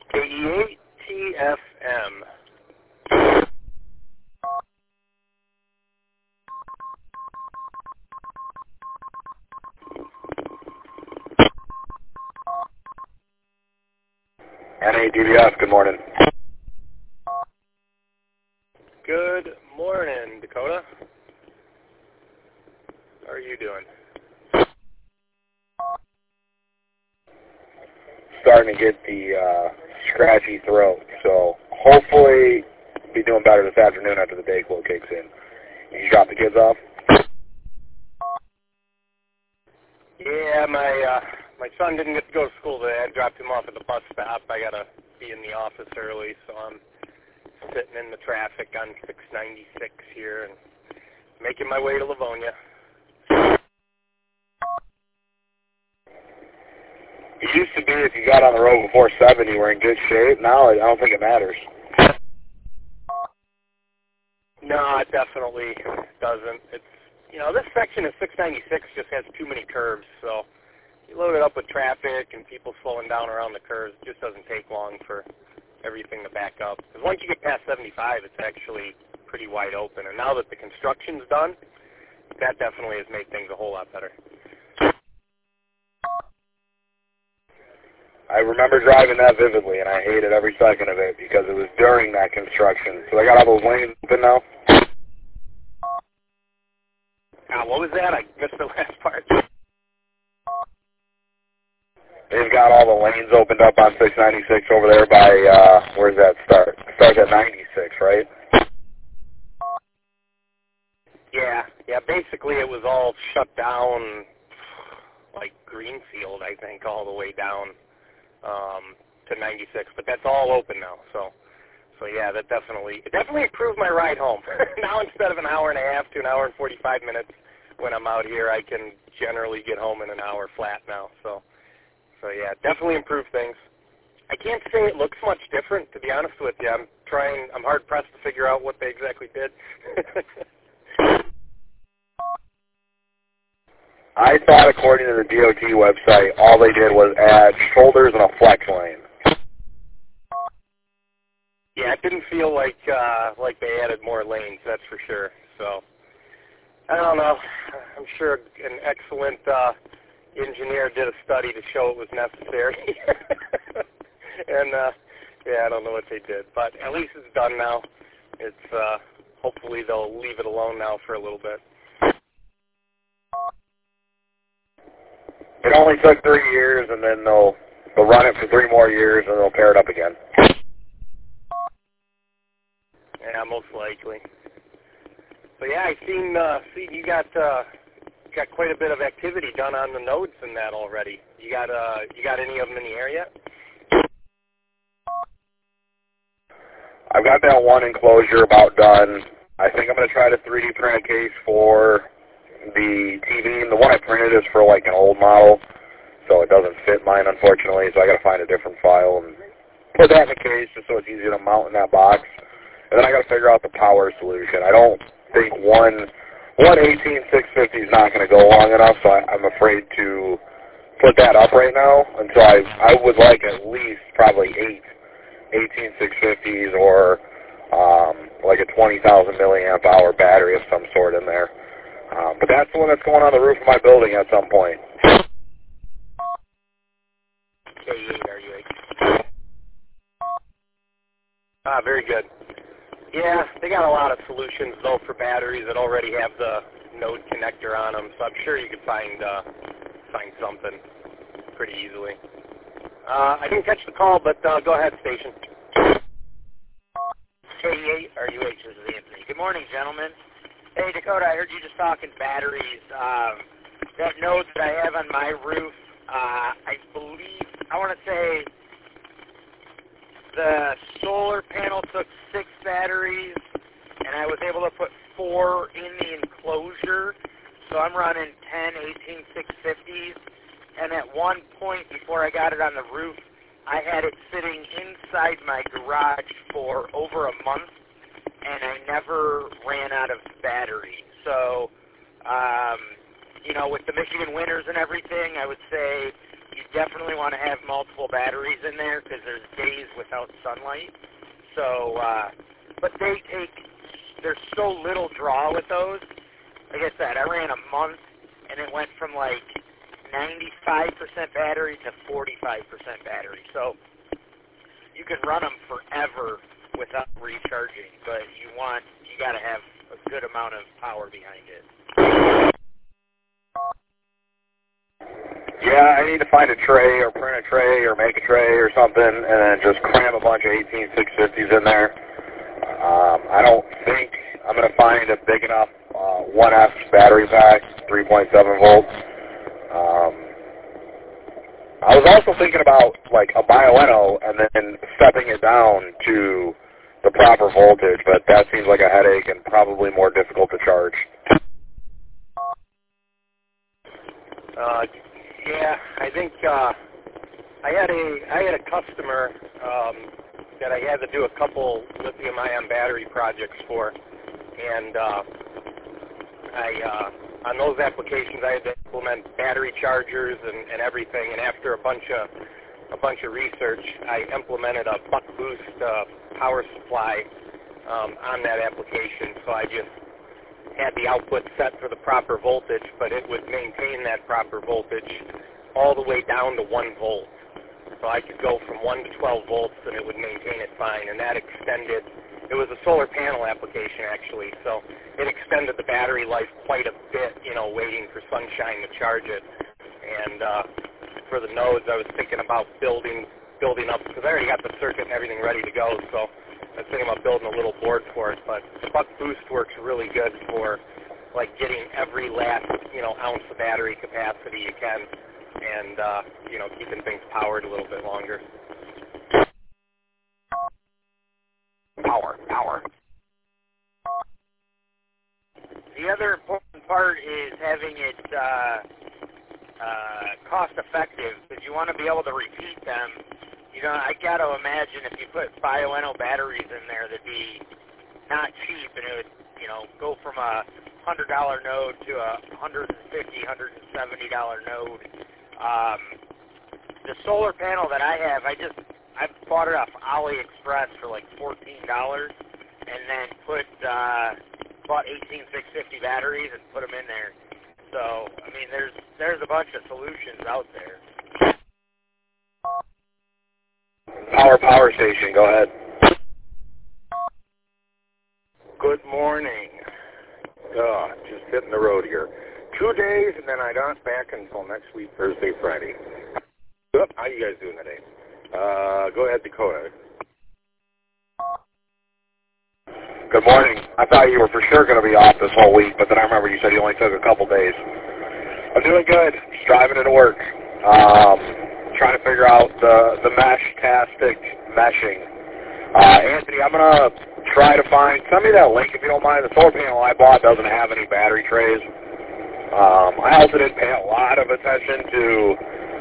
KE8TFM. NADBS, good morning. Good morning, Dakota. How are you doing? Starting to get the scratchy throat, so hopefully be doing better this afternoon after the day glow kicks in. You drop the kids off? Yeah, my son didn't get to go to school today. I dropped him off at the bus stop. I gotta be in the office early, so I'm sitting in the traffic on 696 here and making my way to Livonia. It used to be if you got on the road before 7, you were in good shape. Now I don't think it matters. No, it definitely doesn't. It's, this section of 696 just has too many curves, so you load it up with traffic and people slowing down around the curves. It just doesn't take long for everything to back up. Because once you get past 75, it's actually pretty wide open. And now that the construction's done, that definitely has made things a whole lot better. I remember driving that vividly, and I hated every second of it because it was during that construction. So they got all those lanes open now? What was that? I missed the last part. They've got all the lanes opened up on 696 over there by, where does that start? It starts at 96, right? Yeah, basically it was all shut down, like Greenfield, I think, all the way down to 96. But that's all open now, so yeah, it definitely improved my ride home. Now instead of an hour and a half to an hour and 45 minutes when I'm out here, I can generally get home in an hour flat now. So yeah, definitely improved things. I can't say it looks much different, to be honest with you. I'm hard pressed to figure out what they exactly did. I thought, according to the DOT website, all they did was add shoulders and a flex lane. Yeah, it didn't feel like they added more lanes, that's for sure. So, I don't know. I'm sure an excellent engineer did a study to show it was necessary. And, yeah, I don't know what they did. But at least it's done now. It's hopefully they'll leave it alone now for a little bit. It only took 3 years, and then they'll run it for 3 more years, and they'll pair it up again. Yeah, most likely. So yeah, I seen you got quite a bit of activity done on the nodes and that already. You got any of them in the area? I've got that one enclosure about done. I think I'm going to try to 3D print a case for the TV. And the one I printed is for like an old model, so it doesn't fit mine, unfortunately. So I got to find a different file and put that in the case just so it's easy to mount in that box. And then I got to figure out the power solution. I don't think one 18650 is not going to go long enough, so I'm afraid to put that up right now until I would like at least probably 8 18650s or like a 20,000 milliamp hour battery of some sort in there. But that's the one that's going on the roof of my building at some point. K8, are you? Very good. Yeah, they got a lot of solutions, though, for batteries that already have the node connector on them, so I'm sure you could find something pretty easily. I didn't catch the call, but go ahead, station. K8 RUH, this is Anthony. Good morning, gentlemen. Hey, Dakota, I heard you just talking batteries. That node that I have on my roof, I want to say the solar panel took 6 batteries, and I was able to put 4 in the enclosure. So I'm running 10 18650s, and at one point before I got it on the roof, I had it sitting inside my garage for over a month, and I never ran out of battery. So, with the Michigan winters and everything, I would say, you definitely want to have multiple batteries in there because there's days without sunlight. So, but there's so little draw with those. Like I said, I ran a month, and it went from like 95% battery to 45% battery. So you can run them forever without recharging, but you got to have a good amount of power behind it. Yeah, I need to find a tray or print a tray or make a tray or something and then just cram a bunch of 18650s in there. I don't think I'm going to find a big enough 1F battery pack, 3.7 volts. I was also thinking about like a Bioenno and then stepping it down to the proper voltage, but that seems like a headache and probably more difficult to charge. Yeah, I think I had a customer that I had to do a couple lithium-ion battery projects for, and on those applications I had to implement battery chargers and everything. And after a bunch of research, I implemented a buck boost power supply on that application. So I just had the output set for the proper voltage, but it would maintain that proper voltage all the way down to 1 volt. So I could go from 1 to 12 volts and it would maintain it fine. And that extended, it was a solar panel application actually, so it extended the battery life quite a bit, waiting for sunshine to charge it. And for the nodes, I was thinking about building up, because I already got the circuit and everything ready to go, so I was thinking about building a little board for it. But buck boost works really good for like getting every last ounce of battery capacity you can, and keeping things powered a little bit longer. Power. The other important part is having it cost effective, because you want to be able to repeat them. I got to imagine if you put Bioenno batteries in there, they'd be not cheap, and it would go from a $100 node to a $150, $170 node. The solar panel that I have, I bought it off AliExpress for like $14, and then bought 18650 batteries and put them in there. So I mean, there's a bunch of solutions out there. Power station, go ahead. Good morning. Just hitting the road here. 2 days, and then I'm not back until next week, Thursday, Friday. How you guys doing today? Go ahead, Dakota. Good morning. I thought you were for sure going to be off this whole week, but then I remember you said you only took a couple days. I'm doing good. Just driving into work. Trying to figure out the mesh-tastic meshing. Anthony, I'm going to try to send me that link if you don't mind. The solar panel I bought doesn't have any battery trays. I also didn't pay a lot of attention to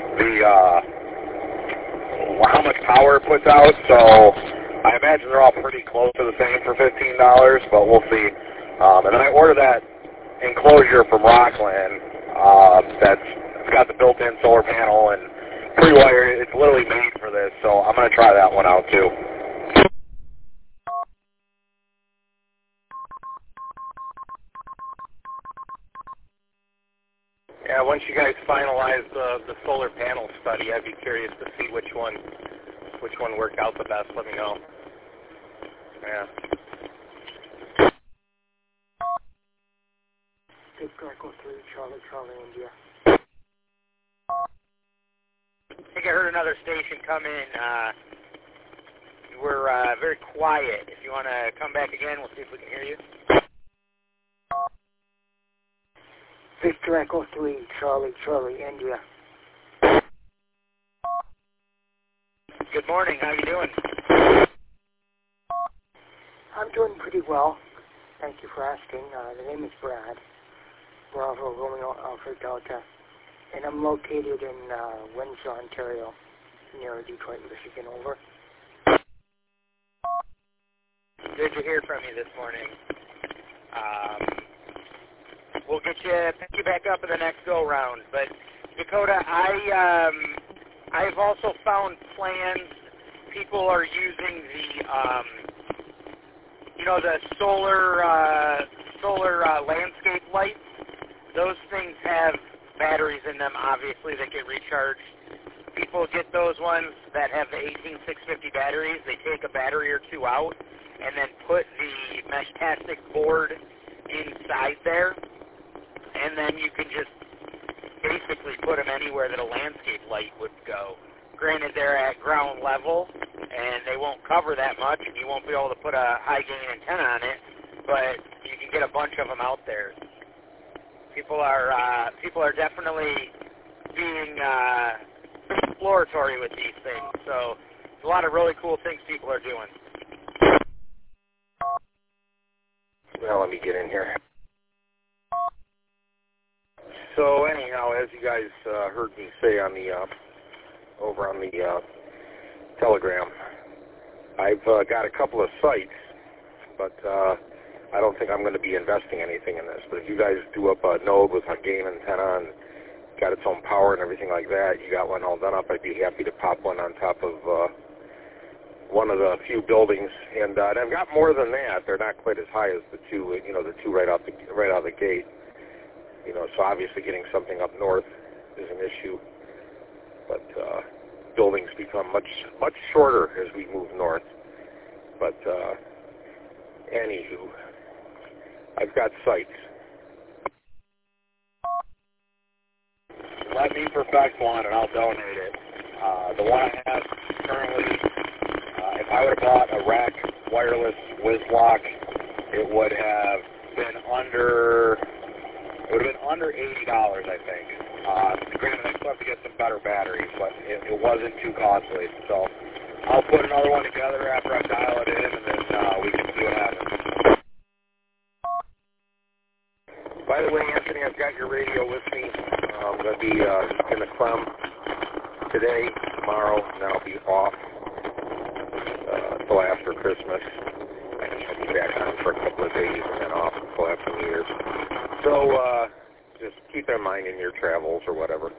how much power it puts out, so I imagine they're all pretty close to the same for $15, but we'll see. And then I ordered that enclosure from Rockland that's got the built-in solar panel and pre-wired. It's literally made for this, so I'm going to try that one out too. Yeah, once you guys finalize the solar panel study, I'd be curious to see which one worked out the best. Let me know. Yeah. Echo 3, Charlie, India. I think I heard another station come in. We're very quiet. If you want to come back again, we'll see if we can hear you. Victor Echo 3, Charlie, India. Good morning. How you doing? I'm doing pretty well. Thank you for asking. The name is Brad. Bravo Romeo Alpha Delta. And I'm located in Windsor, Ontario, near Detroit, Michigan. Over. Good to hear from you this morning. We'll pick you back up in the next go-round. But, Dakota, I've also found plans. People are using the solar landscape lights. Those things have batteries in them, obviously, that get recharged. People get those ones that have the 18650 batteries. They take a battery or two out and then put the Meshtastic board inside there, and then you can just basically put them anywhere that a landscape light would go. Granted, they're at ground level, and they won't cover that much, and you won't be able to put a high-gain antenna on it, but you can get a bunch of them out there. People are definitely being exploratory with these things, so there's a lot of really cool things people are doing. Well, let me get in here. So anyhow, as you guys heard me say on the over on the Telegram, I've got a couple of sites, but I don't think I'm going to be investing anything in this. But if you guys do up a node with a gain antenna and got its own power and everything like that, you got one all done up, I'd be happy to pop one on top of one of the few buildings. And I've got more than that. They're not quite as high as the two right out the gate. So obviously getting something up north is an issue. But buildings become much shorter as we move north. But anywho, I've got sites. Let me perfect one and I'll donate it. The one I have currently, if I would have bought a rack wireless WizLock, it would have been under $80, I think. Granted, I still have to get some better batteries, but it wasn't too costly. So I'll put another one together after I dial it in, and then we can see what happens. By the way, Anthony, I've got your radio with me. I'm going to be in the Clem today, tomorrow, and then I'll be off until after Christmas. I'll be back on for a couple of days and then off until after New Year's. So just keep that in mind in your travels or whatever.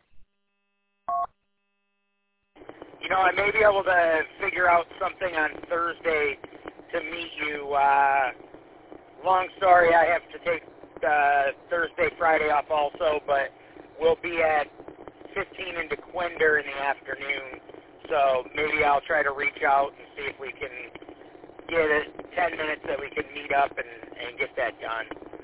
I may be able to figure out something on Thursday to meet you. Long story, I have to take Thursday, Friday off also, but we'll be at 15 in DeQuinder in the afternoon, so maybe I'll try to reach out and see if we can get 10 minutes that we can meet up and get that done.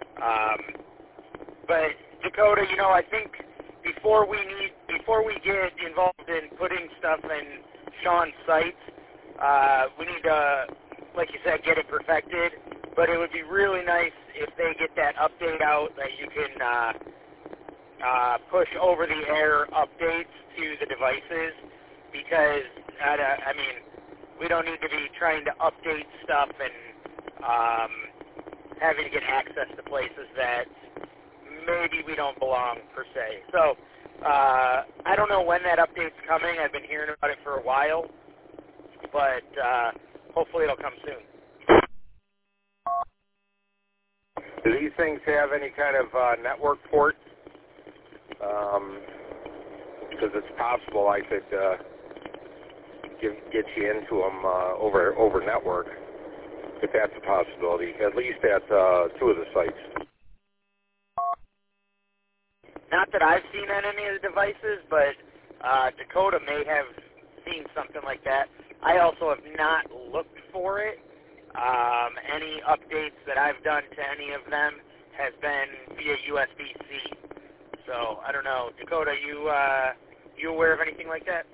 But Dakota, I think before we get involved in putting stuff in Sean's sites, we need to, like you said, get it perfected. But it would be really nice if they get that update out that you can push over-the-air updates to the devices, because, we don't need to be trying to update stuff and having to get access to places that maybe we don't belong, per se. So, I don't know when that update's coming. I've been hearing about it for a while, but hopefully it'll come soon. Do these things have any kind of network port? Because it's possible I could get you into them over network, if that's a possibility, at least at two of the sites. Not that I've seen on any of the devices, but Dakota may have seen something like that. I also have not looked for it. Any updates that I've done to any of them has been via USB-C. So, I don't know. Dakota, you aware of anything like that?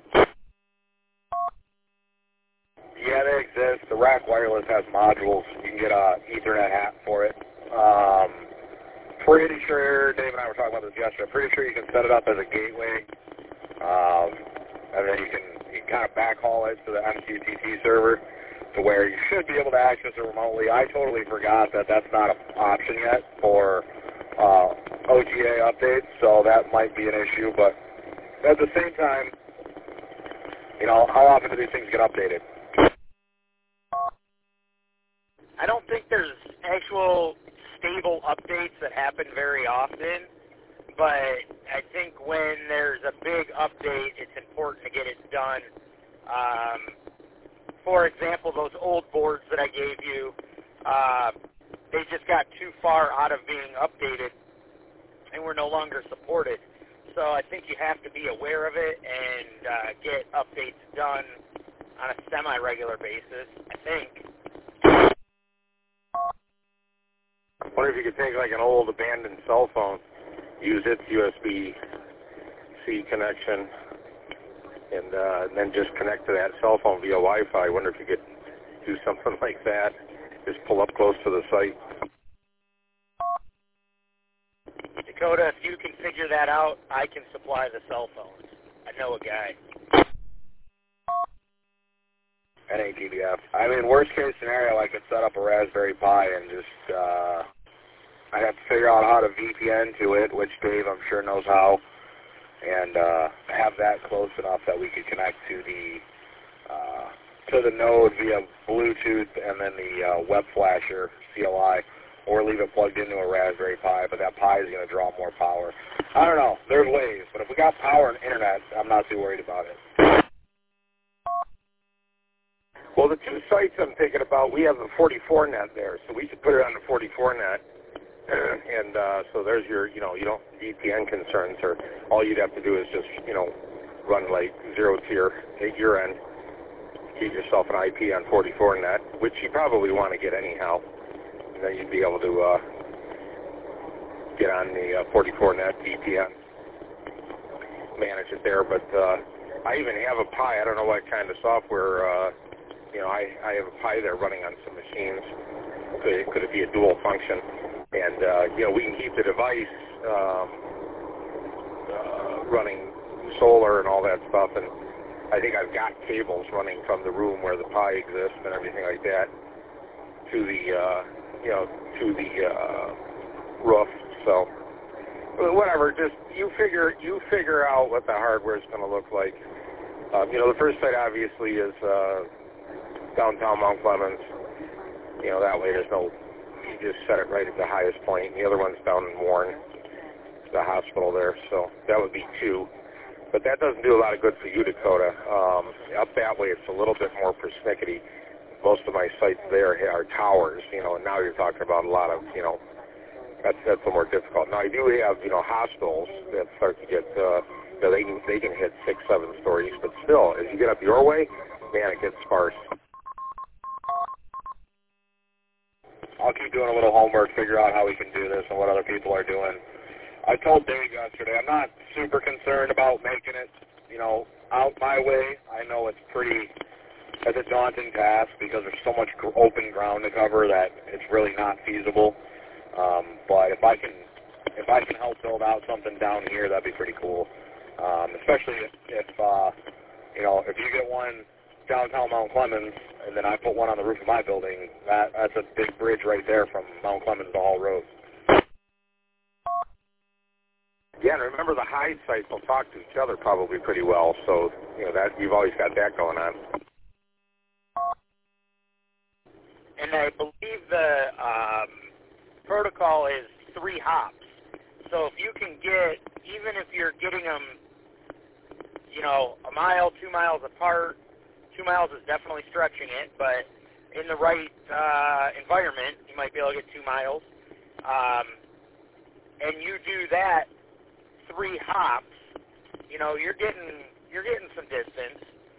Yeah, they exist. The rack wireless has modules. You can get a Ethernet hat for it. Pretty sure, Dave and I were talking about this yesterday, pretty sure you can set it up as a gateway. And then you can kind of backhaul it to the MQTT server to where you should be able to access it remotely. I totally forgot that that's not an option yet for OTA updates, so that might be an issue. But at the same time, how often do these things get updated? I don't think there's actual stable updates that happen very often, but I think when there's a big update, it's important to get it done. For example, those old boards that I gave you, they just got too far out of being updated and were no longer supported. So I think you have to be aware of it and get updates done on a semi-regular basis, I think. I wonder if you could take like an old abandoned cell phone, use its USB-C connection, and then just connect to that cell phone via Wi-Fi. I wonder if you could do something like that. Just pull up close to the site. Dakota, if you can figure that out, I can supply the cell phones. I know a guy. NATDF. I mean, worst case scenario, I could set up a Raspberry Pi and just, I have to figure out how to VPN to it, which Dave, I'm sure, knows how, and have that close enough that we could connect to the node via Bluetooth and then the web flasher CLI, or leave it plugged into a Raspberry Pi, but that Pi is going to draw more power. I don't know. There's ways, but if we got power and internet, I'm not too worried about it. Well, the two sites I'm thinking about, we have the 44 net there, so we could put it on the 44 net. And so there's your, you don't VPN concerns, or all you'd have to do is just, run like zero tier at your end, get yourself an IP on 44 net, which you probably want to get anyhow. And then you'd be able to get on the 44 net VPN, manage it there. But I even have a Pi. I don't know what kind of software. I have a Pi there running on some machines. Could it be a dual function? And, we can keep the device running solar and all that stuff. And I think I've got cables running from the room where the Pi exists and everything like that to the roof. So whatever, just you figure out what the hardware is going to look like. The first site obviously is downtown Mount Clemens. That way there's no, you just set it right at the highest point. The other one's down in Warren, the hospital there, so that would be 2. But that doesn't do a lot of good for you, Dakota. Up that way it's a little bit more persnickety. Most of my sites there are towers, and now you're talking about a lot of, that's a more difficult. Now I do have, hospitals that start to get, they can hit 6, 7 stories, but still, as you get up your way, man, it gets sparse. I'll keep doing a little homework, figure out how we can do this and what other people are doing. I told Dave yesterday, I'm not super concerned about making it, out my way. I know it's a daunting task because there's so much open ground to cover that it's really not feasible. But if I can help build out something down here, that'd be pretty cool. Especially if you get one downtown Mount Clemens, and then I put one on the roof of my building, that's a big bridge right there from Mount Clemens to Hall Road. Yeah, and remember the high sites will talk to each other probably pretty well, so that you've always got that going on. And I believe the protocol is 3 hops. So if you can get, even if you're getting them, a mile, 2 miles apart, 2 miles is definitely stretching it, but in the right environment, you might be able to get 2 miles. And you do that 3 hops, you're getting some distance,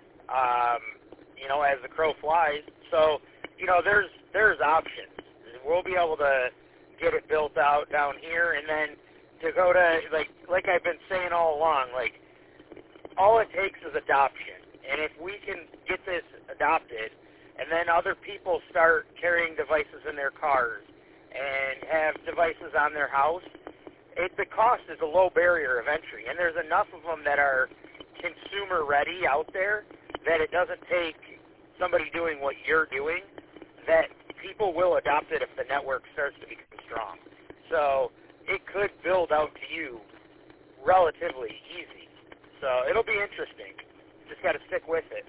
as the crow flies. So, there's options. We'll be able to get it built out down here, and then Dakota, like I've been saying all along, all it takes is adoption. And if we can get this adopted, and then other people start carrying devices in their cars and have devices on their house, the cost is a low barrier of entry. And there's enough of them that are consumer-ready out there that it doesn't take somebody doing what you're doing, that people will adopt it if the network starts to become strong. So it could build out to you relatively easy. So it'll be interesting. Just got to stick with it.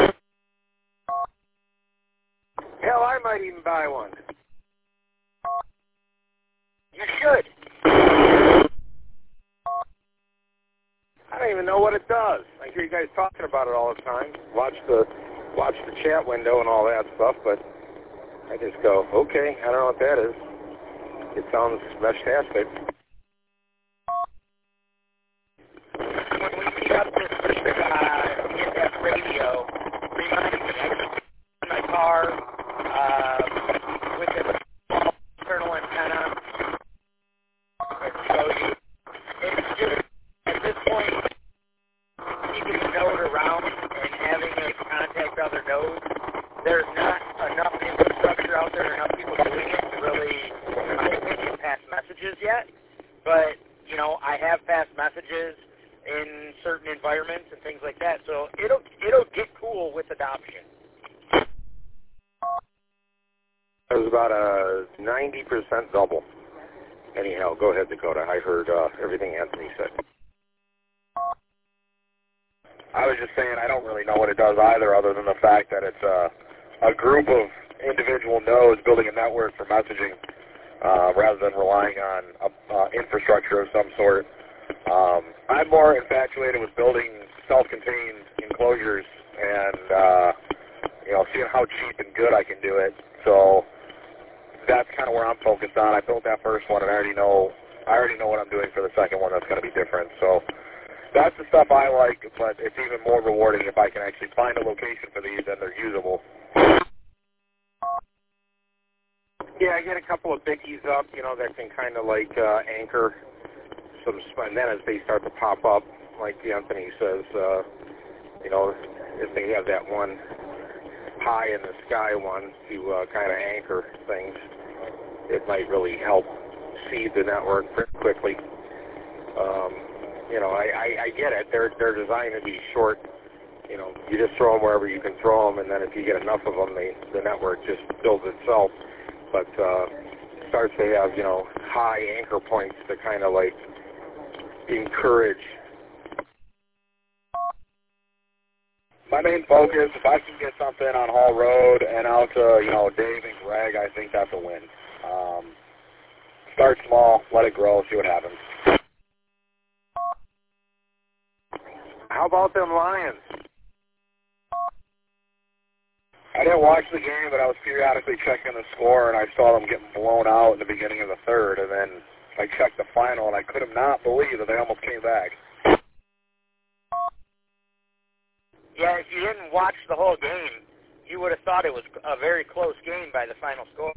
Hell, I might even buy one. You should. guys talking about it all the time. Watch the chat window and all that stuff, but I just go, okay, I don't know what that is. It sounds mesh-tastic. When we meet up this week, get that radio, remind me, I can in my car with the small internal antenna and show you. It's just, at this point, keeping the node around and having it contact other nodes, there's not enough infrastructure out there, enough people doing it to really, in my opinion, pass messages yet. But, you know, I have passed messages in certain environments and things like that, so it'll get cool with adoption. It was about a 90% double. Anyhow, go ahead, Dakota. I heard everything Anthony said. I was just saying I don't really know what it does either, other than the fact that it's a group of individual nodes building a network for messaging rather than relying on infrastructure of some sort. I'm more infatuated with building self-contained enclosures and seeing how cheap and good I can do it. So that's kind of where I'm focused on. I built that first one, and I already know what I'm doing for the second one. That's going to be different. So that's the stuff I like, but it's even more rewarding if I can actually find a location for these and they're usable. Yeah, I get a couple of bickies up, that can kind of like anchor some, and then as they start to pop up, like Anthony says, if they have that one high in the sky one to kind of anchor things, it might really help seed the network pretty quickly. I get it. They're designed to be short. You just throw them wherever you can throw them, and then if you get enough of them, the network just builds itself. But starts to have, high anchor points to kind of like encourage. My main focus, if I can get something on Hall Road and out to, Dave and Greg, I think that's a win. Start small, let it grow, see what happens. How about them Lions? I didn't watch the game, but I was periodically checking the score, and I saw them getting blown out in the beginning of the third, and then I checked the final, and I could have not believed that they almost came back. Yeah, if you didn't watch the whole game, you would have thought it was a very close game by the final score.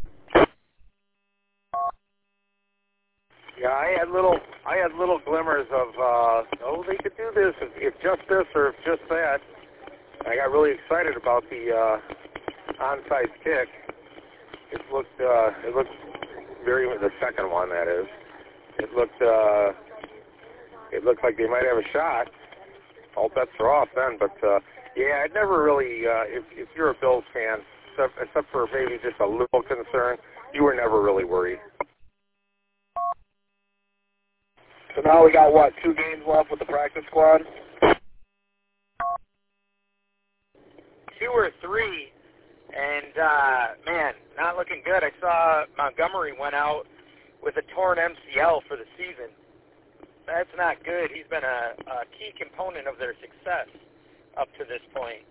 Yeah, I had little glimmers of, they could do this, if just this or if just that. I got really excited about the onside kick. It looked the second one, that is. It looked like they might have a shot. All bets are off then, but yeah, I'd never really, if you're a Bills fan, except for maybe just a little concern, you were never really worried. So now we got, 2 games left with the practice squad? 2 or 3, and man, not looking good. I saw Montgomery went out with a torn MCL for the season. That's not good. He's been a key component of their success up to this point.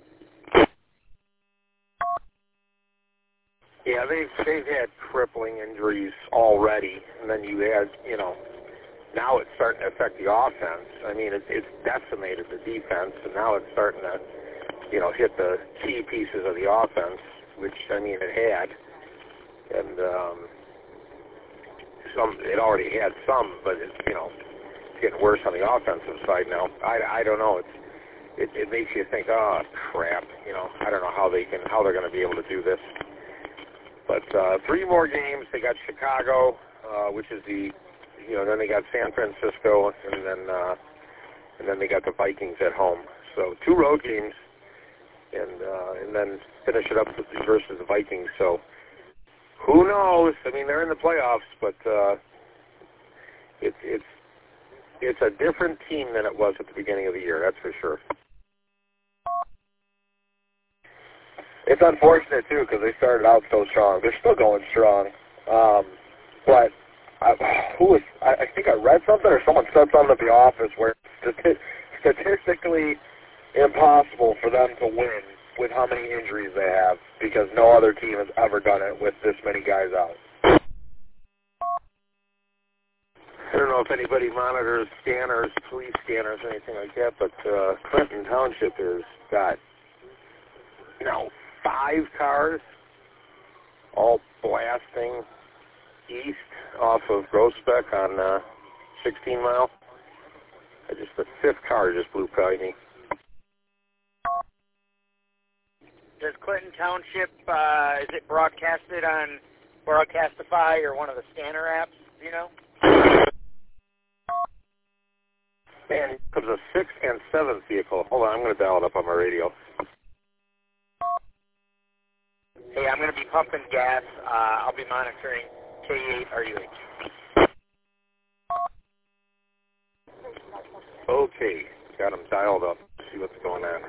Yeah, they've had crippling injuries already, and then you add, now it's starting to affect the offense. I mean, it's decimated the defense, and now it's starting to, hit the key pieces of the offense, which, it had. And it already had some, but it's getting worse on the offensive side now. I don't know. It makes you think, oh, crap. I don't know how they're going to be able to do this. But 3 more games. They got Chicago, which is then they got San Francisco, and then they got the Vikings at home. So 2 road games, and then finish it up versus the Vikings. So who knows? They're in the playoffs, but it's a different team than it was at the beginning of the year. That's for sure. It's unfortunate too because they started out so strong. They're still going strong, but. I think I read something or someone said something at the office where statistically impossible for them to win with how many injuries they have, because no other team has ever done it with this many guys out. I don't know if anybody monitors scanners, police scanners, or anything like that, but Clinton Township has got, 5 cars all blasting east off of Groesbeck on 16 Mile. The 5th car just blew by me. Does Clinton Township, is it broadcasted on Broadcastify or one of the scanner apps, do you know? Man, it comes a 6th and 7th vehicle. Hold on, I'm going to dial it up on my radio. Hey, I'm going to be pumping gas. I'll be monitoring K8RUH. Okay, got them dialed up. See what's going on.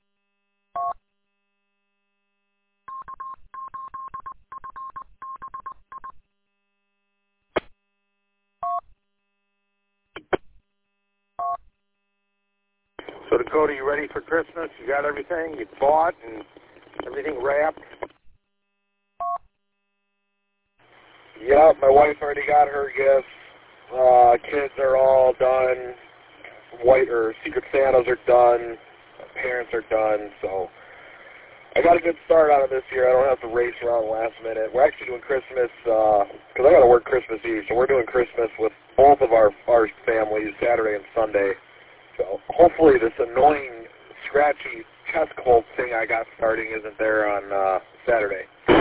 So Dakota, you ready for Christmas? You got everything? You bought and everything wrapped? Yep, my wife already got her gifts. Kids are all done. Secret Santas are done. Parents are done. So I got a good start out of this year. I don't have to race around last minute. We're actually doing Christmas because I got to work Christmas Eve. So we're doing Christmas with both of our families, Saturday and Sunday. So hopefully this annoying, scratchy chest cold thing I got starting isn't there on Saturday.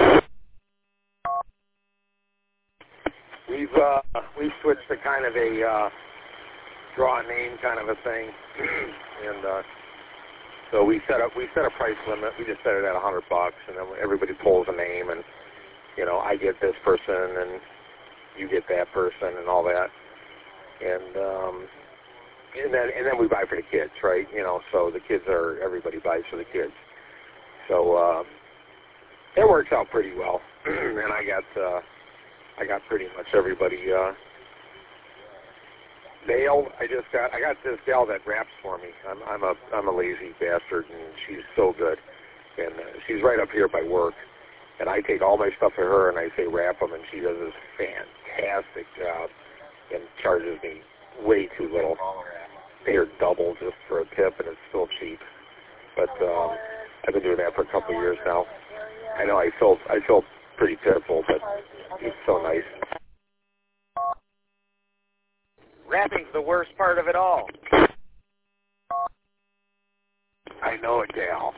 We've switched to kind of a draw a name kind of a thing, and so we set a price limit. We just set it at $100, and then everybody pulls a name, and I get this person, and you get that person, and all that, and then we buy for the kids, right? So the kids everybody buys for the kids. So it works out pretty well, and I got pretty much everybody nailed. I got this gal that wraps for me. I'm a lazy bastard, and she's so good, and she's right up here by work, and I take all my stuff to her, and I say wrap them, and she does this fantastic job, and charges me way too little. Pay her double just for a tip, and it's still cheap. But I've been doing that for a couple of years now. I know I feel pretty pitiful, but it's so nice. Wrapping's the worst part of it all. I know it, gal.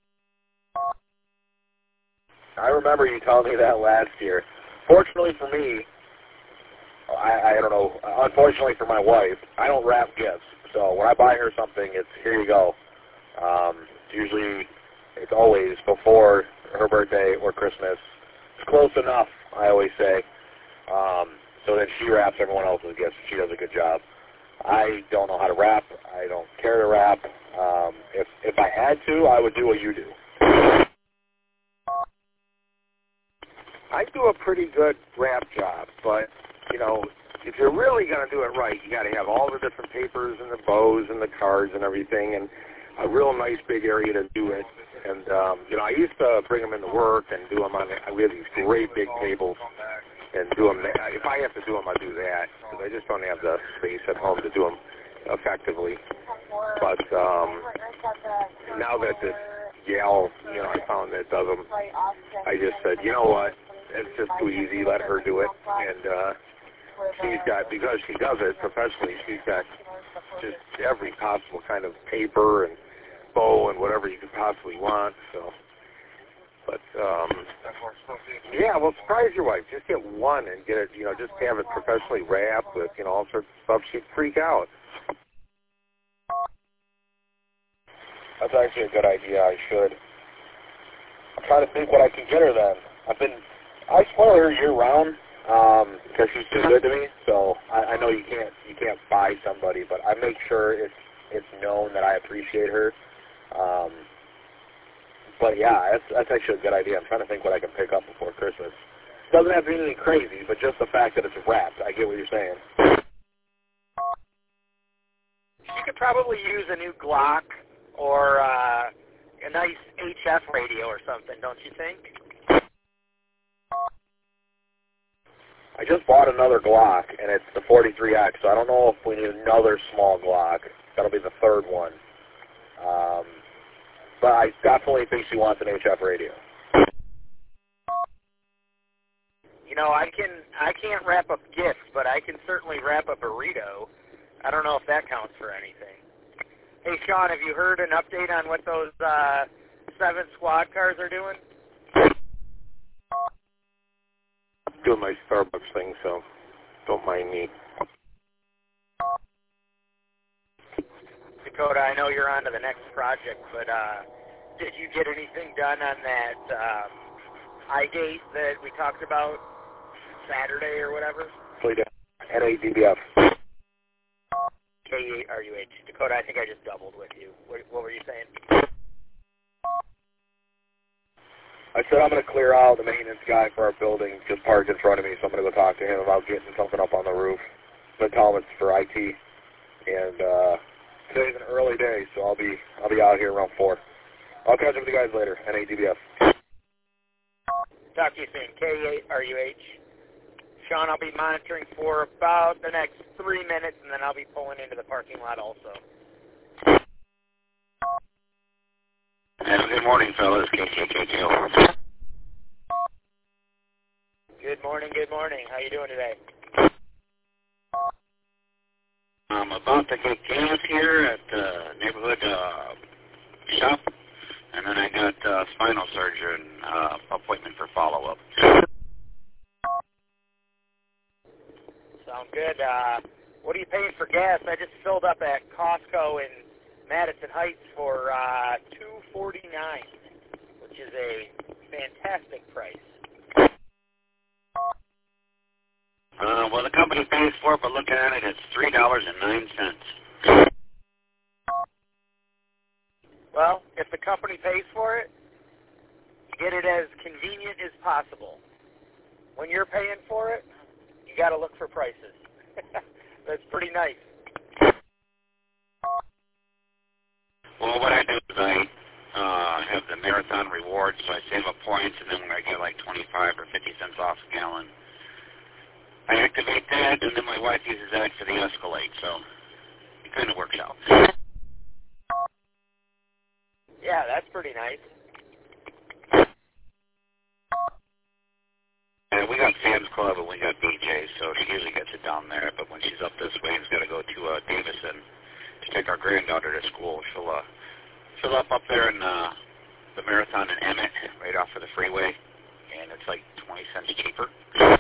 I remember you telling me that last year. Fortunately for me, I don't know, unfortunately for my wife, I don't wrap gifts. So when I buy her something, it's here you go. It's always before her birthday or Christmas. It's close enough, I always say. So then she wraps everyone else's gifts. She does a good job. I don't know how to wrap. I don't care to wrap. If I had to, I would do what you do. I do a pretty good wrap job, but, if you're really going to do it right, you got to have all the different papers and the bows and the cards and everything, and a real nice big area to do it. And, I used to bring them into work and do them we have these great big tables and do them. If I have to do them, I do that, because I just don't have the space at home to do them effectively. But now that this gal, I found that does them, I just said, you know what, it's just too easy, let her do it. And she's got, because she does it professionally, she's got just every possible kind of paper and bow and whatever you could possibly want. So, but yeah, well, surprise your wife. Just get one and get it. Just have it professionally wrapped with all sorts of stuff. She'd freak out. That's actually a good idea. I should. I'm trying to think what I can get her then. I spoil her year round because she's too good to me. So I know you can't buy somebody, but I make sure it's known that I appreciate her. But yeah, that's actually a good idea. I'm trying to think what I can pick up before Christmas. It doesn't have to be anything crazy, but just the fact that it's wrapped. I get what you're saying. She could probably use a new Glock or a nice HF radio or something, don't you think? I just bought another Glock, and it's the 43X, so I don't know if we need another small Glock. That'll be the third one. But I definitely think she wants an HF radio. You know, I can't wrap up gifts, but I can certainly wrap a burrito. I don't know if that counts for anything. Hey, Sean, have you heard an update on what those 7 squad cars are doing? Doing my Starbucks thing, so don't mind me. Dakota, I know you're on to the next project, but did you get anything done on that iGate that we talked about Saturday or whatever? NADBF. K8RUH. Dakota, I think I just doubled with you. What were you saying? I said I'm going to clear out the maintenance guy for our building, just parked in front of me, so I'm going to go talk to him about getting something up on the roof. I'm going to tell him it's for IT. And today's an early day, so I'll be out here around 4. I'll catch up with you guys later. NADBF. Talk to you soon. K8RUH. Sean, I'll be monitoring for about the next 3 minutes, and then I'll be pulling into the parking lot also. Good morning, fellas. KKKJ. Good morning, good morning. How you doing today? I'm about to get gas here at the neighborhood shop, and then I got spinal surgeon appointment for follow-up. Sound good. What are you paying for gas? I just filled up at Costco in Madison Heights for $2.49, which is a fantastic price. Well, the company pays for it, but looking at it, it's $3.09. Well, if the company pays for it, get it as convenient as possible. When you're paying for it, you got to look for prices. That's pretty nice. Well, what I do is I have the marathon rewards, so I save up points, and then when I get like 25 or 50 cents off a gallon, I activate that, and then my wife uses that for the Escalade, so it kind of works out. Yeah, that's pretty nice. And we got Sam's Club and we got BJ's, so she usually gets it down there, but when she's up this way, she's got to go to Davison to take our granddaughter to school. She'll fill up there in the Marathon in Emmett, right off of the freeway, and it's like 20 cents cheaper.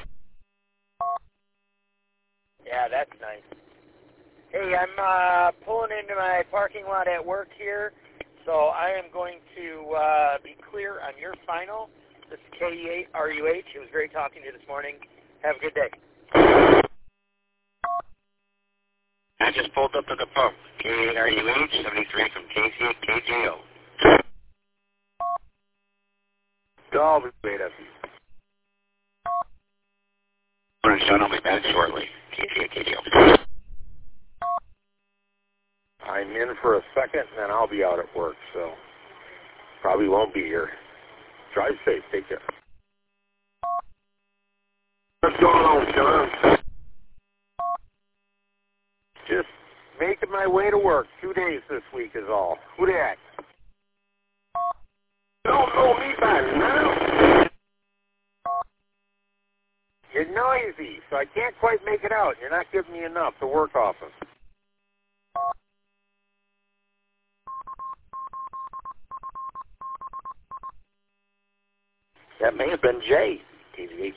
Yeah, that's nice. Hey, I'm pulling into my parking lot at work here, so I am going to be clear on your final. This is K8RUH. It was great talking to you this morning. Have a good day. I just pulled up to the pump. K8RUH, 73 from KC at KJO. I'll be later. Morning, Sean. I'll be back shortly. KC at KJO. I'm in for a second, and then I'll be out at work, so probably won't be here. Drive safe. Take care. What's going on, Sean? Just making my way to work. 2 days this week is all. Who that? You don't know me by now. You're noisy, so I can't quite make it out. You're not giving me enough to work off of. That may have been Jay. Easy.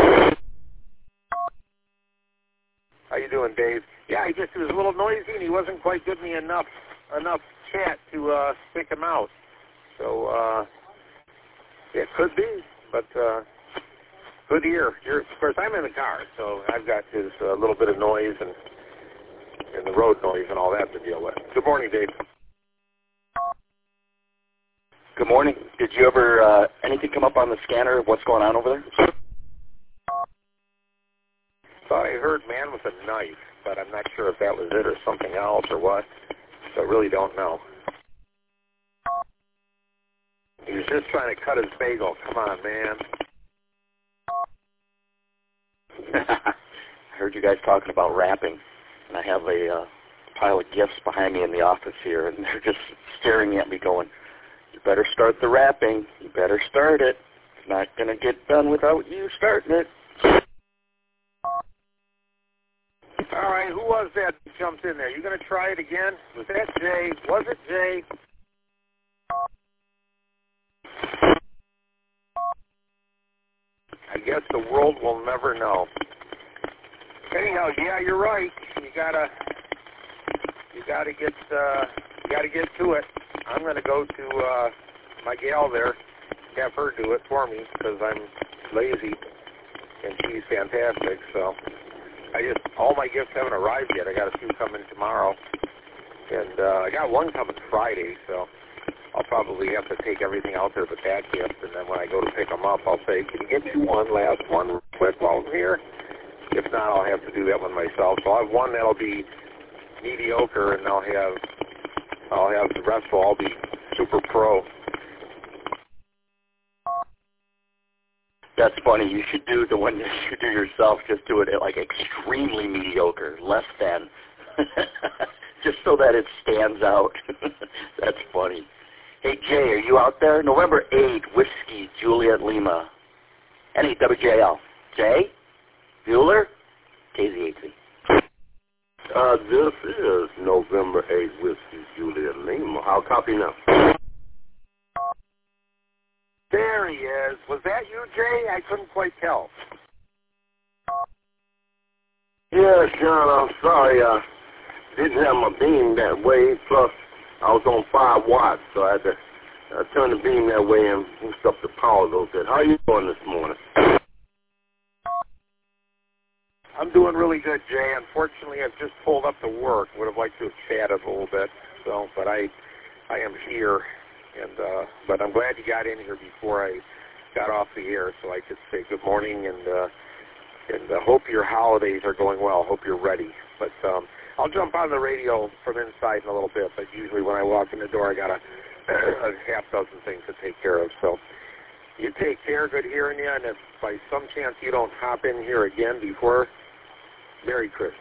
How you doing, Dave? Yeah, he was a little noisy, and he wasn't quite giving me enough chat to stick him out. So it could be, but good to hear. Of course, I'm in the car, so I've got this little bit of noise and the road noise and all that to deal with. Good morning, Dave. Good morning. Did you ever, anything come up on the scanner of what's going on over there? Thought I heard man with a knife, but I'm not sure if that was it or something else or what. So I really don't know. just trying to cut his bagel. Come on, man. I heard you guys talking about rapping, and I have a pile of gifts behind me in the office here, and they're just staring at me going, you better start the rapping. You better start it. It's not going to get done without you starting it. All right, who was that jumped in there? You going to try it again? Was that Jay? Was it Jay? I guess the world will never know. Anyhow, yeah, you're right. You gotta get to it. I'm gonna go to my gal there, have her do it for me because I'm lazy and she's fantastic. So all my gifts haven't arrived yet. I got a few coming tomorrow, and I got one coming Friday. So I'll probably have to take everything out there but that gift, and then when I go to pick them up, I'll say, can you get me one last one real quick while I'm here? If not, I'll have to do that one myself. So I'll have one that'll be mediocre, and I'll have the rest will all be super pro. That's funny. You should do the one you do yourself. Just do it at like extremely mediocre, less than, just so that it stands out. That's funny. Hey, Jay, are you out there? November 8, Whiskey, Juliet Lima. NEWJL. Jay? Bueller? KZ8Z. This is November 8, Whiskey, Juliet Lima. I'll copy now. There he is. Was that you, Jay? I couldn't quite tell. Yeah, Sean, I'm sorry. I didn't have my beam that way. Plus, I was on 5 watts, so I had to turn the beam that way and boost up the power a little bit. How are you doing this morning? I'm doing really good, Jay. Unfortunately, I've just pulled up to work. Would have liked to have chatted a little bit, but I am here, and but I'm glad you got in here before I got off the air, so I could say good morning and hope your holidays are going well. Hope you're ready. But I'll jump on the radio from inside in a little bit. But usually when I walk in the door, I got a half dozen things to take care of. So you take care. Good hearing you. And if by some chance you don't hop in here again before, Merry Christmas.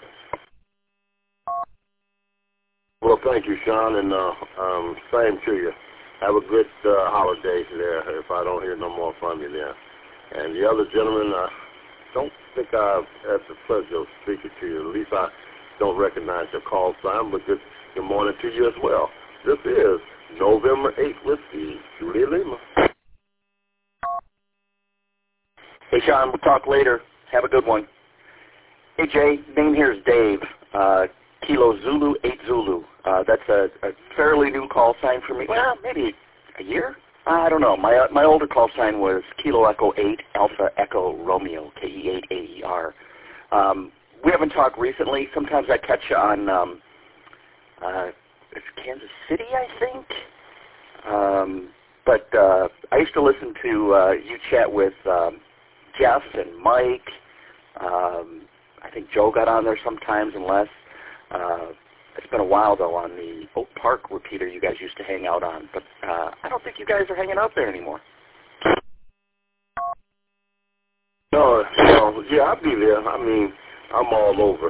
Well, thank you, Sean, and same to you. Have a good holidays there if I don't hear no more from you there. And the other gentleman, I don't think I've had the pleasure of speaking to you. At least I don't recognize your call sign, but good morning to you as well. This is November 8th Whiskey, Julia Lima. Hey, Sean, we'll talk later. Have a good one. Hey, Jay, name here is Dave. Kilo Zulu 8 Zulu. That's a fairly new call sign for me. Well, maybe a year? I don't know. My older call sign was Kilo Echo 8 Alpha Echo Romeo, KE8AER. We haven't talked recently. Sometimes I catch you on it's Kansas City, I think. But I used to listen to you chat with Jeff and Mike. I think Joe got on there sometimes and Les. It's been a while, though, on the Oak Park repeater you guys used to hang out on. But I don't think you guys are hanging out there anymore. No, yeah, I'll be there. I mean, I'm all over.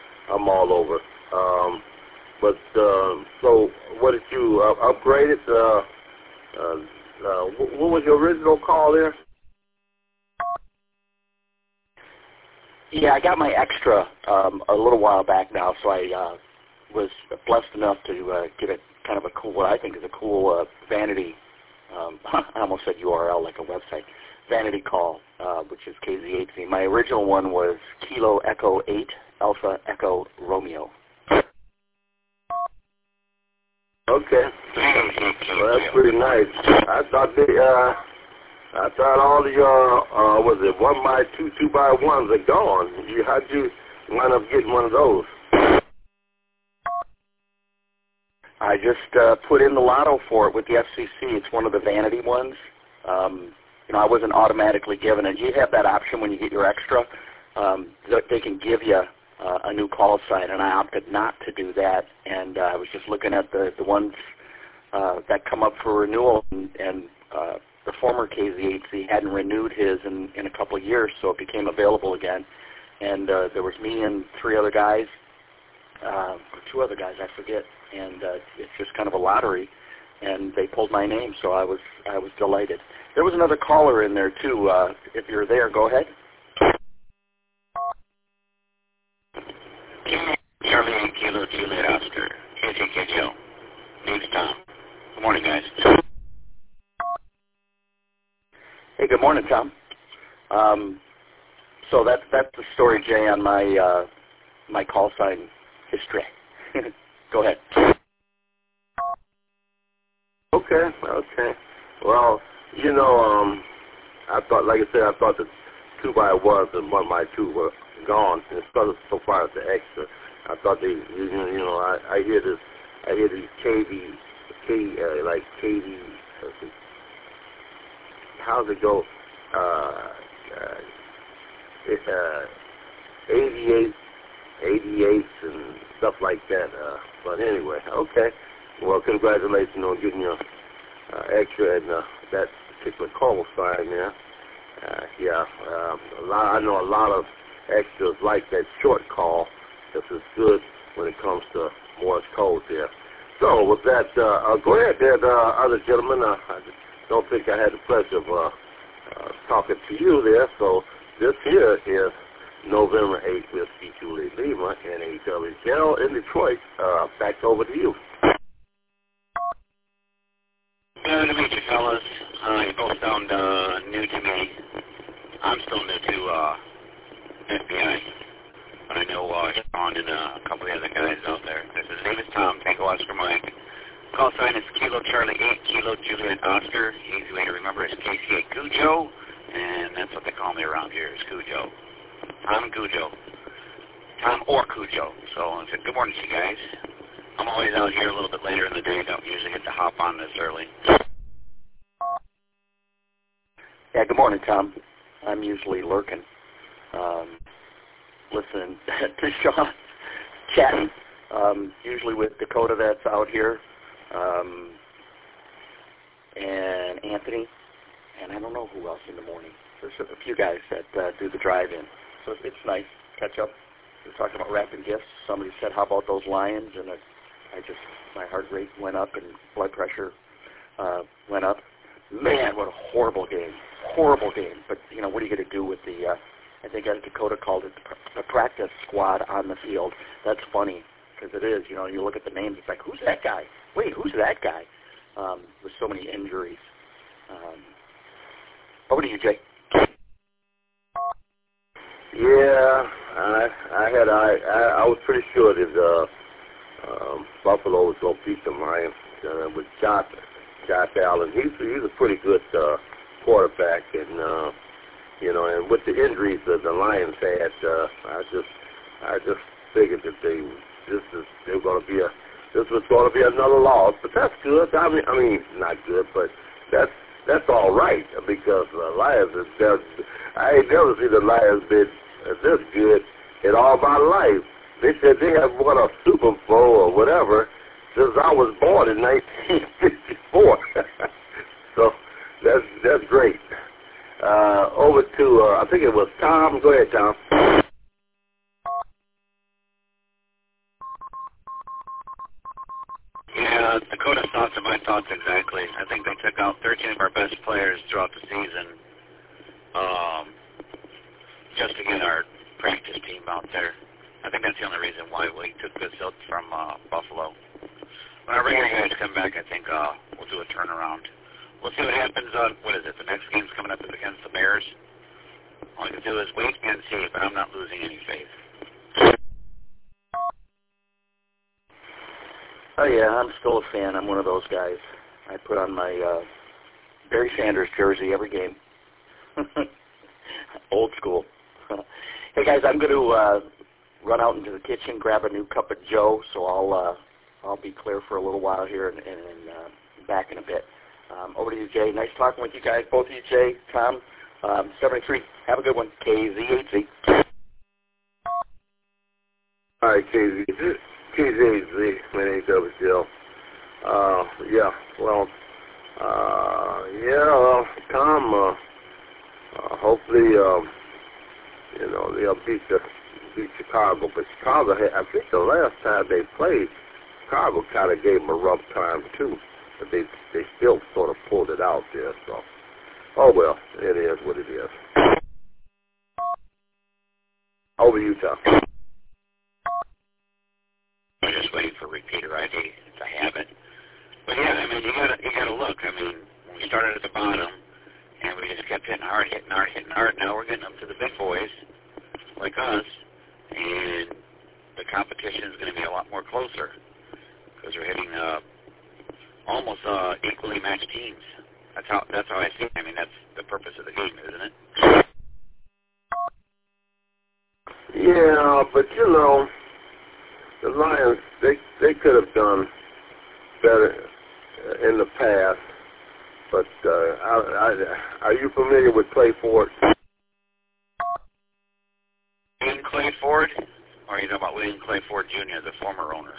But so what did you upgrade it? What was your original call there? Yeah, I got my extra a little while back now, so I was blessed enough to get a kind of a cool, what I think is a cool vanity, I almost said URL like a website, vanity call, which is KZ8Z. My original one was Kilo Echo 8 Alpha Echo Romeo. Okay. Well, that's pretty nice. I thought all the was it 1x2, 2x1s are gone. How'd you wind up getting one of those? I just put in the lotto for it with the FCC. It's one of the vanity ones. I wasn't automatically given it. You have that option when you get your extra. They can give you a new call sign, and I opted not to do that. And I was just looking at the ones that come up for renewal, and former KZ8Z hadn't renewed his in a couple of years, so it became available again. And there was me and 3 other guys, or 2 other guys, I forget. And it's just kind of a lottery, and they pulled my name, so I was delighted. There was another caller in there too. If you're there, go ahead. Charlie Kilo Juliet Oscar, KJKJ. Name's Tom. Good morning, guys. Hey, good morning, Tom. So that's the story, Jay, on my my call sign history. Go ahead. Okay. Well, you know, I thought, like I said, I thought the 2x1 and 1x2 were gone. And because it's so far as the extra, I thought they, you know, I hear these let's see, how's it go? 88s and stuff like that. But anyway, okay. Well, congratulations on getting your extra and that particular call sign there. I know a lot of extras like that short call. This is good when it comes to Morse code there. So with that, go ahead there, other gentlemen. I don't think I had the pleasure of talking to you there. So this here is November 8th with Julie Lima and AWL in Detroit. Back over to you. Good to meet you, fellas. You both sound new to me. I'm still new to FBI, but I know Sean and a couple of the other guys out there. His name is Tom, Tango Oscar Mike. Call sign is Kilo Charlie 8, Kilo Juliet Oscar. Easy way to remember is KC8 Cujo, and that's what they call me around here, is Cujo. Tom Cujo. Tom or Cujo. So I said, good morning to you guys. I'm always out here a little bit later in the day. Don't usually get to hop on this early. Yeah, good morning, Tom. I'm usually lurking, listening to Sean chatting, usually with Dakota that's out here, and Anthony, and I don't know who else in the morning. There's a few guys that do the drive-in, so it's nice to catch up. We're talking about wrapping gifts. Somebody said, how about those Lions? And my heart rate went up and blood pressure went up. Man, what a horrible game. Horrible game. But, you know, what are you going to do with the, I think Dakota called it the practice squad on the field. That's funny, because it is. You know, you look at the names, it's like, who's that guy? Wait, who's that guy? With so many injuries. Over to you, Jay. Yeah, I was pretty sure that Buffalo was going to beat the Lions with Josh Allen. He's a pretty good quarterback, and you know, and with the injuries that the Lions had, I just figured that this was going to be another loss. But that's good. I mean, not good, but that's all right, because the Lions I ain't never seen the Lions been this good in all my life. They said they have won a Super Bowl or whatever since I was born in 1954. So that's great. Over to I think it was Tom. Go ahead, Tom. Yeah, Dakota's thoughts are my thoughts exactly. I think they took out 13 of our best players throughout the season just to get our practice team out there. I think that's the only reason why we took this out from Buffalo. When our regular guys come back, I think we'll do a turnaround. We'll see what happens on, what is it, the next game's coming up is against the Bears. All I can do is wait and see, but I'm not losing any faith. Oh, yeah, I'm still a fan. I'm one of those guys. I put on my Barry Sanders jersey every game. Old school. Hey, guys, I'm going to run out into the kitchen, grab a new cup of Joe, so I'll be clear for a little while here and back in a bit. Over to you, Jay. Nice talking with you guys, both of you, Jay, Tom. 73. Have a good one. KZ8Z. All right, KZ8Z, my name's WCL. Yeah, well, Tom, hopefully, they'll beat Chicago. But Chicago, I think the last time they played, Chicago kind of gave them a rough time too. But they still sort of pulled it out there. So, oh well, it is what it is. Over to you, Tom. I'm just waiting for repeater ID to have it. But yeah, I mean, you gotta look. I mean, we started at the bottom, and we just kept hitting hard. Now we're getting up to the big boys, like us, and the competition is going to be a lot more closer because we're hitting almost equally matched teams. That's how I see it. I mean, that's the purpose of the game, isn't it? Yeah, but the Lions, they could have done better in the past. But are you familiar with Clay Ford? William Clay Ford? Or are you talking about William Clay Ford Jr., the former owner?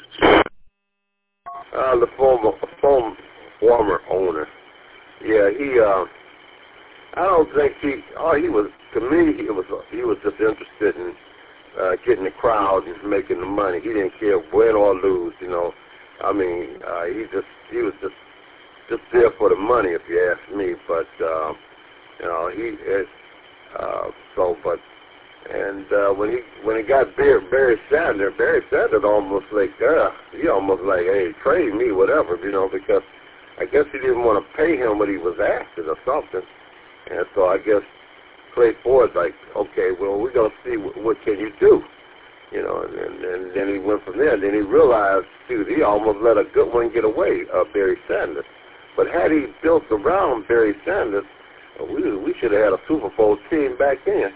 The former owner. Yeah, I don't think he was just interested in getting the crowd and making the money. He didn't care win or lose, I mean, he was just there for the money, if you ask me. But when he got Barry Sanders almost like, he almost like, hey, trade me, whatever, because I guess he didn't want to pay him what he was asking or something. And so I guess Clay Ford's like, okay, well, we're going to see what can you do, and then he went from there. And then he realized, dude, he almost let a good one get away, Barry Sanders. But had he built around Barry Sanders, we should have had a Super Bowl team back then.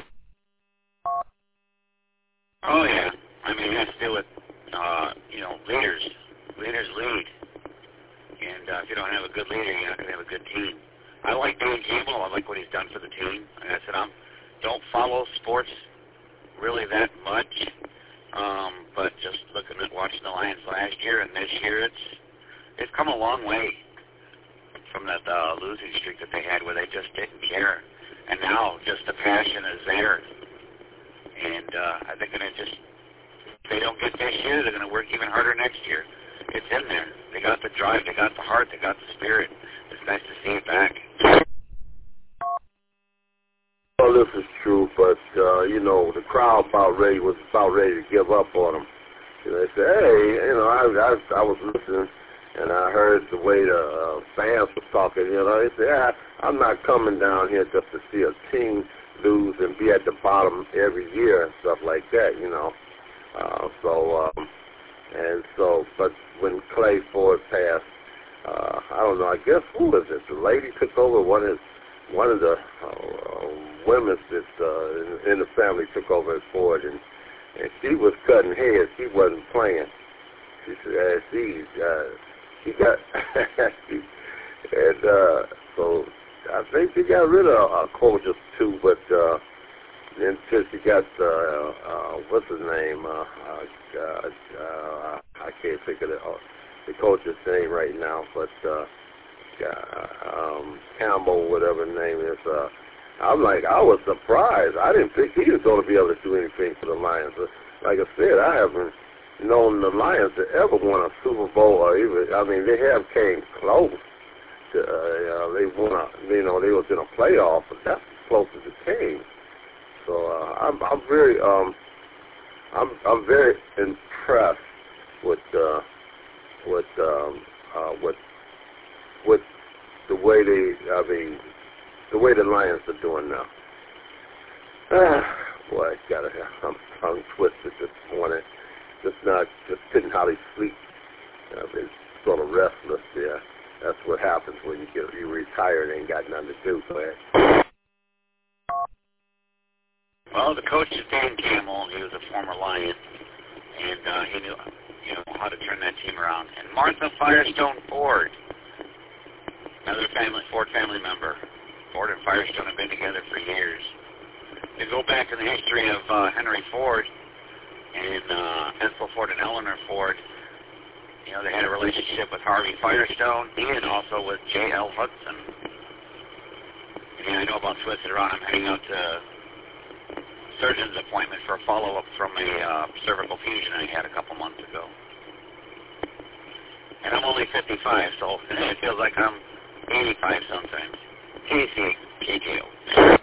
Oh, yeah. I mean, it has to do with, leaders. Leaders lead. And if you don't have a good leader, you're not going to have a good team. I like Dan Campbell. I like what he's done for the team. And I said, don't follow sports really that much, but just looking at watching the Lions last year and this year, it's come a long way from that losing streak that they had where they just didn't care. And now just the passion is there. And I think if they don't get this year, they're going to work even harder next year. It's in there. They got the drive, they got the heart, they got the spirit. It's nice to see it back. Well, this is true, but, the crowd was about ready to give up on them. They said, hey, I was listening, and I heard the way the fans were talking, they said, I'm not coming down here just to see a team lose and be at the bottom every year and stuff like that, but when Clay Ford passed, I don't know, I guess, who was it? The lady took over, one of the women that in the family took over at Ford, and she was cutting heads. She wasn't playing. She said, she got, and so I think she got rid of coaches too, but then she got, what's his name? I can't think of the coach's name right now, but Campbell, whatever his name is. I was surprised. I didn't think he was going to be able to do anything for the Lions. Like I said, I haven't known the Lions to ever won a Super Bowl or even, they have came close to, they won they was in a playoff, but that's as close as it came. So I'm very impressed with the way the way the Lions are doing now. Boy, I'm tongue twisted this morning. Just couldn't hardly sleep. I've been sort of restless. Yeah, that's what happens when you retire and ain't got nothing to do. Go ahead. Well, the coach is Dan Campbell. He was a former Lion, and he knew how to turn that team around. And Martha Firestone Ford, another Ford family member. Ford and Firestone have been together for years. To go back in the history of Henry Ford and Ethel Ford and Eleanor Ford, they had a relationship with Harvey Firestone and also with J.L. Hudson. Yeah, I know about twisted around. I'm heading out to surgeon's appointment for a follow-up from a cervical fusion I had a couple months ago. And I'm only 55, so it feels like I'm 85 sometimes. KJO.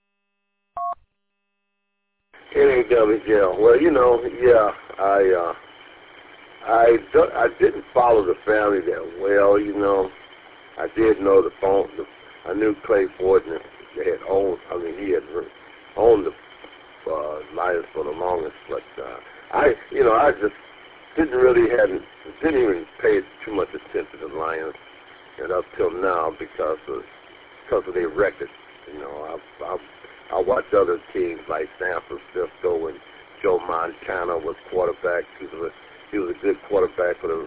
NAWJL. Well, you know, yeah, I didn't follow the family that well, you know. I did know the phone. I knew Clay Forden had owned. I mean, he had owned the Lions for the longest, but I just didn't even pay too much attention to the Lions, and up till now because of their record. You know, I watched other teams like San Francisco and Joe Montana was quarterback. He was a good quarterback for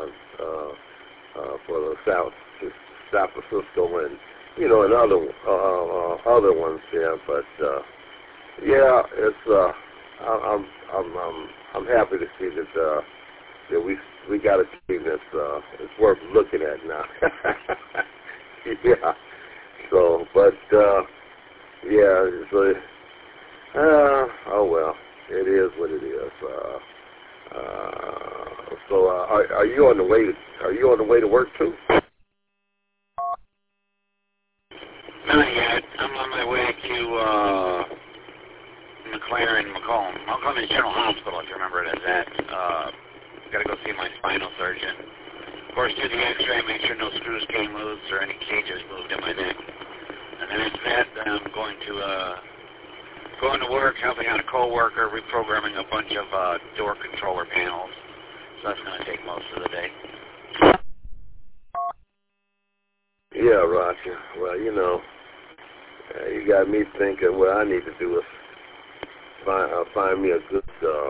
the San Francisco and and other ones there. But yeah, it's I'm happy to see that we got a team that's it's worth looking at now. Yeah. So, but yeah, so oh well, it is what it is. So, are you on the way to work too? Not yet. I'm on my way to McLaren Macomb. Macomb is General Hospital, if you remember it as that. Got to go see my spinal surgeon. Of course, do the X-ray, make sure no screws came loose or any cages moved in my neck. And then after that, I'm going to work, helping out a coworker, reprogramming a bunch of door controller panels. So that's going to take most of the day. Yeah, Roger. Well, you got me thinking what I need to do is find me a good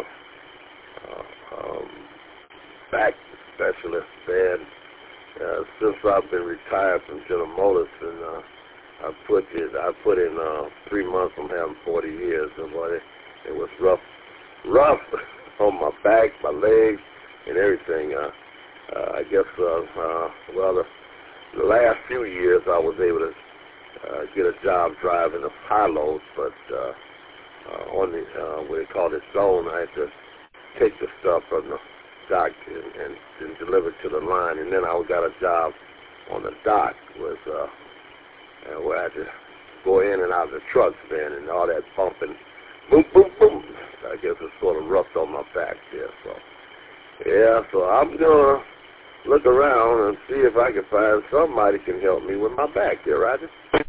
back specialist. And since I've been retired from General Motors, and I put in 3 months from having 40 years, and boy, it was rough on my back, my legs, and everything. I guess the last few years I was able to get a job driving the high loads, but on the what they call it zone, I had to take the stuff from the dock and deliver it to the line, and then I got a job on the dock where I had to go in and out of the trucks then, and all that bumping, boom, boom, boom. I guess it's sort of roughed on my back there. So yeah, so I'm gonna look around and see if I can find somebody can help me with my back there, Roger.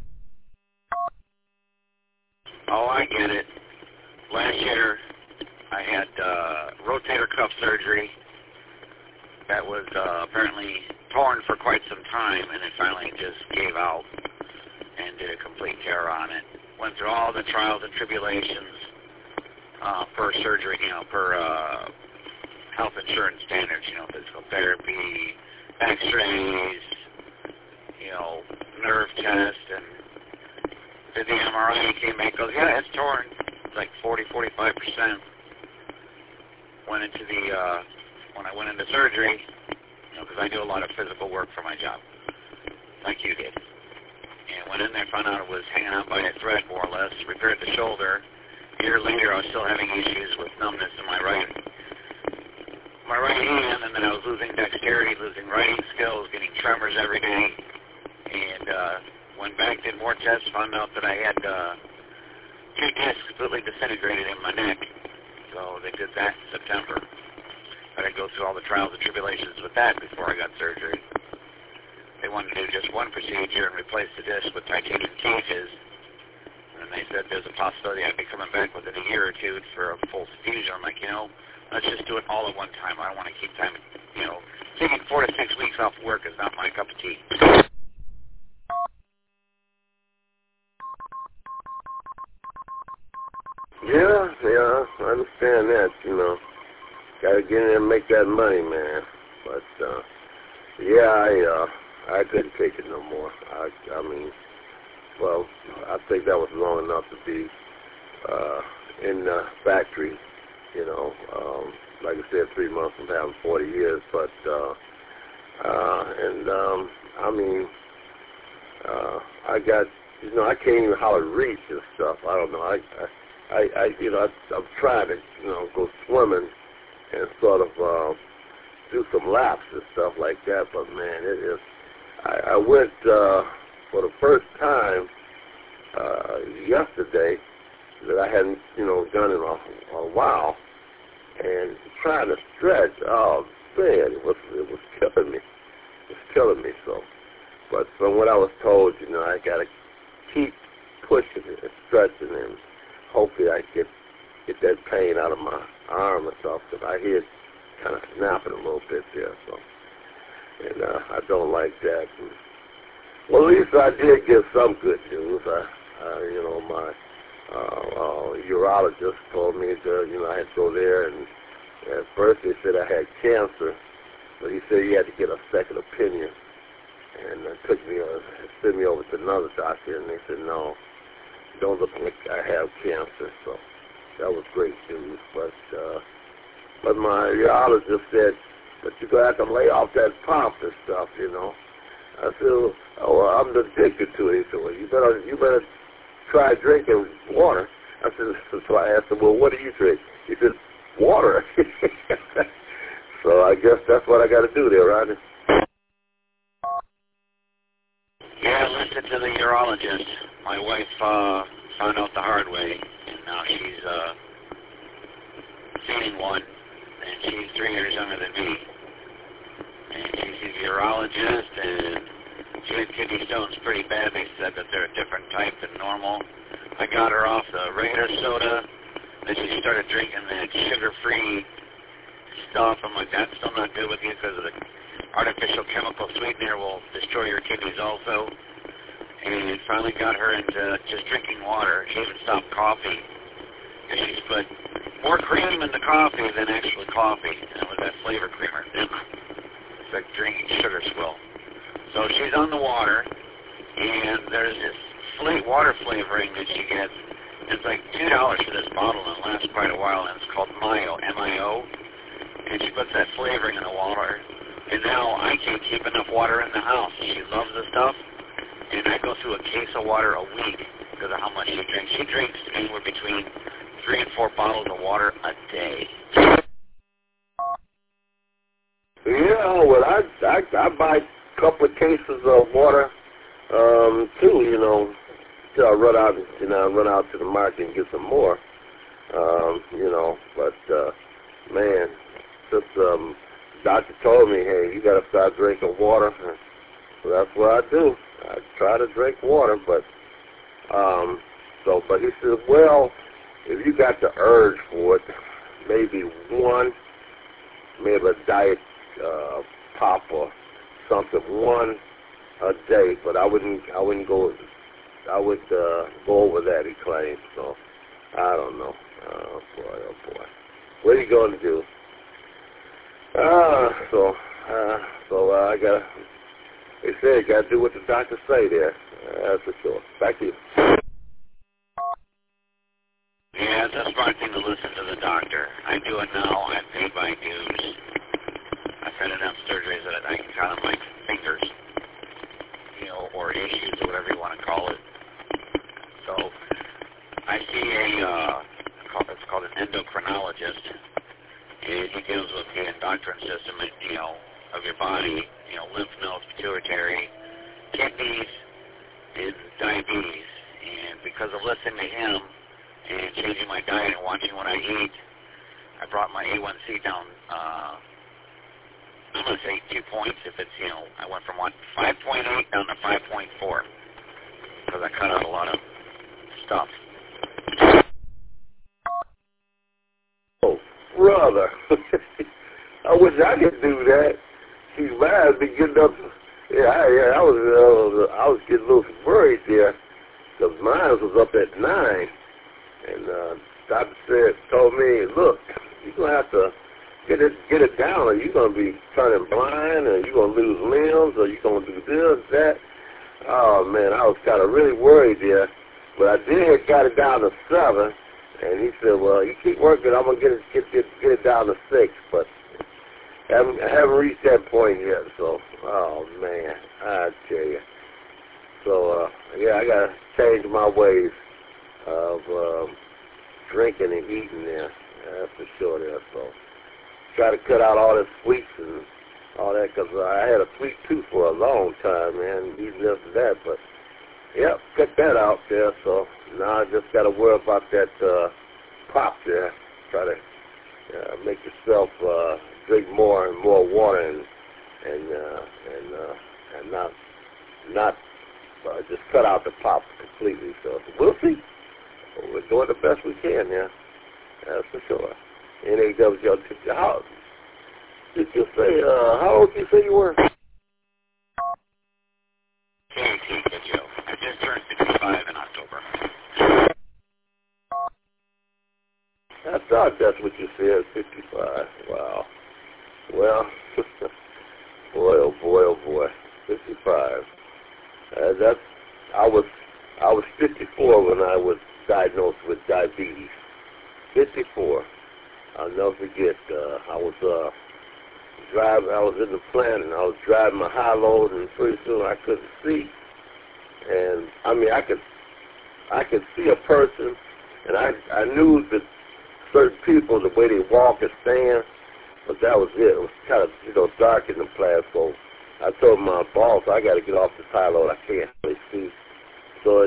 Oh, I get it. Last year, I had rotator cuff surgery that was apparently torn for quite some time, and it finally just gave out and did a complete tear on it. Went through all the trials and tribulations per surgery, per health insurance standards, physical therapy, x-rays, nerve test, and did the MRI. Came back, goes, yeah, it's torn. It's like 40-45%. Went into when I went into surgery, because I do a lot of physical work for my job, like you did. And went in there, found out it was hanging out by a thread, more or less. Repaired the shoulder. A year later, I was still having issues with numbness in my right hand, and then I was losing dexterity, losing writing skills, getting tremors every day. And went back, did more tests, found out that I had 2 discs completely disintegrated in my neck. So they did that in September. I had to go through all the trials and tribulations with that before I got surgery. They wanted to do just one procedure and replace the disc with titanium cages. And they said there's a possibility I'd be coming back within a year or two for a full fusion. I'm like, let's just do it all at one time. I don't want to keep time, taking 4 to 6 weeks off work is not my cup of tea. Yeah, I understand that, Got to get in there and make that money, man. But, yeah, I couldn't take it no more. I mean, well, I think that was long enough to be in the factory, like I said, 3 months from having 40 years. But, I mean, I got you know, I can't even hardly reach and stuff. I don't know. I'm trying to, you know, go swimming and sort of do some laps and stuff like that. But man, it is. I went for the first time yesterday that I hadn't, you know, done in a while, and trying to stretch. Oh man, it was killing me. It was killing me. So, but from what I was told, you know, I gotta keep pushing it and stretching, and hopefully I get that pain out of my arm or something. Because I hear it kind of snapping a little bit there. So, and I don't like that. And, well, at least I did get some good news. You know, my urologist told me that, you know, I had to go there, and at first they said I had cancer, but he said he had to get a second opinion, and sent me over to another doctor, and they said, no, don't look like I have cancer. So that was great news. But my urologist said, but you're going to have to lay off that pump and stuff, you know. I said, oh, well, I'm addicted to it. He said, well, you better try drinking water. I said, so I asked him, well, what do you drink? He said, water. So I guess that's what I got to do there, Rodney. Yeah, listen to the urologist. My wife found out the hard way, and now she's seeing one, and she's 3 years younger than me. And she's a urologist, and she had kidney stones pretty bad. They said that they're a different type than normal. I got her off the regular soda, then she started drinking that sugar-free stuff. I'm like, that's still not good with you because of the artificial chemical sweetener will destroy your kidneys also. And finally got her into just drinking water. She even stopped coffee. And she's put more cream in the coffee than actually coffee. And it was that flavor creamer. It's like drinking sugar swill. So she's on the water, and there's this water flavoring that she gets. It's like $2 for this bottle, and it lasts quite a while, and it's called Mio, M-I-O. And she puts that flavoring in the water. And now I can't keep enough water in the house. She loves the stuff. And I go through a case of water a week because of how much she drinks. She drinks anywhere between 3 and 4 bottles of water a day. Yeah, well, I buy a couple of cases of water too. You know, till I run out to the market and get some more. You know, but man, just doctor told me, hey, you got to start drinking water. So that's what I do. I try to drink water, but he said, well, if you got the urge for it, maybe a diet pop or something, one a day. But I wouldn't go. I would go over that, he claimed. So I don't know. Oh boy. What are you going to do? So I got. They said you got to do what the doctors say there. That's for sure. Back to you. Yeah, it's a smart thing to listen to the doctor. I do it now. I pay my dues. I've had enough surgeries that I can count on my fingers, you know, or issues or whatever you want to call it. So I see it's called an endocrinologist. And he deals with the endocrine system, you know, of your body, you know, lymph nodes, pituitary, kidneys, and diabetes. And because of listening to him and changing my diet and watching what I eat, I brought my A1C down, I'm going to say 2 points if it's, you know, I went from 5.8 down to 5.4 because I cut out a lot of stuff. Oh, brother. I wish I could do that. See, mine be getting up. I was getting a little worried there because mine was up at 9, and doctor told me, look, you're gonna have to get it down, or you're gonna be turning blind, or you're gonna lose limbs, or you're gonna do this, that. Oh man, I was kind of really worried there, but I did got it down to 7, and he said, well, you keep working, I'm gonna get it down to 6, but. I haven't reached that point yet, so, oh, man, I tell you. So, yeah, I got to change my ways of drinking and eating there. That's for sure there. So, try to cut out all the sweets and all that, because I had a sweet tooth for a long time, man, even after that. But, yeah, cut that out there. So, now I just got to worry about that pop there. Try to make yourself drink more and more water and not just cut out the pop completely. So we'll see. We're doing the best we can there. That's for sure. NAWL. How did you say? How old did you say you were? Joe. I just turned 65 in October. I thought that's what you said, 55. Wow. Well, boy, oh boy, oh boy, 55. I was 54 when I was diagnosed with diabetes. 54. I'll never forget. I was in the plant and I was driving my high load, and pretty soon I couldn't see. And I mean, I could see a person, and I knew that certain people, the way they walk and stand, but that was it. It was kind of, dark in the plant. So I told my boss, I got to get off this high load. I can't really see. So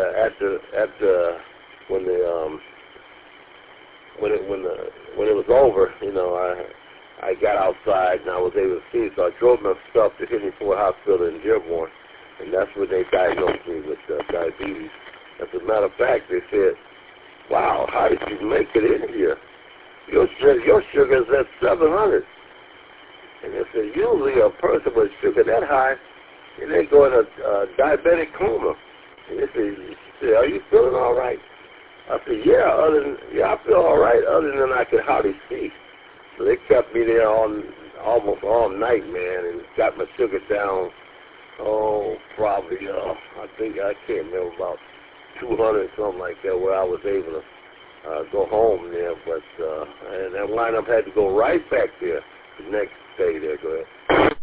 when it was over, I got outside and I was able to see. So I drove myself to Henry Ford Hospital in Dearborn, and that's when they diagnosed me with diabetes. As a matter of fact, they said, "Wow, how did you make it in here? Your sugar is at 700." And they said, usually a person with sugar that high, and they go in a diabetic coma. And they said, "Are you feeling all right?" I said, "Yeah, I feel all right, other than I could hardly see." So they kept me there almost all night, man, and got my sugar down. Probably I can't remember, about 200, something like that, where I was able to go home there. But and that lineup had to go right back there the next day there. Go ahead.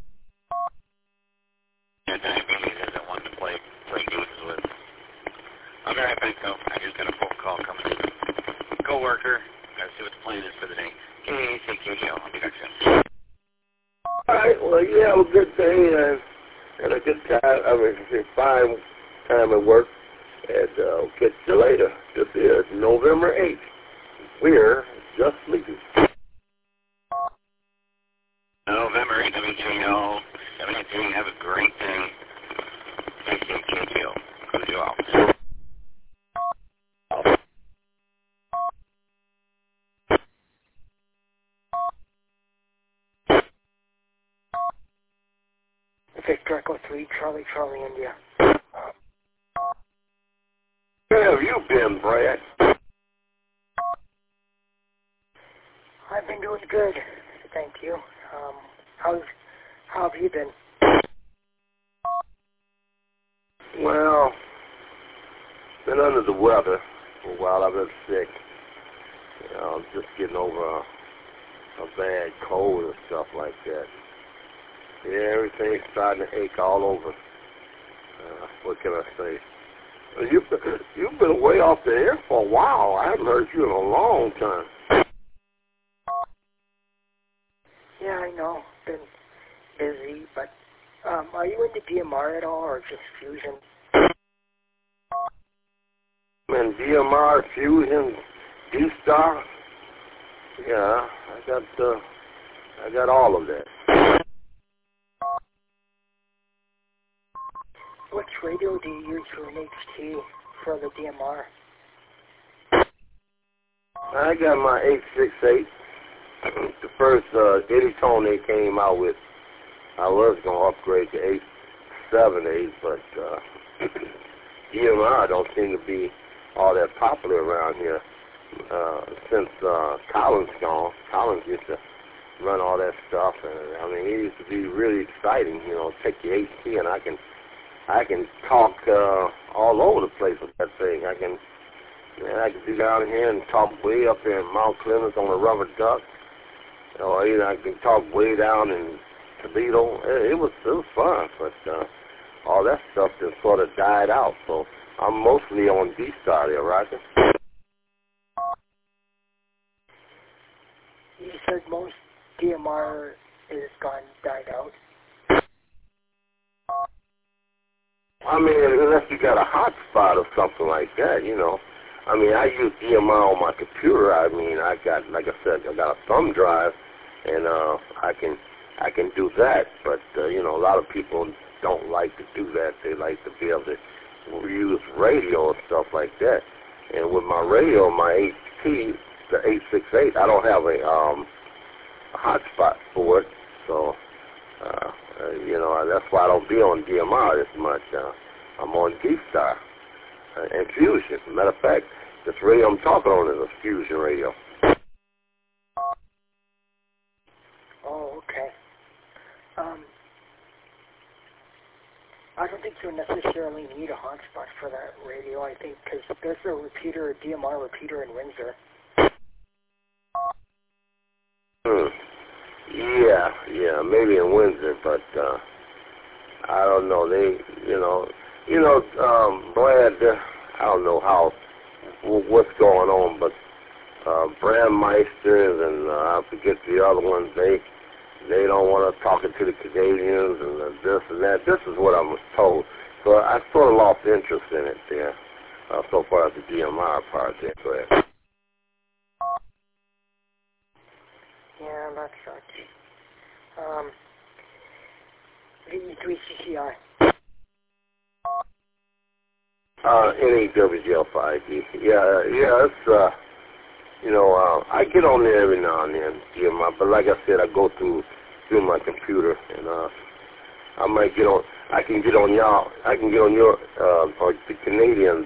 Yeah, diabetes isn't one to play games with. I'll be right back, though. I just got a phone call coming in. Coworker, gotta see what the plan is for the day. KACKO, I'll be back soon. All right, well, you have a good day and a good time. I mean, fine time at work. And catch you later. This is November 8th. We're just sleeping. November 8th, WJO 73. Have a great day. KACKO. Close you out. Victor Echo 3, Charlie, India. Where have you been, Brad? I've been doing good, thank you. How have you been? Well, been under the weather for a while. I've been sick. I'm just getting over a bad cold and stuff like that. Yeah, everything's starting to ache all over. What can I say? You've been away off the air for a while. I haven't heard you in a long time. Yeah, I know. Been busy, but are you into DMR at all, or just Fusion? And DMR, Fusion, D-Star. Yeah, I got all of that. Which radio do you use for an HT for the DMR? I got my 868. The first Eddie tone they came out with. I was going to upgrade to 878, but DMR don't seem to be all that popular around here since Collins gone. Collins used to run all that stuff, and I mean, it used to be really exciting. Take your HT and I can talk all over the place with that thing. I can be down here and talk way up there in Mount Clemens on a rubber duck, or I can talk way down in Toledo. It was fun, but all that stuff just sort of died out. So I'm mostly on D-Star there, Roger. You said most DMR is died out. I mean, unless you got a hotspot or something like that, you know. I mean, I use DMR on my computer. I mean, I got, like I said, I got a thumb drive, and I can do that. But you know, a lot of people don't like to do that. They like to be able to use radio and stuff like that. And with my radio, my HT, the 868, I don't have a hotspot for it. So, you know, that's why I don't be on DMR as much. I'm on D-Star and Fusion. Matter of fact, this radio I'm talking on is a Fusion radio. Oh, okay. I don't think you necessarily need a hotspot for that radio, I think, because there's a repeater, a DMR repeater in Windsor. Yeah, maybe in Windsor, but I don't know. They, Brad, I don't know what's going on, but Brandmeisters and I forget the other ones. They don't want to talk to the Canadians and this and that. This is what I was told. So I sort of lost interest in it there. So far as the DMR part there. Go ahead. Yeah, that sucks. VE3CCI. NEWGL5D. Yeah, it's, I get on there every now and then, DMR, but like I said, I go through my computer, and I might get on, I can get on your, or the Canadians,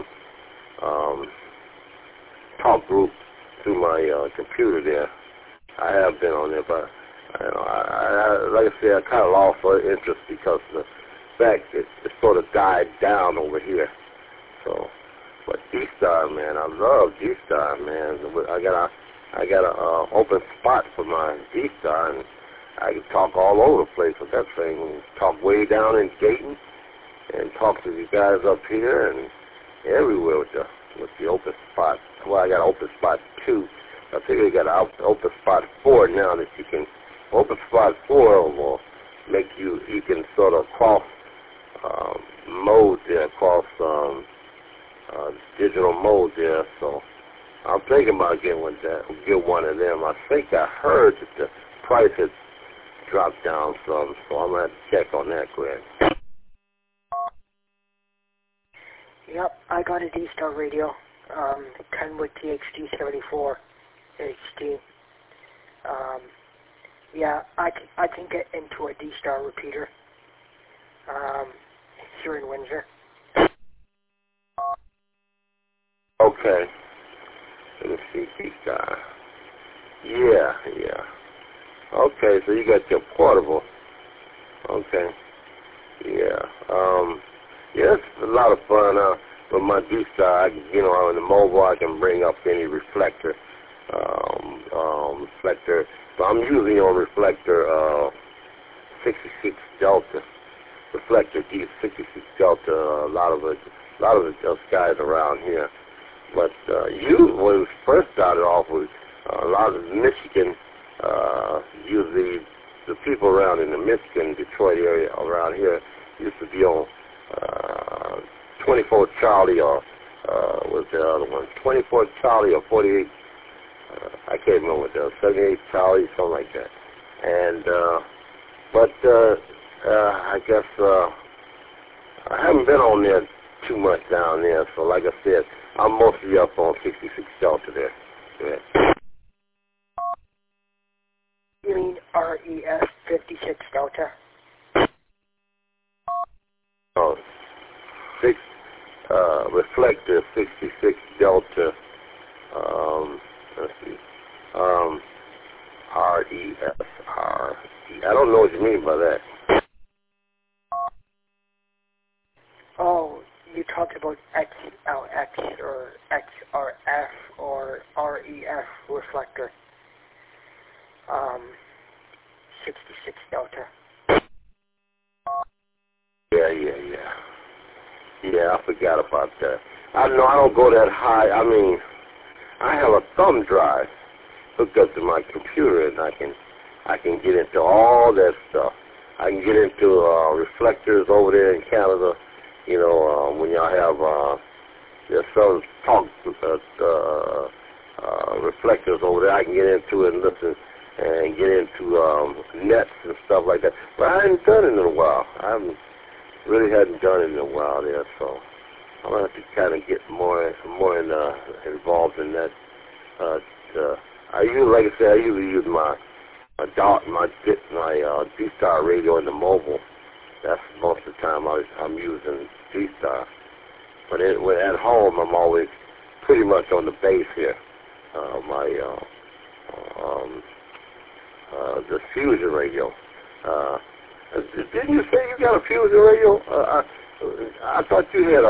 talk group through my computer there. I have been on there, but like I said, I kind of lost interest because of the fact that it sort of died down over here. So, but D-Star, man, I love D-Star, man. I got a open spot for my D-Star, and I can talk all over the place with that thing. Talk way down in Dayton, and talk to these guys up here, and everywhere with the open spot. Well, I got open spot 2. I think they got open spot 4 now that you can. Open spot 4 will make you can sort of cross mode there, cross digital mode there. So I'm thinking about get one of them. I think I heard that the price has dropped down some, so I'm gonna have to check on that, Greg. Yep, I got a D-Star radio, Kenwood TXT74 HD. Yeah, I can get into a D-Star repeater here in Windsor. Okay. Let me see, D-Star. Yeah. Okay, so you got your portable. Okay. Yeah. It's a lot of fun. With my D-Star, on the mobile, I can bring up any reflector. So I'm usually on reflector 66 Delta. Reflector D66 Delta. A lot of the guys around here. But when we first started off with a lot of Michigan, usually the people around in the Michigan, Detroit area around here used to be on 24 Charlie or what's the other one? 24 Charlie or 48. I can't remember what that was. 78 Charlie, something like that. And I guess I haven't been on there too much down there. So like I said, I'm mostly up on 66 Delta there. Yeah. You mean REF 56 Delta? Oh, reflector 66 Delta. Let's see. REFR. I don't know what you mean by that. Oh, you talked about XLX or XRF or REF reflector. 66 Delta. Yeah. forgot about that. I don't go that high. I mean, I have a thumb drive hooked up to my computer, and I can get into all that stuff. I can get into reflectors over there in Canada. You know, when y'all have there's some talk reflectors over there, I can get into it and listen and get into nets and stuff like that. But I hadn't done it in a while. Really hadn't done it in a while there, so I'm gonna have to kind of get more involved in that. I usually use my D-Star radio in the mobile. That's most of the time I'm using D-Star. But at home, I'm always pretty much on the base here. The Fusion radio. Didn't you say you got a Fusion radio? I thought you had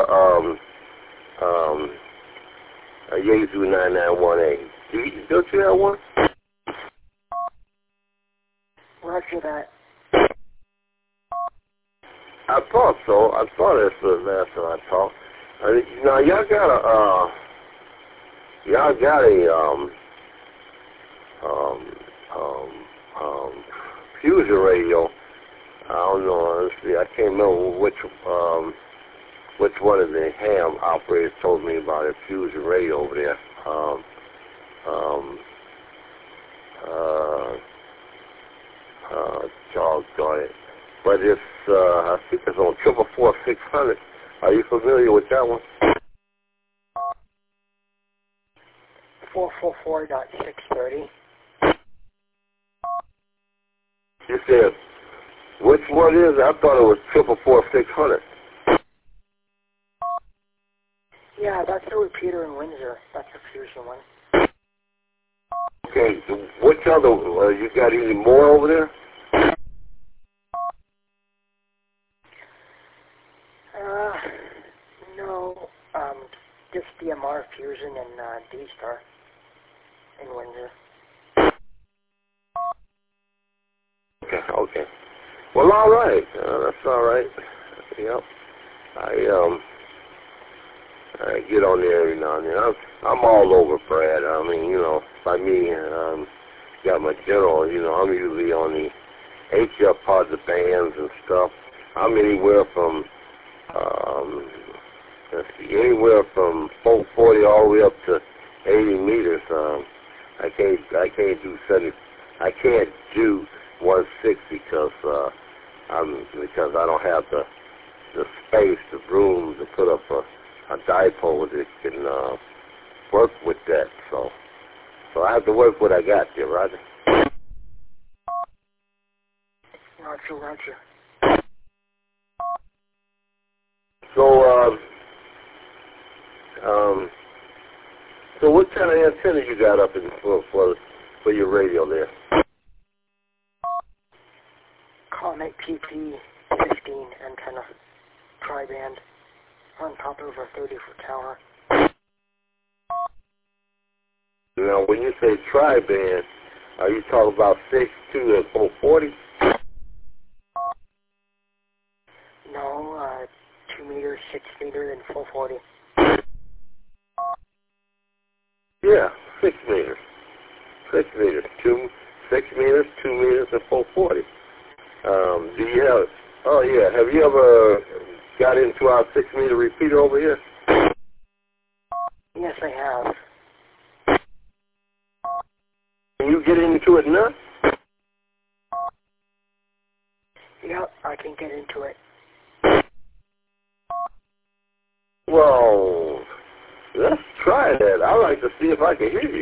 a Yaesu 991A. Don't you have one? Roger that. I thought so. I thought that's the last time I talked. Now y'all got a Fusion radio. I don't know. Honestly, I can't remember which one of the ham operators told me about a Fusion radio over there. Doggone it. But it's I think it's on 444-600. Are you familiar with that one? 444.630. You said, which one is it? I thought it was 444-600. Yeah, that's the repeater in Windsor. That's the Fusion one. Okay, which other, you got any more over there? No, just DMR Fusion and D-Star in Windsor. Okay. Well, all right. That's all right. Yep. I get on there every now and then. I'm all over, Brad. I mean, you know, by me, got my general, you know, I'm usually on the HF parts of bands and stuff. I'm anywhere from, anywhere from 440 all the way up to 80 meters. I can't do 160 because I don't have the space, the room to put up a dipole that can work with that. So I have to work what I got there, Roger. Roger. So what kind of antenna you got up in for your radio there? Comet PP-15 antenna, tri-band, on top of a 30-foot tower. Now, when you say tri-band, are you talking about 6, 2, and 440? No, 2 meters, 6 meters, and 440. Yeah, 6 meters. 6 meters. 6 meters, 2 meters, and 440. Do you have? Oh yeah. Have you ever got into our 6-meter repeater over here? Yes, I have. Can you get into it now? Yep, I can get into it. Well, let's try that. I'd like to see if I can hear you.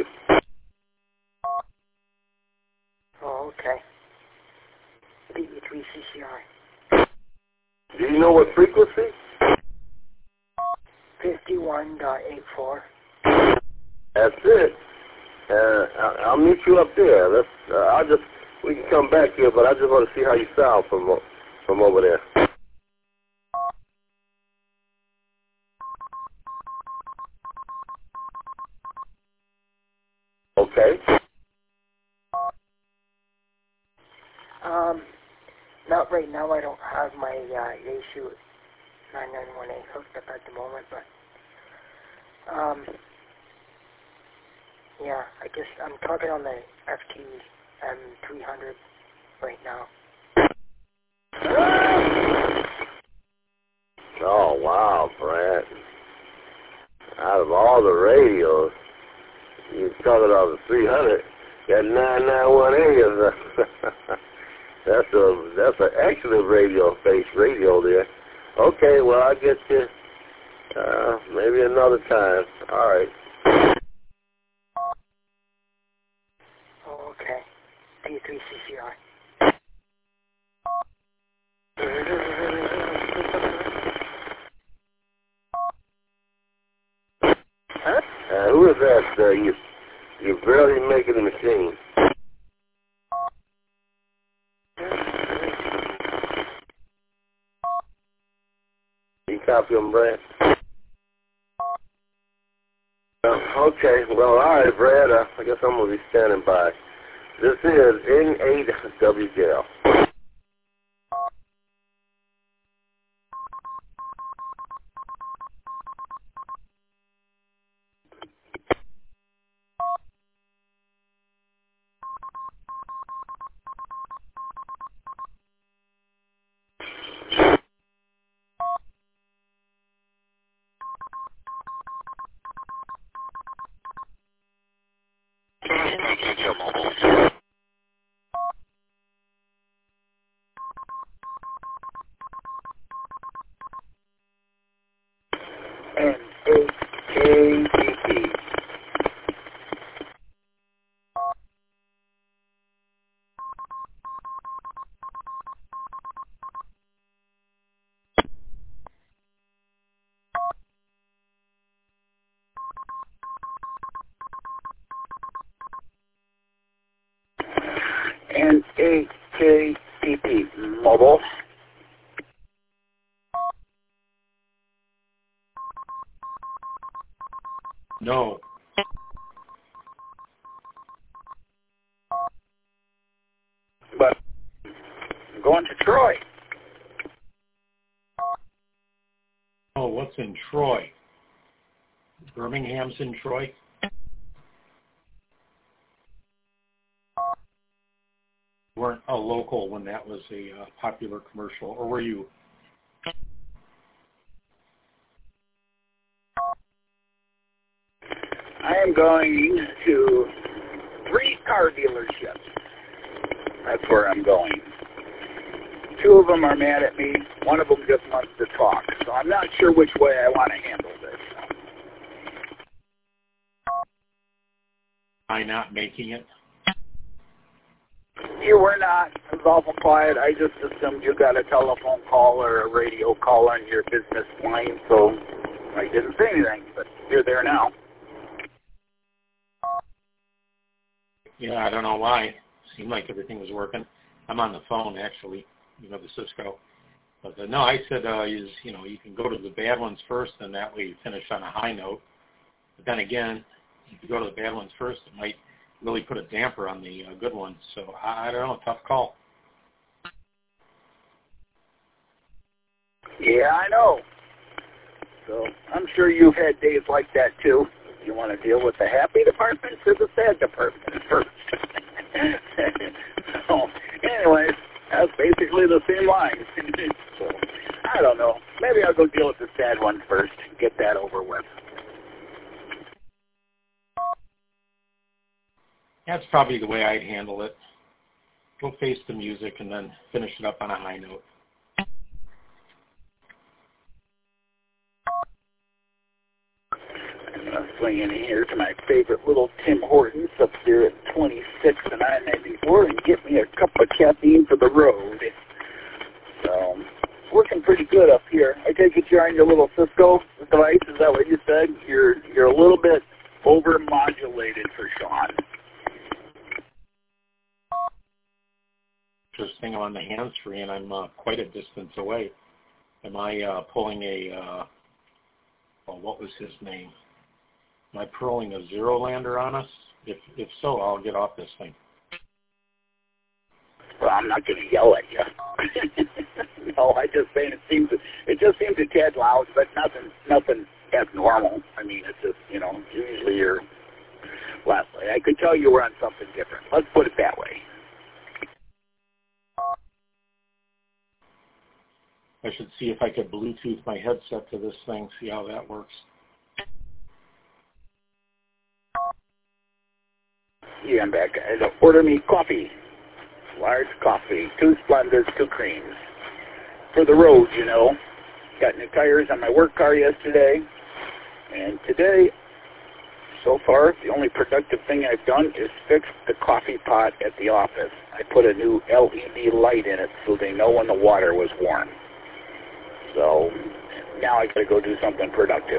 Oh, okay. DE3CCR. Do you know what frequency? 51.84. That's it. I'll meet you up there. We can come back here, but I just want to see how you sound from over there. Okay. Not right now. I don't have my Yaesu 991A hooked up at the moment, but yeah, I guess I'm talking on the FTM300 right now. Oh, wow, Brad. Out of all the radios, you're talking about the 300, that 991A is that's an excellent radio-based radio there. Okay, well, I'll get you maybe another time. All right. Oh, okay. D3CCR. Who is that? You're barely making the machine. You copy them, Brad? Okay, well, all right, Brad. I guess I'm going to be standing by. This is N8WJL. N8KGP. N8KGP mobile. No. But I'm going to Troy. Oh, what's in Troy? Birmingham's in Troy? You weren't a local when that was a popular commercial, or were you? I am going to 3 car dealerships. That's where I'm going. 2 of them are mad at me. 1 of them just wants to talk. So I'm not sure which way I want to handle this. By not making it? You were not. It was awful quiet. I just assumed you got a telephone call or a radio call on your business line, so I didn't say anything. But you're there now. Yeah, I don't know why. Seemed like everything was working. I'm on the phone, actually, the Cisco. But no, I said, you can go to the bad ones first, and that way you finish on a high note. But then again, if you go to the bad ones first, it might really put a damper on the good ones. So I don't know, tough call. Yeah, I know. So I'm sure you've had days like that, too. You want to deal with the happy department or the sad department first? So, anyways, that's basically the same line. So, I don't know. Maybe I'll go deal with the sad one first and get that over with. That's probably the way I'd handle it. Go face the music and then finish it up on a high note. I'm going to swing in here to my favorite little Tim Hortons up there at 26 and I-94 and get me a cup of caffeine for the road. So, it's working pretty good up here. I take it you're on your little Cisco device. Is that what you said? You're a little bit over-modulated for Sean. Interesting, I'm on the hands-free and I'm quite a distance away. Am I pulling what was his name? Am I pulling a Zero Lander on us? If so, I'll get off this thing. Well, I'm not going to yell at you. No, I just saying it just seems a tad loud, but nothing abnormal. I mean, it's just, you know, usually you're, well, I could tell you were on something different. Let's put it that way. I should see if I could Bluetooth my headset to this thing, see how that works. Yeah, I'm back. Order me coffee. Large coffee. 2 Splendas, 2 creams. For the road, you know. Got new tires on my work car yesterday. And today, so far, the only productive thing I've done is fix the coffee pot at the office. I put a new LED light in it so they know when the water was warm. So now I got to go do something productive.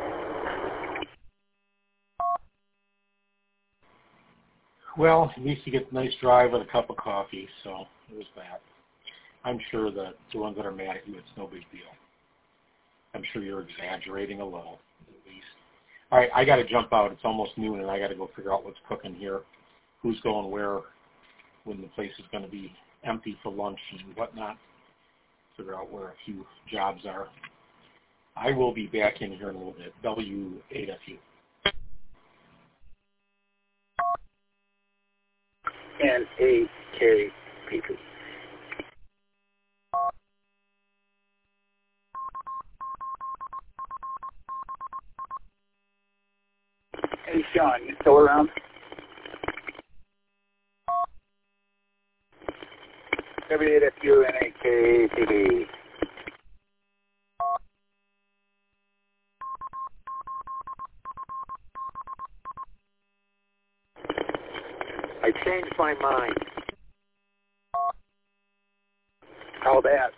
Well, at least you get a nice drive with a cup of coffee, so there's that. I'm sure that the ones that are mad at you, it's no big deal. I'm sure you're exaggerating a little, at least. All right, I got to jump out. It's almost noon, and I got to go figure out what's cooking here, who's going where, when the place is going to be empty for lunch and whatnot. Figure out where a few jobs are. I will be back in here in a little bit. W8FU. NAKPP. Hey, Sean, you still around? W8FU, NAKPP. I changed my mind. How that?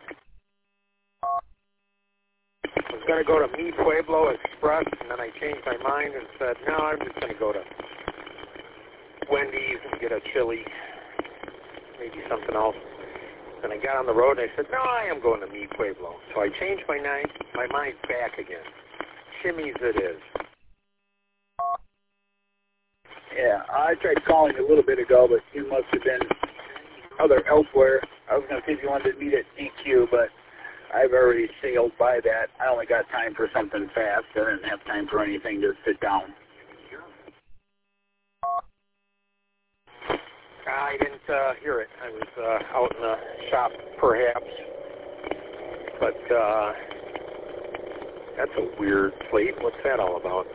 I was going to go to Mi Pueblo Express, and then I changed my mind and said, no, I'm just going to go to Wendy's and get a chili, maybe something else. And I got on the road, and I said, no, I am going to Mi Pueblo. So I changed my mind back again. Shimmies it is. Yeah, I tried calling a little bit ago, but you must have been elsewhere. I was going to see if you wanted to meet at EQ, but I've already sailed by that. I only got time for something fast. I didn't have time for anything to sit down. I didn't hear it. I was out in the shop, perhaps. But that's a weird plate. What's that all about?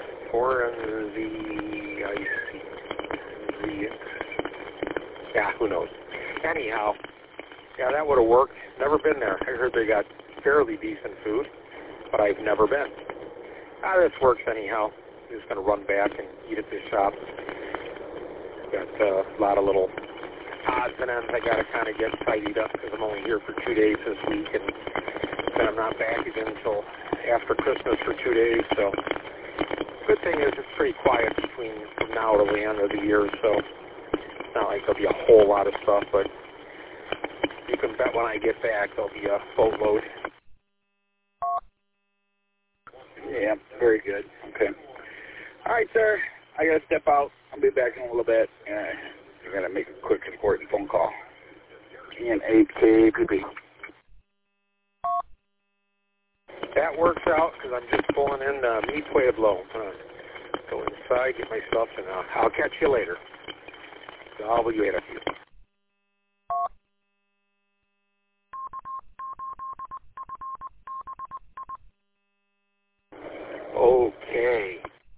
Yeah, who knows? Anyhow, yeah, that would have worked. Never been there. I heard they got fairly decent food, but I've never been. This works anyhow. I'm just going to run back and eat at this shop. Got a lot of little odds and ends I got to kind of get tidied up because I'm only here for 2 days this week, and then I'm not back again until after Christmas for 2 days. So good thing is it's pretty quiet from now to the end of the year, so it's not like there'll be a whole lot of stuff, but you can bet when I get back there'll be a boatload. Yeah, very good. Okay. All right, sir. I got to step out. I'll be back in a little bit. I'm going to make a quick, important phone call. NAKPP. That works out because I'm just pulling in Mi Pueblo. Go inside, get my stuff, and I'll catch you later. W8FU. Okay.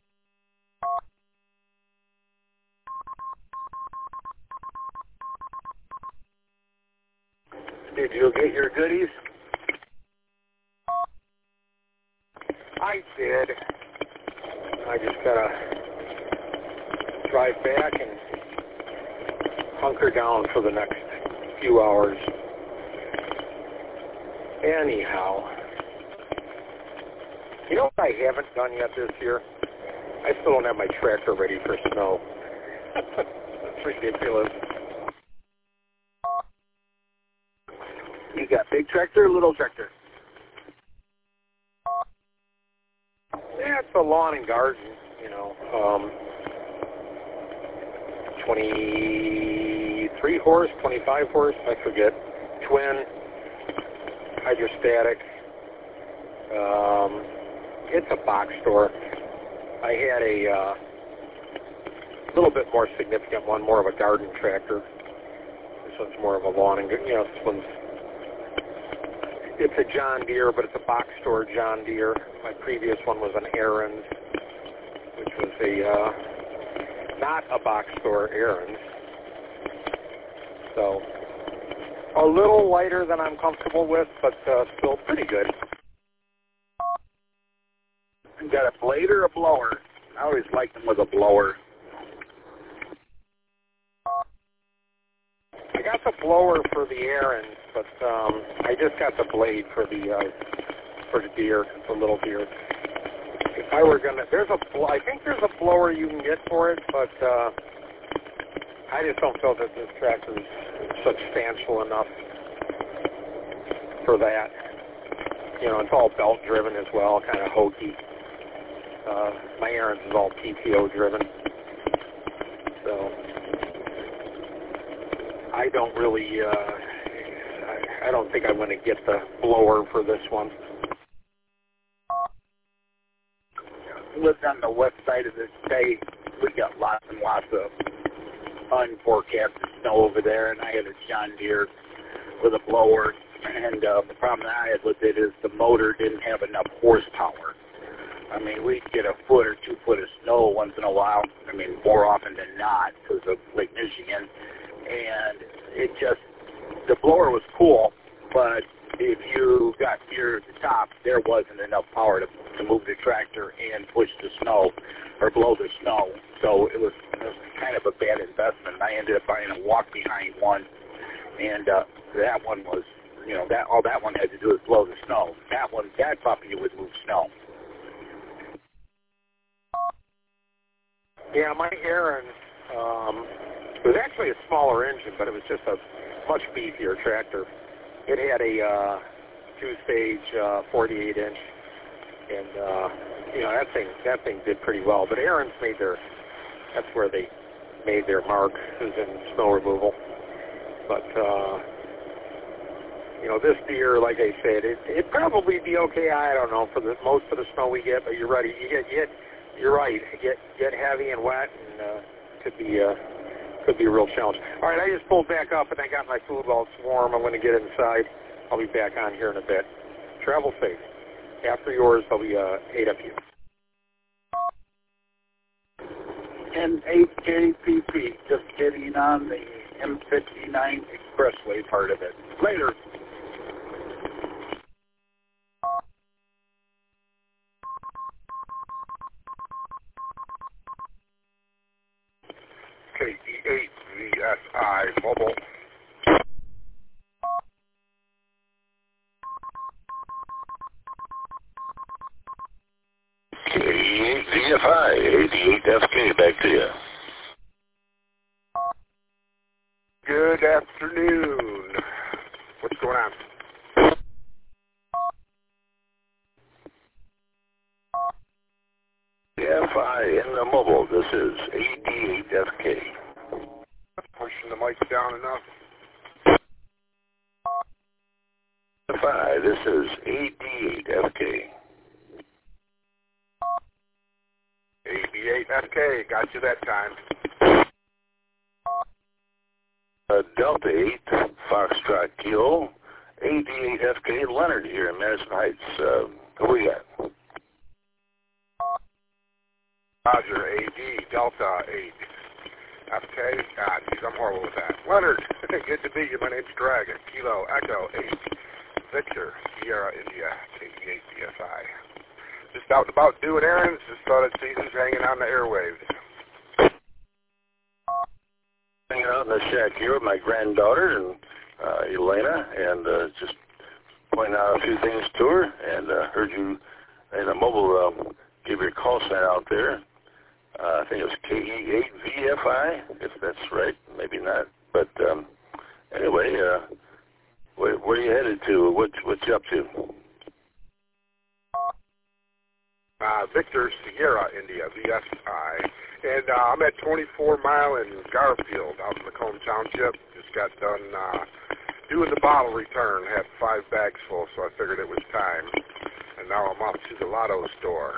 Did you get your goodies? I did. I just gotta drive back and hunker down for the next few hours. Anyhow, you know what I haven't done yet this year? I still don't have my tractor ready for snow. That's ridiculous. You got big tractor or little tractor? Yeah, it's a lawn and garden, 23 23 horse, 25 horse, I forget. Twin, hydrostatic. It's a box store. I had a little bit more significant one, more of a garden tractor. This one's more of a lawn and, you know, this one's, it's a John Deere, but it's a box store John Deere. My previous one was an Aaron's, which was a, not a box store Aaron's. So, a little lighter than I'm comfortable with, but still pretty good. You got a blade or a blower? I always liked them with a blower. I got the blower for the Aaron's, but I just got the blade for the deer, the little deer. If I were gonna, I think there's a blower you can get for it, but I just don't feel that this tractor is substantial enough for that. You know, it's all belt driven as well, kind of hokey. My Aaron's is all PTO driven, so I don't really, I don't think I'm going to get the blower for this one. Lived on the west side of the state. We got lots and lots of unforecasted snow over there, and I had a John Deere with a blower, and the problem that I had with it is the motor didn't have enough horsepower. I mean, we'd get a foot or 2 foot of snow once in a while. I mean, more often than not because of Lake Michigan. And it just, the blower was cool, but if you got near the top, there wasn't enough power to move the tractor and push the snow or blow the snow. So it was kind of a bad investment. I ended up buying a walk-behind one, and that one was, you know, that all that one had to do was blow the snow. That puppy would move snow. Yeah, my Aaron was actually a smaller engine, but it was just a much beefier tractor. It had a two-stage 48-inch, and you know, that thing did pretty well. But Aaron's that's where they made their mark, is in snow removal. But you know, this Deere, like I said, it'd probably be okay. I don't know for most of the snow we get, but you're right. You're right. Get heavy and wet, and could be a real challenge. All right, I just pulled back up, and I got my food while it's warm. I'm going to get inside. I'll be back on here in a bit. Travel safe. After yours, I'll be 8FU. And 8KPP, just getting on the M59 expressway part of it. Later. KE8VSI mobile. KE8VFI, 88FK, back to you. Good afternoon. What's going on? FI in the mobile, this is 88FK. Pushing the mic down enough. FI, this is 88FK. AB8FK, got you that time. Delta 8, Foxtrot Kilo, 88FK, Leonard here in Madison Heights. Who we got? Roger, AD, Delta 8. FK, geez, I'm horrible with that. Leonard, good to meet you. My name's Dragon, Kilo, Echo 8, Victor, Sierra, India, KE8VFI. Just out and about doing errands, just thought I'd see who's hanging on the airwaves. Hanging out in the shack here with my granddaughter and Elena, and just pointing out a few things to her, and heard you in a mobile give your call sign out there. I think it was KE8VFI, if that's right, maybe not. But anyway, where are you headed to? What you up to? Victor Sierra India, VSI. And I'm at 24 Mile in Garfield out in Macomb Township. Just got done doing the bottle return. Had 5 bags full, so I figured it was time. And now I'm off to the Lotto store.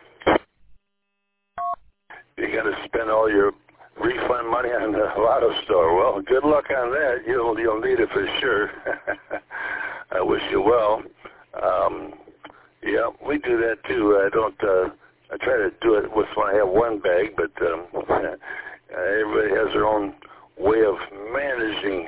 You got to spend all your refund money on the Lotto store. Well, good luck on that. You'll need it for sure. I wish you well. Yeah, we do that too. I try to do it with when I have 1 bag, but everybody has their own way of managing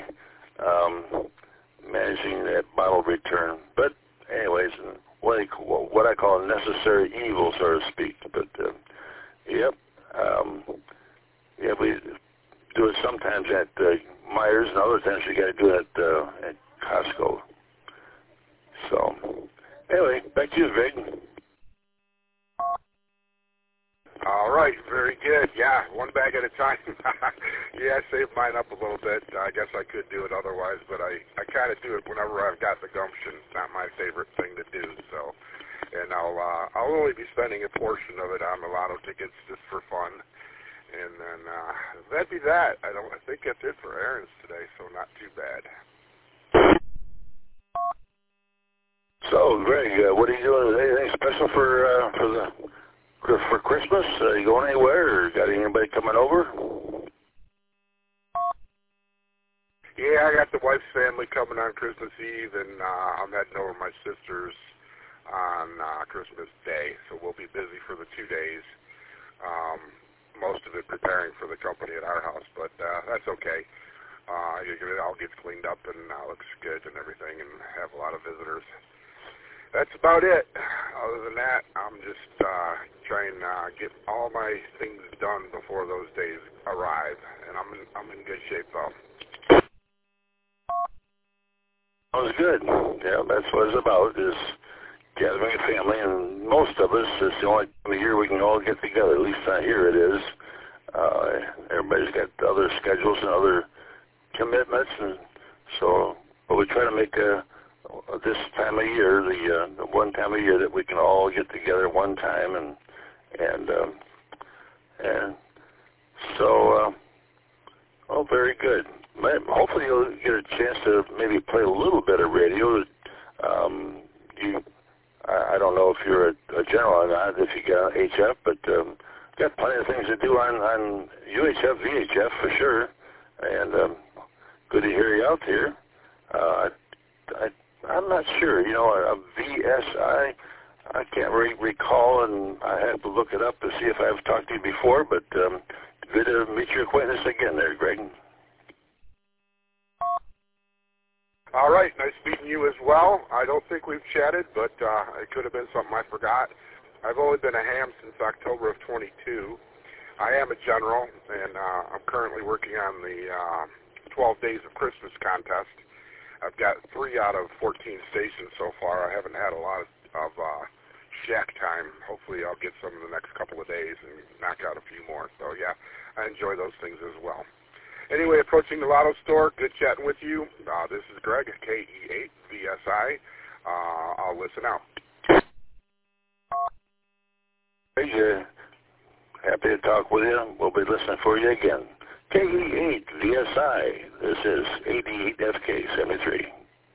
that bottle return. But anyways, what I call a necessary evil, so to speak. But yep. Yeah, we do it sometimes at Myers, and other times you got to do it at Costco. So, anyway, back to you, Greg. All right, very good. Yeah, 1 bag at a time. Yeah, I saved mine up a little bit. I guess I could do it otherwise, but I kind of do it whenever I've got the gumption. It's not my favorite thing to do, so. And I'll only be spending a portion of it on the Lotto tickets just for fun. And then that'd be that. I think that's it for errands today, so not too bad. So, Greg, what are you doing? Anything special for Christmas? You going anywhere, or got anybody coming over? Yeah, I got the wife's family coming on Christmas Eve, and I'm heading over to my sister's on Christmas Day, so we'll be busy for the 2 days. Most of it preparing for the company at our house, but that's okay. It all gets cleaned up and looks good and everything, and have a lot of visitors. That's about it. Other than that, I'm just trying to get all my things done before those days arrive, and I'm in good shape though. That was good. Yeah, that's what it's about, is gathering a family, and most of us, it's the only time of year we can all get together. At least not here it is. Everybody's got other schedules and other commitments, and so, but we try to make this time of year the one time of year that we can all get together one time, and so very good. Hopefully you'll get a chance to maybe play a little bit of radio. I don't know if you're a general or not, if you got HF, but got plenty of things to do on UHF, VHF for sure, and good to hear you out here. I'm not sure, a VSI, I can't recall, and I have to look it up to see if I've talked to you before, but good to meet your acquaintance again there, Greg. All right, nice meeting you as well. I don't think we've chatted, but it could have been something I forgot. I've only been a ham since October of 22. I am a general, and I'm currently working on the 12 Days of Christmas contest. I've got 3 out of 14 stations so far. I haven't had a lot of shack time. Hopefully I'll get some in the next couple of days and knock out a few more. So, yeah, I enjoy those things as well. Anyway, approaching the Lotto store. Good chatting with you. This is Greg, KE8VSI. I'll listen out. Hey, happy to talk with you. We'll be listening for you again. KE8VSI. This is 88FK73.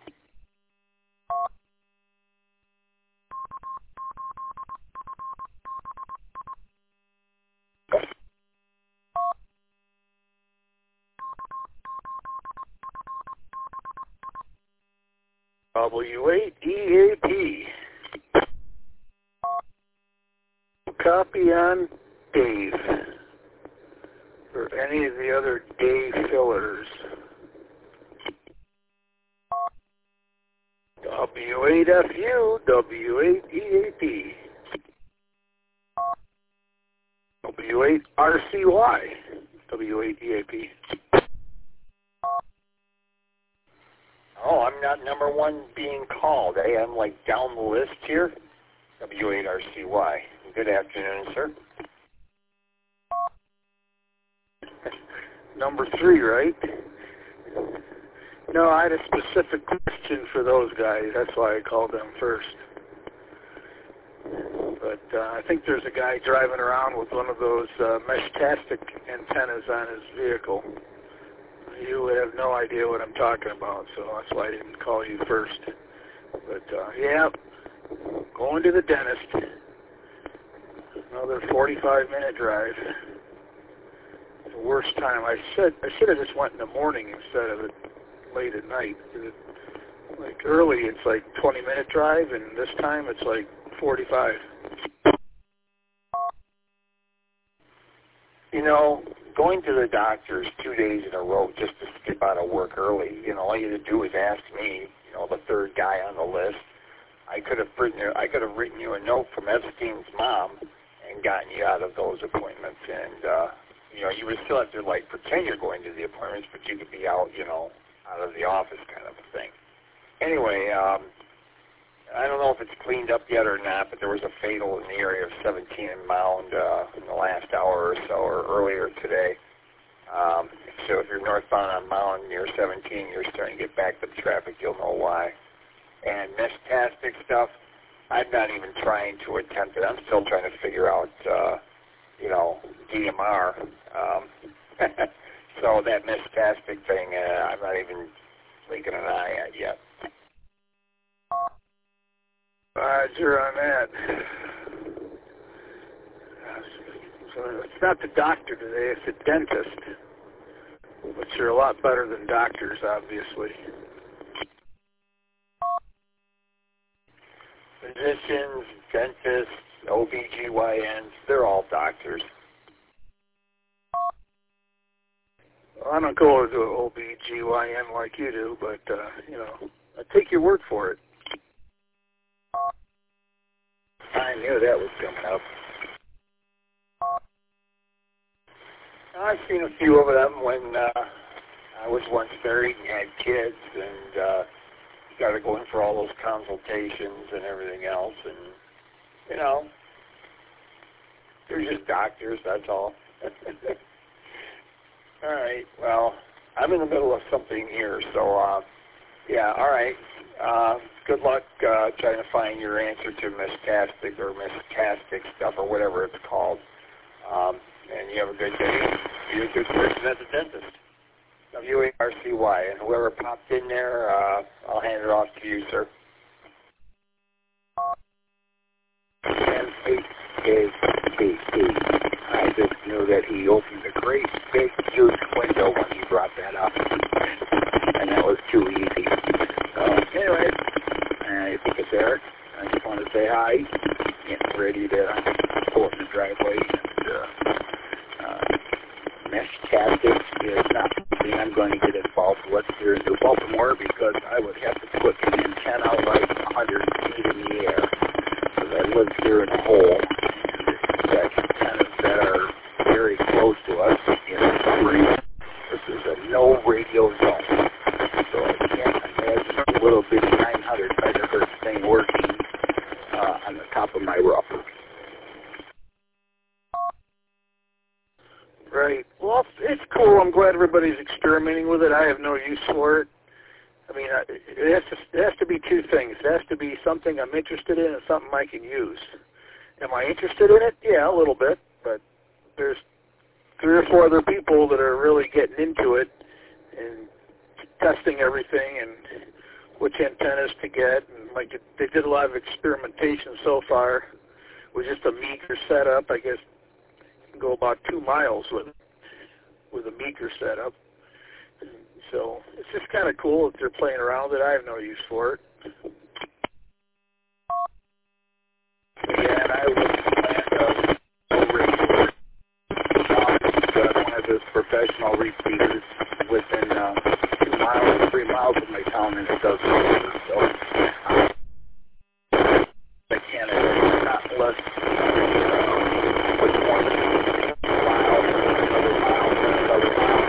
W8EAP. Copy on Dave, or any of the other Dave fillers. W8FU, W8EAP. W8RCY, W8EAP. Oh, I'm not number 1 being called. I'm like down the list here. W8RCY. Good afternoon, sir. Number 3, right? No, I had a specific question for those guys. That's why I called them first. But I think there's a guy driving around with one of those mesh-tastic antennas on his vehicle. You would have no idea what I'm talking about, so that's why I didn't call you first. But, yeah, going to the dentist. Another 45-minute drive. The worst time. I should have just went in the morning instead of it late at night. Like early, it's like 20-minute drive, and this time it's like 45. You know, going to the doctor's 2 days in a row just to skip out of work early, you know, all you had to do was ask me, you know, the third guy on the list. I could have written you a note from Epstein's mom and gotten you out of those appointments. And, you know, you would still have to, like, pretend you're going to the appointments, but you could be out, you know, out of the office kind of a thing. Anyway, I don't know if it's cleaned up yet or not, but there was a fatal in the area of 17 and Mound in the last hour or so, or earlier today. So if you're northbound on Mound near 17, you're starting to get backed up traffic, you'll know why. And mesh-tastic stuff, I'm not even trying to attempt it. I'm still trying to figure out, you know, DMR. So that mesh-tastic thing, I'm not even blinking an eye at yet. Roger on that. So it's not the doctor today, it's the dentist, which are a lot better than doctors, obviously. Physicians, dentists, OBGYNs, they're all doctors. Well, I don't go to an OBGYN like you do, but, you know, I take your word for it. I knew that was coming up. I've seen a few of them when I was once married and had kids, and got to go in for all those consultations and everything else, and, you know, they're just doctors, that's all. All right, well, I'm in the middle of something here, so, yeah, all right. Good luck trying to find your answer to mesh-tastic or mesh-tastic stuff or whatever it's called. And you have a good day. Be a good person at the dentist. W-A-R-C-Y. And whoever popped in there, I'll hand it off to you, sir. M-H-A-C-E. I just knew that he opened a great, big, huge window when he brought that up. And that was too easy. So, anyway, I think it's Eric. I just want to say hi. Getting ready to pull up the driveway. And mesh-tastic is not something I'm going to get involved with here in New Baltimore because I would have to put an antenna like 100 feet in the air. Because I live here in a hole. And the antennas that are very close to us in summary, this is a no radio zone. So I can't imagine a little bitty 900 megahertz thing working on the top of my roof. Right. Well, it's cool. I'm glad everybody's experimenting with it. I have no use for it. I mean, it has to be two things. It has to be something I'm interested in and something I can use. Am I interested in it? Yeah, a little bit. But there's 3 or 4 other people that are really getting into it and testing everything and which antennas to get. And like they did a lot of experimentation so far with just a meager setup. I guess you can go about 2 miles with a meager setup. So it's just kind of cool that they're playing around with it. I have no use for it. Yeah, and I was one of those professional repeaters within 2 miles, 3 miles of my town, and it does work. So I can't, not less with more than a mile, another mile, another mile.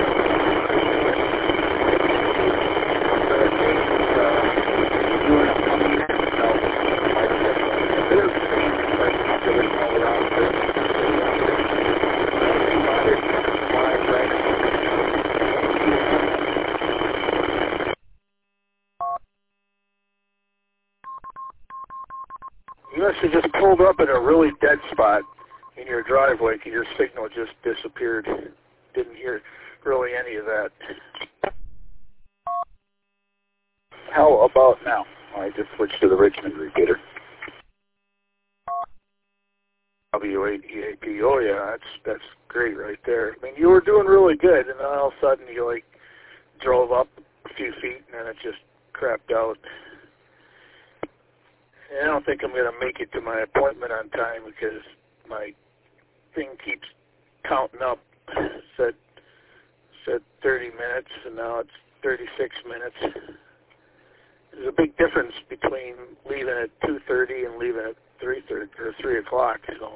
You must have just pulled up in a really dead spot in your driveway and your signal just disappeared. Didn't hear really any of that. How about now? I just switched to the Richmond repeater. W-A-D-A-P. Oh, yeah, that's great right there. I mean, you were doing really good, and then all of a sudden you, like, drove up a few feet, and then it just crapped out. And I don't think I'm going to make it to my appointment on time because my thing keeps counting up. Said 30 minutes, and now it's 36 minutes. There's a big difference between leaving at 2:30 and leaving at 3:30 or 3 o'clock. So,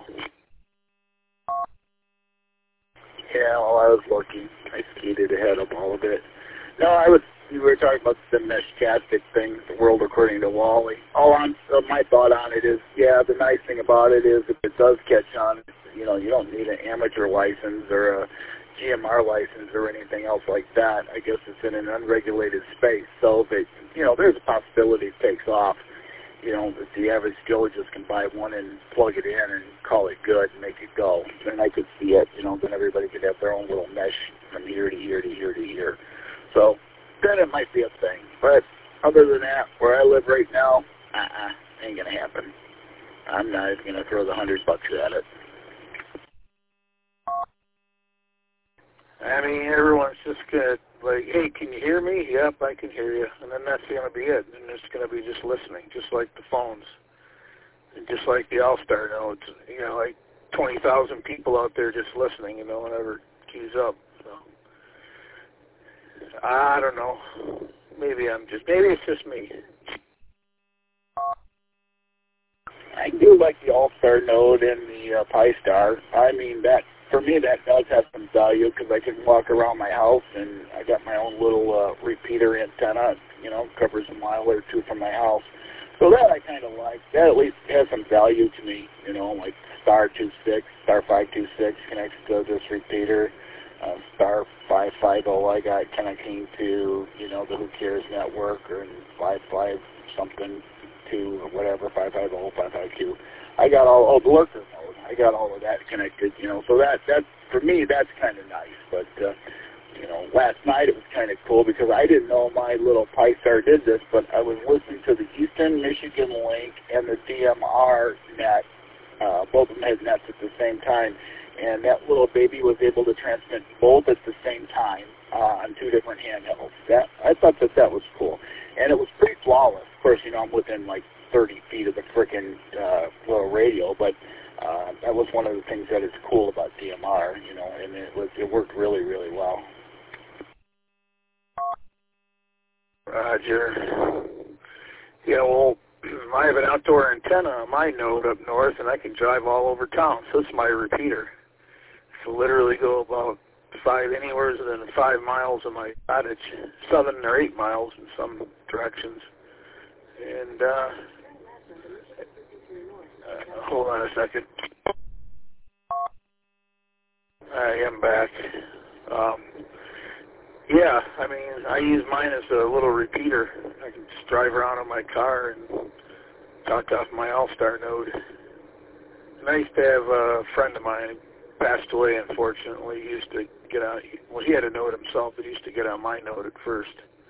yeah, well, I was lucky. I skated ahead of all of it. No, we were talking about the mesh-tastic thing, the world according to Wally. My thought on it is, yeah, the nice thing about it is if it does catch on, you don't need an amateur license or a GMR license or anything else like that. I guess it's in an unregulated space. So, there's a possibility it takes off. That the average Joe just can buy one and plug it in and call it good and make it go. And I could see it, then everybody could have their own little mesh from here to here to here to here. So then it might be a thing. But other than that, where I live right now, ain't going to happen. I'm not even going to throw the $100 at it. I mean, everyone's just going to, hey, can you hear me? Yep, I can hear you. And then that's going to be it. And it's going to be just listening, just like the phones. And just like the All-Star notes, like 20,000 people out there just listening, whenever it keys up. So, I don't know. Maybe it's just me. I do like the All-Star node and the Pi-Star. I mean, for me, that does have some value because I can walk around my house and I got my own little repeater antenna, covers a mile or two from my house. So that I kind of like. That at least has some value to me, like Star 26, Star 526 connects to this repeater. Star 550 I got connecting to, the Who Cares network or 55 something to whatever, 550, 552. I got all the lurker mode. I got all of that connected, so that for me, that's kind of nice. But, last night it was kind of cool because I didn't know my little Pi-Star did this, but I was listening to the Eastern Michigan link and the DMR net. Both of them had nets at the same time, and that little baby was able to transmit both at the same time on two different handhelds. I thought that was cool, and it was pretty flawless. Of course, I'm within like 30 feet of the frickin' little radio, but that was one of the things that is cool about DMR, and it worked really, really well. Roger. Yeah, well, I have an outdoor antenna on my node up north, and I can drive all over town, so it's my repeater. So literally go about anywhere within 5 miles of my cottage, 7 or 8 miles in some directions. And, hold on a second. I am back. Yeah, I mean, I use mine as a little repeater. I can just drive around in my car and talk off my All-Star node. And I used to have a friend of mine, passed away unfortunately. He used to get on, he had a node himself, but he used to get on my node at first.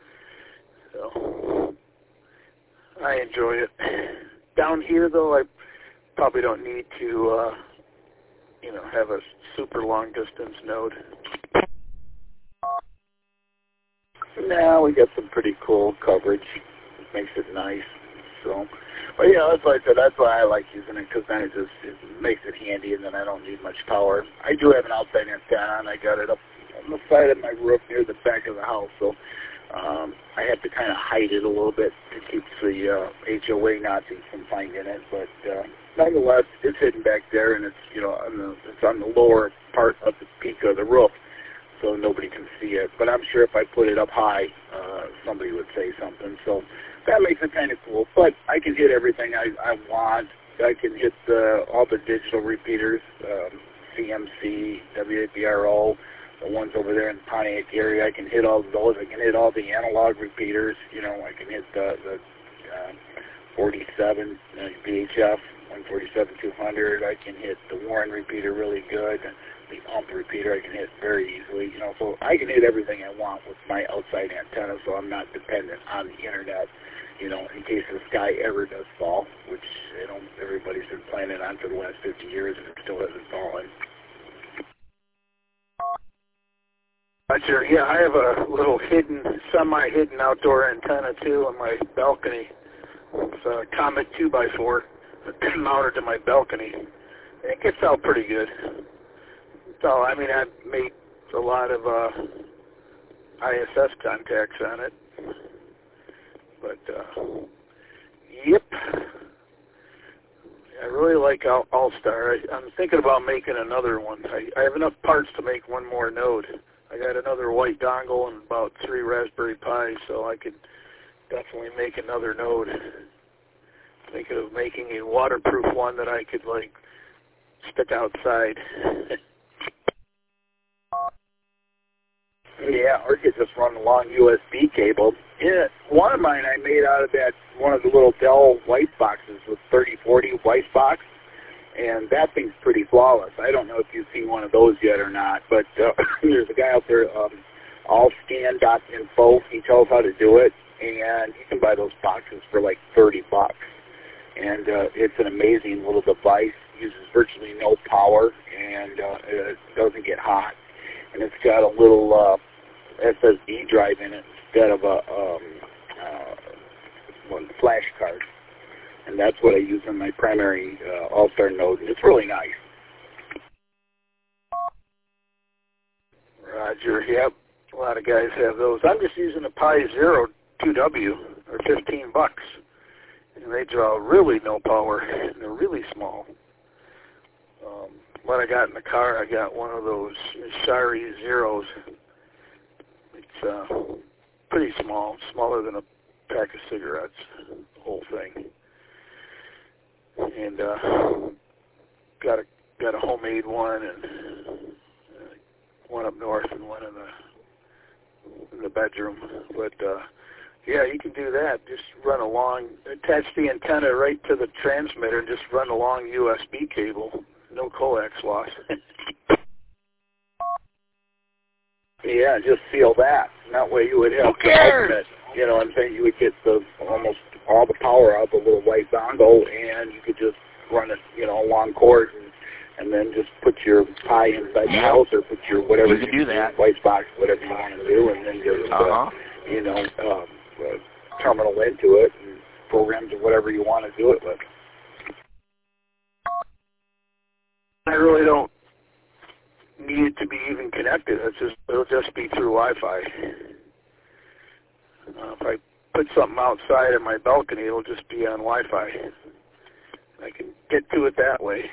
So, I enjoy it. Down here, though, I probably don't need to, have a super long distance node. Now we got some pretty cool coverage. It makes it nice. So, but yeah, that's why I said that's why I like using it, because then it makes it handy, and then I don't need much power. I do have an outside antenna, and I got it up on the side of my roof near the back of the house, so I have to kind of hide it a little bit to keep the HOA Nazis from finding it. But nonetheless, it's hidden back there, and it's it's on the lower part of the peak of the roof, so nobody can see it. But I'm sure if I put it up high, somebody would say something. So that makes it kind of cool. But I can hit everything I want. I can hit all the digital repeaters, CMC, WAPRO, the ones over there in the Pontiac area. I can hit all of those. I can hit all the analog repeaters. I can hit the 47 VHF. 147-200. I can hit the Warren repeater really good. The UMP repeater I can hit very easily. So I can hit everything I want with my outside antenna, so I'm not dependent on the internet, in case the sky ever does fall, which, everybody's been planning on for the last 50 years and it still hasn't fallen. Roger. Yeah, I have a little semi-hidden outdoor antenna, too, on my balcony. It's a Comet 2x4 mounted to my balcony. It gets out pretty good. So, I've made a lot of ISS contacts on it. But, yep. I really like All-Star. I'm thinking about making another one. I have enough parts to make one more node. I got another white dongle and about 3 Raspberry Pis, so I could definitely make another node. Thinking of making a waterproof one that I could, stick outside. Yeah, or you could just run a long USB cable. Yeah, one of mine I made out of one of the little Dell white boxes with 3040 white box, and that thing's pretty flawless. I don't know if you've seen one of those yet or not, but there's a guy out there, allscan.info. He tells how to do it, and you can buy those boxes for like $30. And it's an amazing little device. Uses virtually no power, and it doesn't get hot. And it's got a little SSD drive in it instead of a flash card. And that's what I use on my primary All-Star node. And it's really nice. Roger, yep. A lot of guys have those. I'm just using a Pi Zero 2W, or $15. And they draw really no power, and they're really small. What I got in the car, I got one of those Shari Zeros. It's pretty small, smaller than a pack of cigarettes, the whole thing. And got a homemade one, and one up north and one in the bedroom. But yeah, you can do that. Just run along, attach the antenna right to the transmitter, and just run a long USB cable. No coax loss. Yeah, just seal that. And that way you would have the ultimate, and then you would get almost all the power out the little white dongle, and you could just run it, a long cord, and then just put your Pi inside the house, or put your whatever you can do that. White box, whatever you want to do, and then just terminal into it and program to whatever you want to do it with. I really don't need it to be even connected. It'll just be through Wi-Fi. If I put something outside of my balcony, it'll just be on Wi-Fi. I can get to it that way.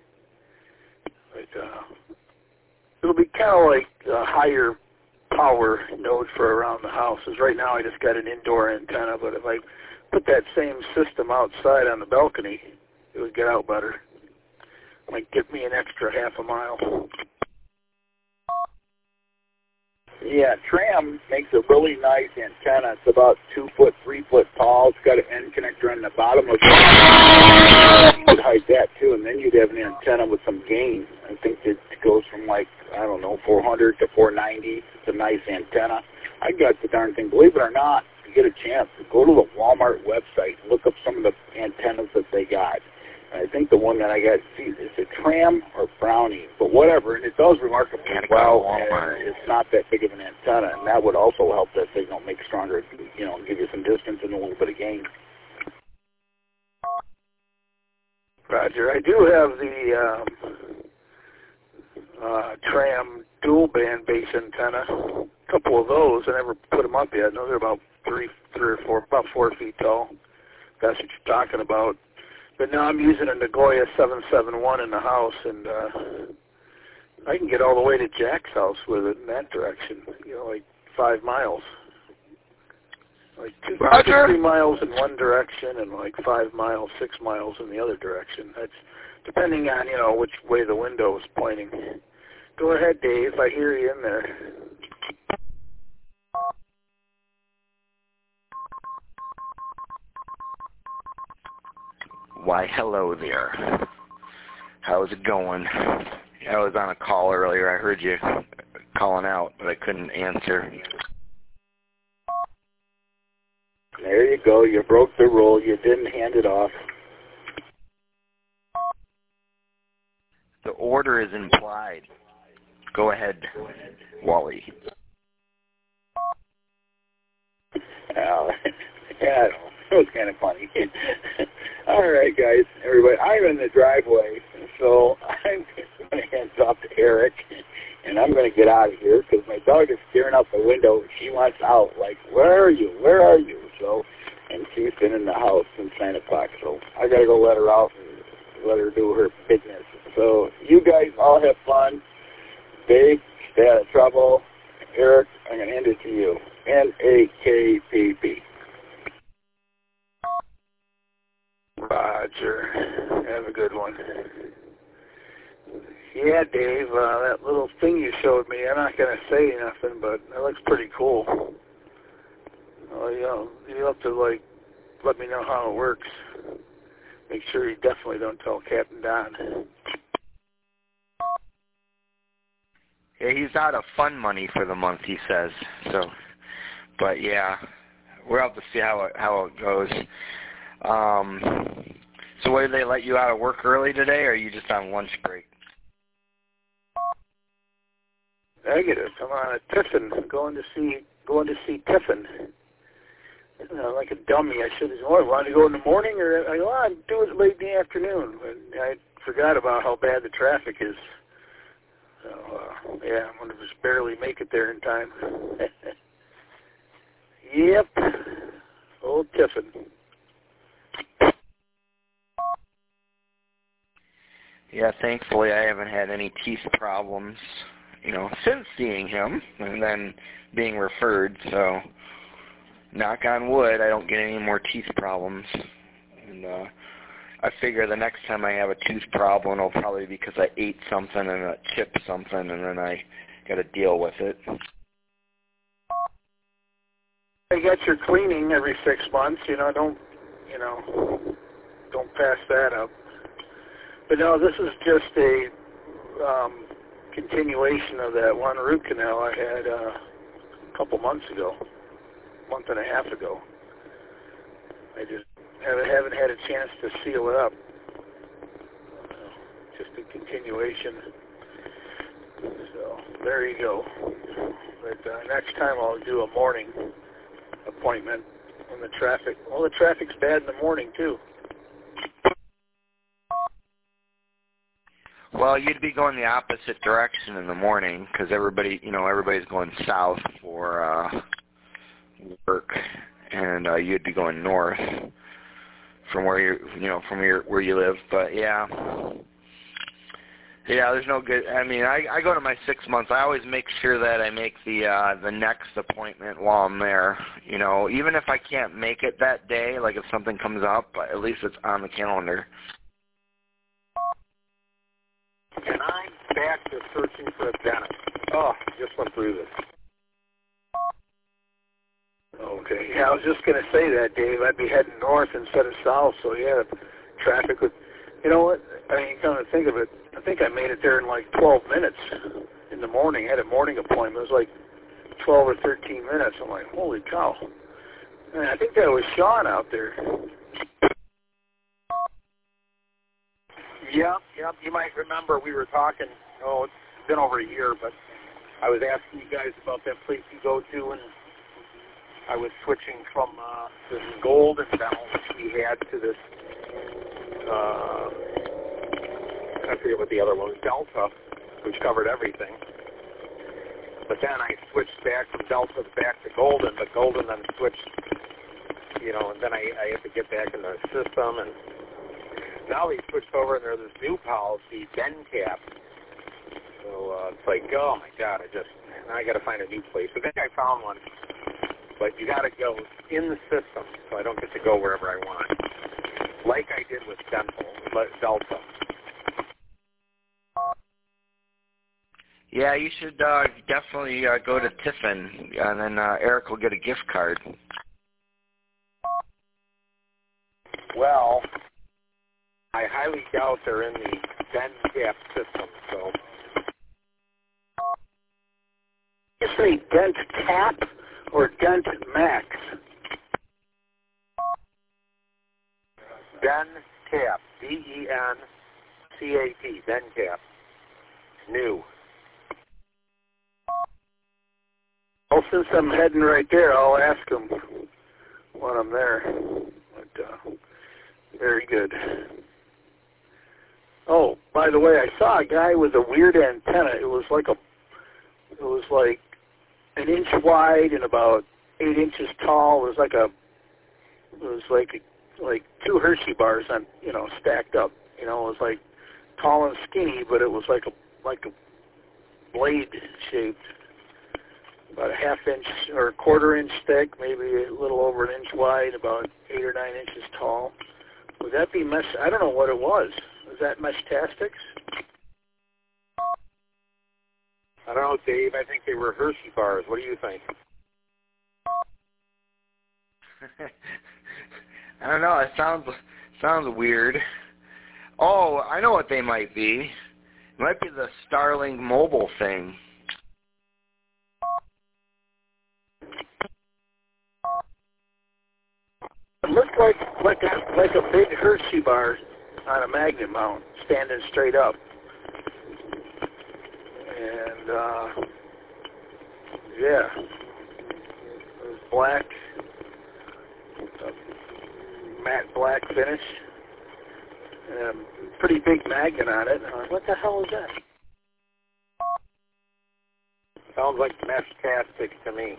But it'll be kind of like a higher power node for around the house. Because right now I just got an indoor antenna, but if I put that same system outside on the balcony, it would get out better. Might get me an extra half a mile. Yeah, Tram makes a really nice antenna. It's about 2 foot, 3 foot tall. It's got an end connector on the bottom of it. You could hide that too, and then you'd have an antenna with some gain. I think it goes from 400 to 490. It's a nice antenna. I got the darn thing. Believe it or not, if you get a chance, go to the Walmart website and look up some of the antennas that they got. I think the one that I got, is it Tram or Brownie? But whatever, and it does remarkably well, and it's not that big of an antenna, and that would also help that signal make stronger, give you some distance and a little bit of gain. Roger. I do have the Tram dual band base antenna. A couple of those. I never put them up yet. No, they're about 3 or 4, about 4 feet tall. That's what you're talking about. But now I'm using a Nagoya 771 in the house, and I can get all the way to Jack's house with it in that direction, 5 miles. 2 to 3 miles in one direction and 5 miles, 6 miles in the other direction. That's depending on, which way the window is pointing. Go ahead, Dave. I hear you in there. Why, hello there. How's it going? I was on a call earlier. I heard you calling out, but I couldn't answer. There you go. You broke the rule. You didn't hand it off. The order is implied. Go ahead, Wally. Yeah, it was kind of funny. All right, guys, everybody, I'm in the driveway, so I'm going to hand off to Eric, and I'm going to get out of here because my dog is staring out the window. She wants out, like, where are you? Where are you? So, and she's been in the house since 9 o'clock, so I got to go let her out and let her do her business. So you guys all have fun. Dave, stay out of trouble. Eric, I'm going to hand it to you. NAKPP. Roger. Have a good one. Yeah, Dave, that little thing you showed me, I'm not going to say nothing, but it looks pretty cool. You'll have to, like, let me know how it works. Make sure you definitely don't tell Captain Don. Yeah, he's out of fun money for the month, he says. So, but yeah, we'll have to see how it goes. So, what, did they let you out of work early today, or are you just on lunch break? Negative. I'm on a Tiffin. Going to see Tiffin. Like a dummy, I should have said, want to go in the morning, or I go, I'll do it late in the afternoon. But I forgot about how bad the traffic is. So, yeah, I'm going to just barely make it there in time. Yep. Old Tiffin. Yeah, thankfully I haven't had any teeth problems, since seeing him and then being referred, so knock on wood, I don't get any more teeth problems. And I figure the next time I have a tooth problem, it'll probably be because I ate something and it chipped something, and then I got to deal with it. You got your cleaning every 6 months. Don't pass that up. But no, this is just a continuation of that one root canal I had a couple months ago, month and a half ago. I just haven't had a chance to seal it up. Just a continuation. So there you go. But next time I'll do a morning appointment when the traffic's bad in the morning too. Well, you'd be going the opposite direction in the morning because everybody's going south for work, and you'd be going north from where where you live. But yeah, there's no good. I mean, I go to my 6 months. I always make sure that I make the next appointment while I'm there. Even if I can't make it that day, like if something comes up, at least it's on the calendar. And I'm back to searching for a dentist. Oh, just went through this. Okay. Yeah, I was just going to say that, Dave. I'd be heading north instead of south, so yeah, traffic would... You know what? I mean, come to think of it, I think I made it there in like 12 minutes in the morning. I had a morning appointment. It was like 12 or 13 minutes. I'm like, holy cow. And I think that was Sean out there. Yep. You might remember we were talking, it's been over a year, but I was asking you guys about that place you go to, and I was switching from this golden dental which we had to this, I forget what the other one was, Delta, which covered everything. But then I switched back from Delta back to Golden, but Golden then switched, and then I had to get back in the system, and now they switched over and there's this new policy, BenCap. So it's like, oh my God, I got to find a new place. I think I found one, but you got to go in the system, so I don't get to go wherever I want, like I did with Delta. Yeah, you should definitely go to Tiffin, and then Eric will get a gift card. Well, highly doubt they're in the DenCap system. So. You say DenCap or DentMax? DenCap, DenCap, DenCap, new. Well, since I'm heading right there, I'll ask them when I'm there. But, very good. Oh, by the way, I saw a guy with a weird antenna. It was like an inch wide and about 8 inches tall. It was like two Hershey bars on, stacked up. It was like tall and skinny, but it was like a blade shaped. About a half inch or a quarter inch thick, maybe a little over an inch wide, about 8 or 9 inches tall. Would that be mesh? I don't know what it was. Was that Meshtastics? I don't know, Dave. I think they were Hershey bars. What do you think? I don't know. It sounds weird. Oh, I know what they might be. It might be the Starlink mobile thing. It looked like a big Hershey bar on a magnet mount, standing straight up. And, yeah, it was black, matte black finish, and a pretty big magnet on it. What the hell is that? Sounds like Meshtastic to me.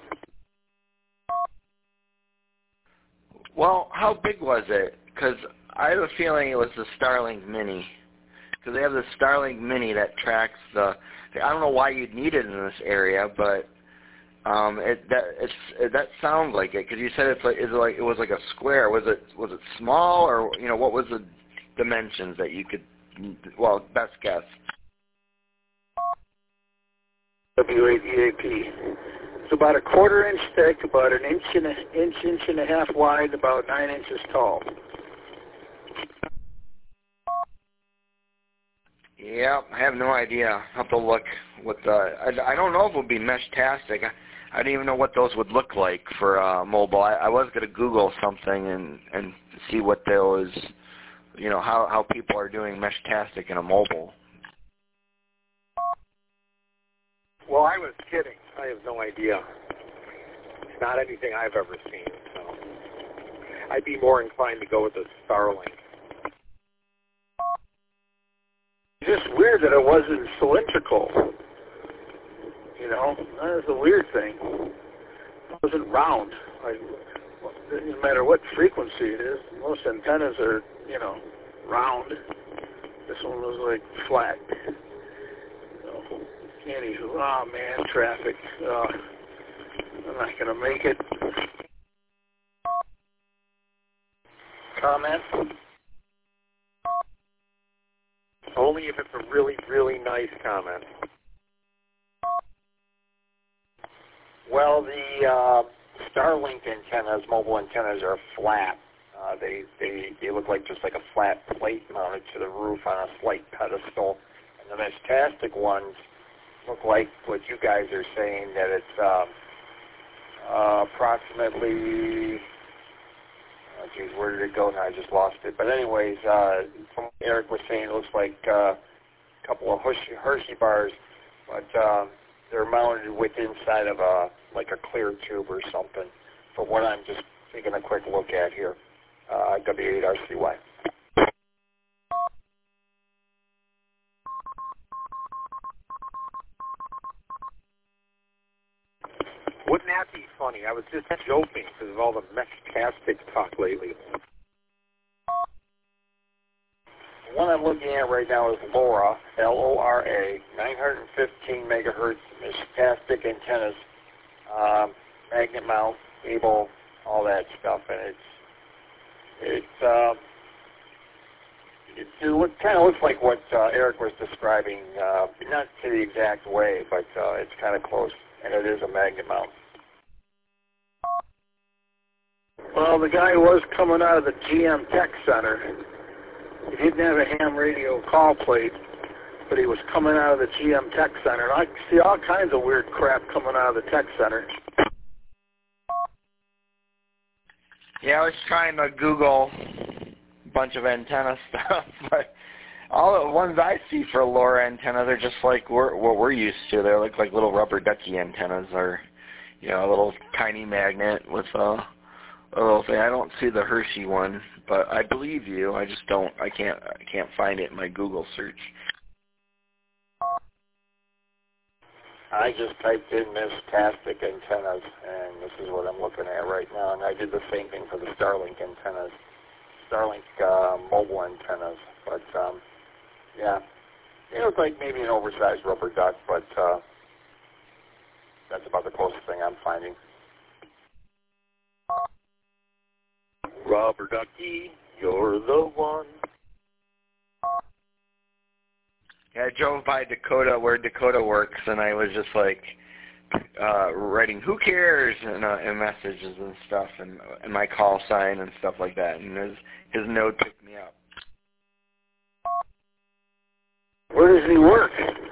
Well, how big was it? Because I have a feeling it was the Starlink Mini. Because they have the Starlink Mini that tracks the. I don't know why you'd need it in this area, but that sounds like it. Because you said it was like a square. Was it small, or what was the dimensions that you could? Well, best guess. WADAP. It's about a quarter inch thick, about an inch and a half wide, about 9 inches tall. Yeah, I have no idea. I'll have to look what I don't know if it would be Meshtastic. I didn't even know what those would look like for mobile. I was going to Google something and see what those, how people are doing Meshtastic in a mobile. Well, I was kidding. I have no idea. It's not anything I've ever seen, so I'd be more inclined to go with the Starlink. It's just weird that it wasn't cylindrical. That was a weird thing. It wasn't round. No matter what frequency it is, most antennas are, round. This one was like flat. Anywho, oh man, traffic. I'm not going to make it. Comment? Only if it's a really, really nice comment. Well, the Starlink antennas, mobile antennas, are flat. They look like just like a flat plate mounted to the roof on a slight pedestal. And the Meshtastic ones look like what you guys are saying, that it's approximately, oh geez, where did it go now? I just lost it. But anyways, from what Eric was saying, it looks like a couple of Hershey bars, but they're mounted with inside of like a clear tube or something, for what I'm just taking a quick look at here. W8RCY. Wouldn't that be funny? I was just joking because of all the Meshtastic talk lately. The one I'm looking at right now is LoRa, L-O-R-A, 915 megahertz Meshtastic antennas, magnet mount, cable, all that stuff, and it kind of looks like what Eric was describing, not to the exact way, but it's kind of close, and it is a magnet mount. Well, the guy was coming out of the GM Tech Center, He didn't have a ham radio call plate, but he was coming out of the GM Tech Center. And I see all kinds of weird crap coming out of the Tech Center. Yeah, I was trying to Google a bunch of antenna stuff, but all the ones I see for LoRa antennas are just like what we're used to. They look like little rubber ducky antennas, or a little tiny magnet with a little thing. I don't see the Hershey one, but I believe you. I just don't. I can't find it in my Google search. I just typed in Mistastic antennas, and this is what I'm looking at right now. And I did the same thing for the Starlink antennas, Starlink mobile antennas. But yeah, it was like maybe an oversized rubber duck, but that's about the closest thing I'm finding. Rubber ducky, you're the one. Yeah, I drove by Dakota, where Dakota works, and I was just like writing "Who cares" in messages and stuff, and my call sign and stuff like that. And his note picked me up. Where does he work?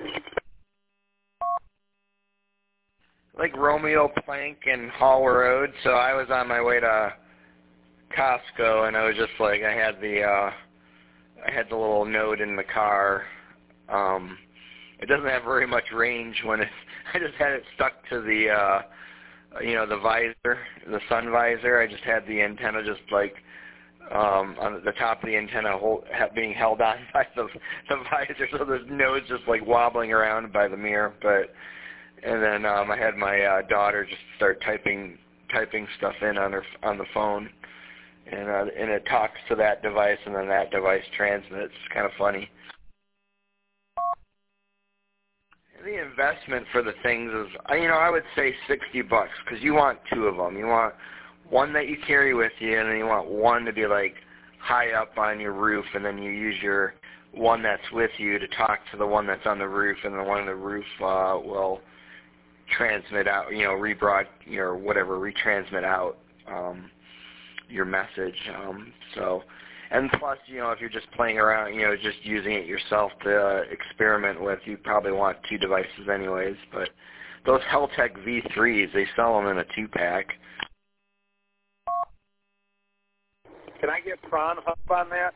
Like Romeo Plank and Hall Road. So I was on my way to Costco, and I was just like, I had the little node in the car. It doesn't have very much range when I just had it stuck to the the visor, the sun visor. I just had the antenna just like on the top of the antenna being held on by the visor, so the node's just like wobbling around by the mirror. And then I had my daughter just start typing stuff in on the phone, and it talks to that device, and then that device transmits. It's kind of funny. The investment for the things is, I would say $60 because you want two of them. You want one that you carry with you, and then you want one to be like high up on your roof, and then you use your one that's with you to talk to the one that's on the roof, and the one on the roof will transmit out, retransmit out your message. And plus, if you're just playing around, just using it yourself to experiment with, you probably want two devices anyways. But those Heltec V3s, they sell them in a 2-pack. Can I get Prawn Hub on that?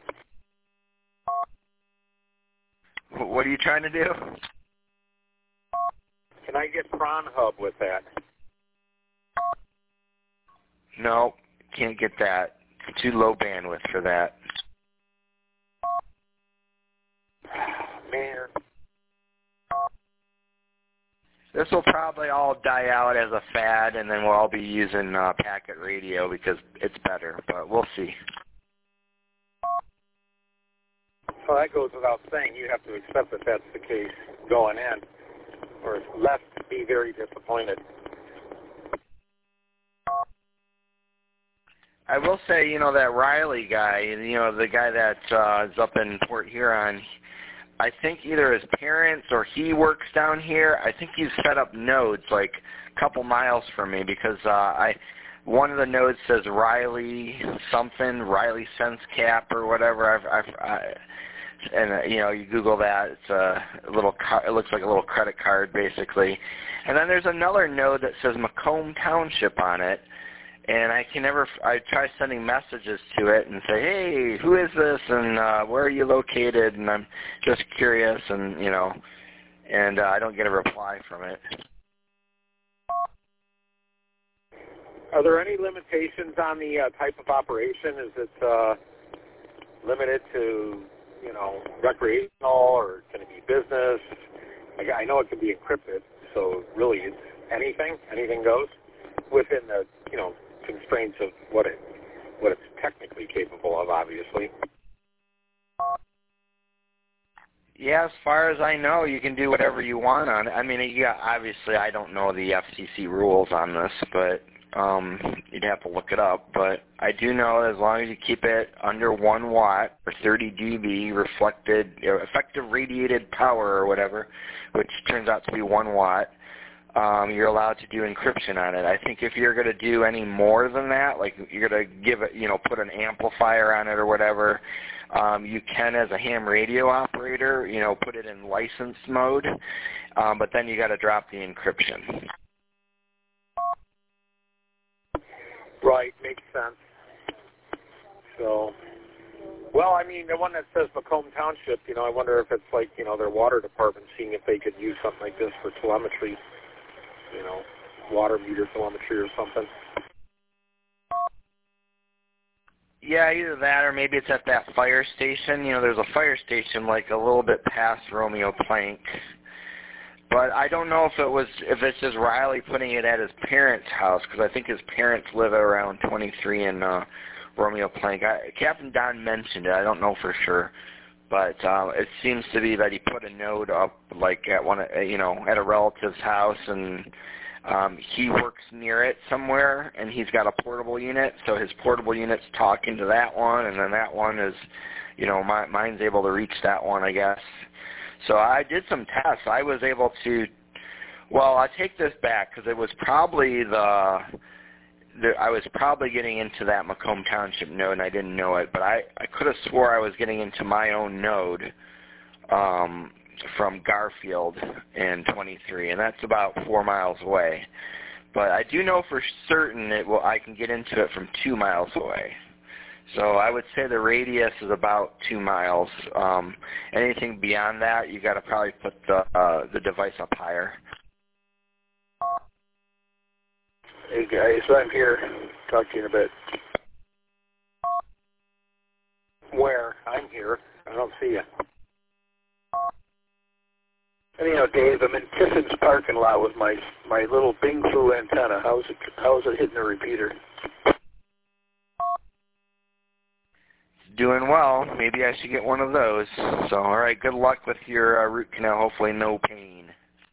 What are you trying to do? Can I get Prawn Hub with that? No, can't get that. It's too low bandwidth for that. Man. This will probably all die out as a fad, and then we'll all be using packet radio because it's better, but we'll see. Well, that goes without saying. You have to accept that that's the case going in, or it's left to be very disappointed. I will say, that Riley guy, the guy that is up in Port Huron, I think either his parents or he works down here. I think he's set up nodes like a couple miles from me because one of the nodes says Riley something, Riley SenseCap or whatever. You Google that. It's a little. It looks like a little credit card basically. And then there's another node that says Macomb Township on it. And I try sending messages to it and say, hey, who is this, and where are you located, and I'm just curious, and, and I don't get a reply from it. Are there any limitations on the type of operation? Is it limited to, recreational, or can it be business? I know it can be encrypted, so really it's anything goes within the, constraints of what it's technically capable of, obviously. Yeah, as far as I know, you can do whatever you want on it. I mean, obviously I don't know the FCC rules on this, but you'd have to look it up. But I do know as long as you keep it under 1 watt or 30 dB effective radiated power or whatever, which turns out to be 1 watt, you're allowed to do encryption on it. I think if you're going to do any more than that, like you're going to give it, put an amplifier on it or whatever, you can, as a ham radio operator, put it in license mode, but then you got to drop the encryption. Right, makes sense. So, well, I mean, the one that says Macomb Township, I wonder if it's like, their water department seeing if they could use something like this for telemetry, water meter telemetry or something. Yeah, either that or maybe it's at that fire station. There's a fire station like a little bit past Romeo Plank. But I don't know if it's just Riley putting it at his parents' house, because I think his parents live at around 23 in Romeo Plank. Captain Don mentioned it. I don't know for sure, but it seems to be that he put a node up like at at a relative's house, and he works near it somewhere, and he's got a portable unit, so his portable unit's talking to that one, and then that one is, mine's able to reach that one, I guess. So I did some tests. I was able to, I take this back because it was probably I was probably getting into that Macomb Township node, and I didn't know it, but I could have swore I was getting into my own node from Garfield in 23, and that's about 4 miles away. But I do know for certain I can get into it from 2 miles away. So I would say the radius is about 2 miles. Anything beyond that, you got to probably put the device up higher. Hey guys, I'm here. Talk to you in a bit. Where? I'm here. I don't see you. Anyhow, Dave, I'm in Tissan's parking lot with my little Bing Fu antenna. How's it hitting the repeater? Doing well. Maybe I should get one of those. So, all right, good luck with your root canal. Hopefully no pain.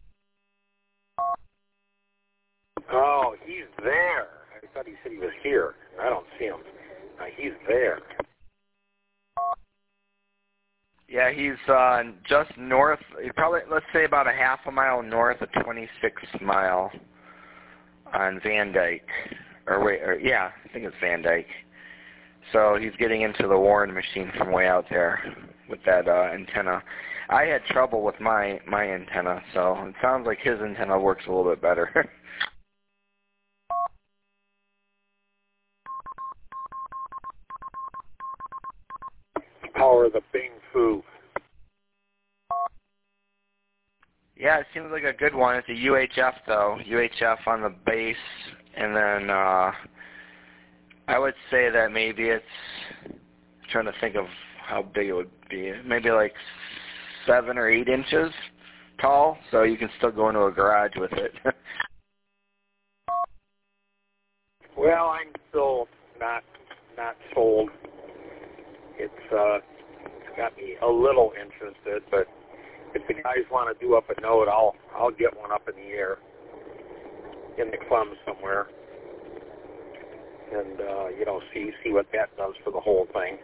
Oh, he's there. I thought he said he was here. I don't see him. He's there. Yeah, he's just north, probably, let's say about a half a mile north of 26th mile on Van Dyke. I think it's Van Dyke. So he's getting into the Warren machine from way out there with that antenna. I had trouble with my antenna, so it sounds like his antenna works a little bit better. Power of the Bing Fu. Yeah, it seems like a good one. It's a UHF, though. UHF on the base, and then I would say that maybe it's, I'm trying to think of how big it would be, maybe like 7 or 8 inches tall, so you can still go into a garage with it. Well, I'm still not sold. It's got me a little interested, but if the guys want to do up a node, I'll get one up in the air in the clumb somewhere, and see what that does for the whole thing.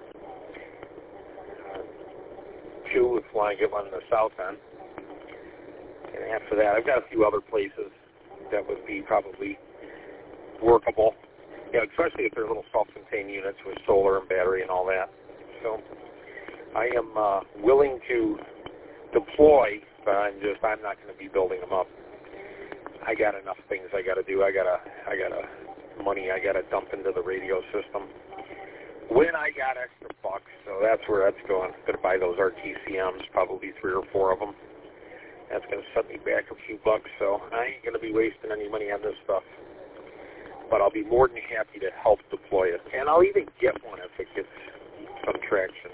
Two, if you want to get one in the south end, and after that, I've got a few other places that would be probably workable. Yeah, especially if they're little self-contained units with solar and battery and all that. So I am willing to deploy, but I'm not going to be building them up. I got enough things I got to do. I got money I got to dump into the radio system when I got extra bucks. So that's where that's going. I'm going to buy those RTCMs, probably 3 or 4 of them. That's going to set me back a few bucks. So I ain't going to be wasting any money on this stuff. But I'll be more than happy to help deploy it. And I'll even get one if it gets some traction.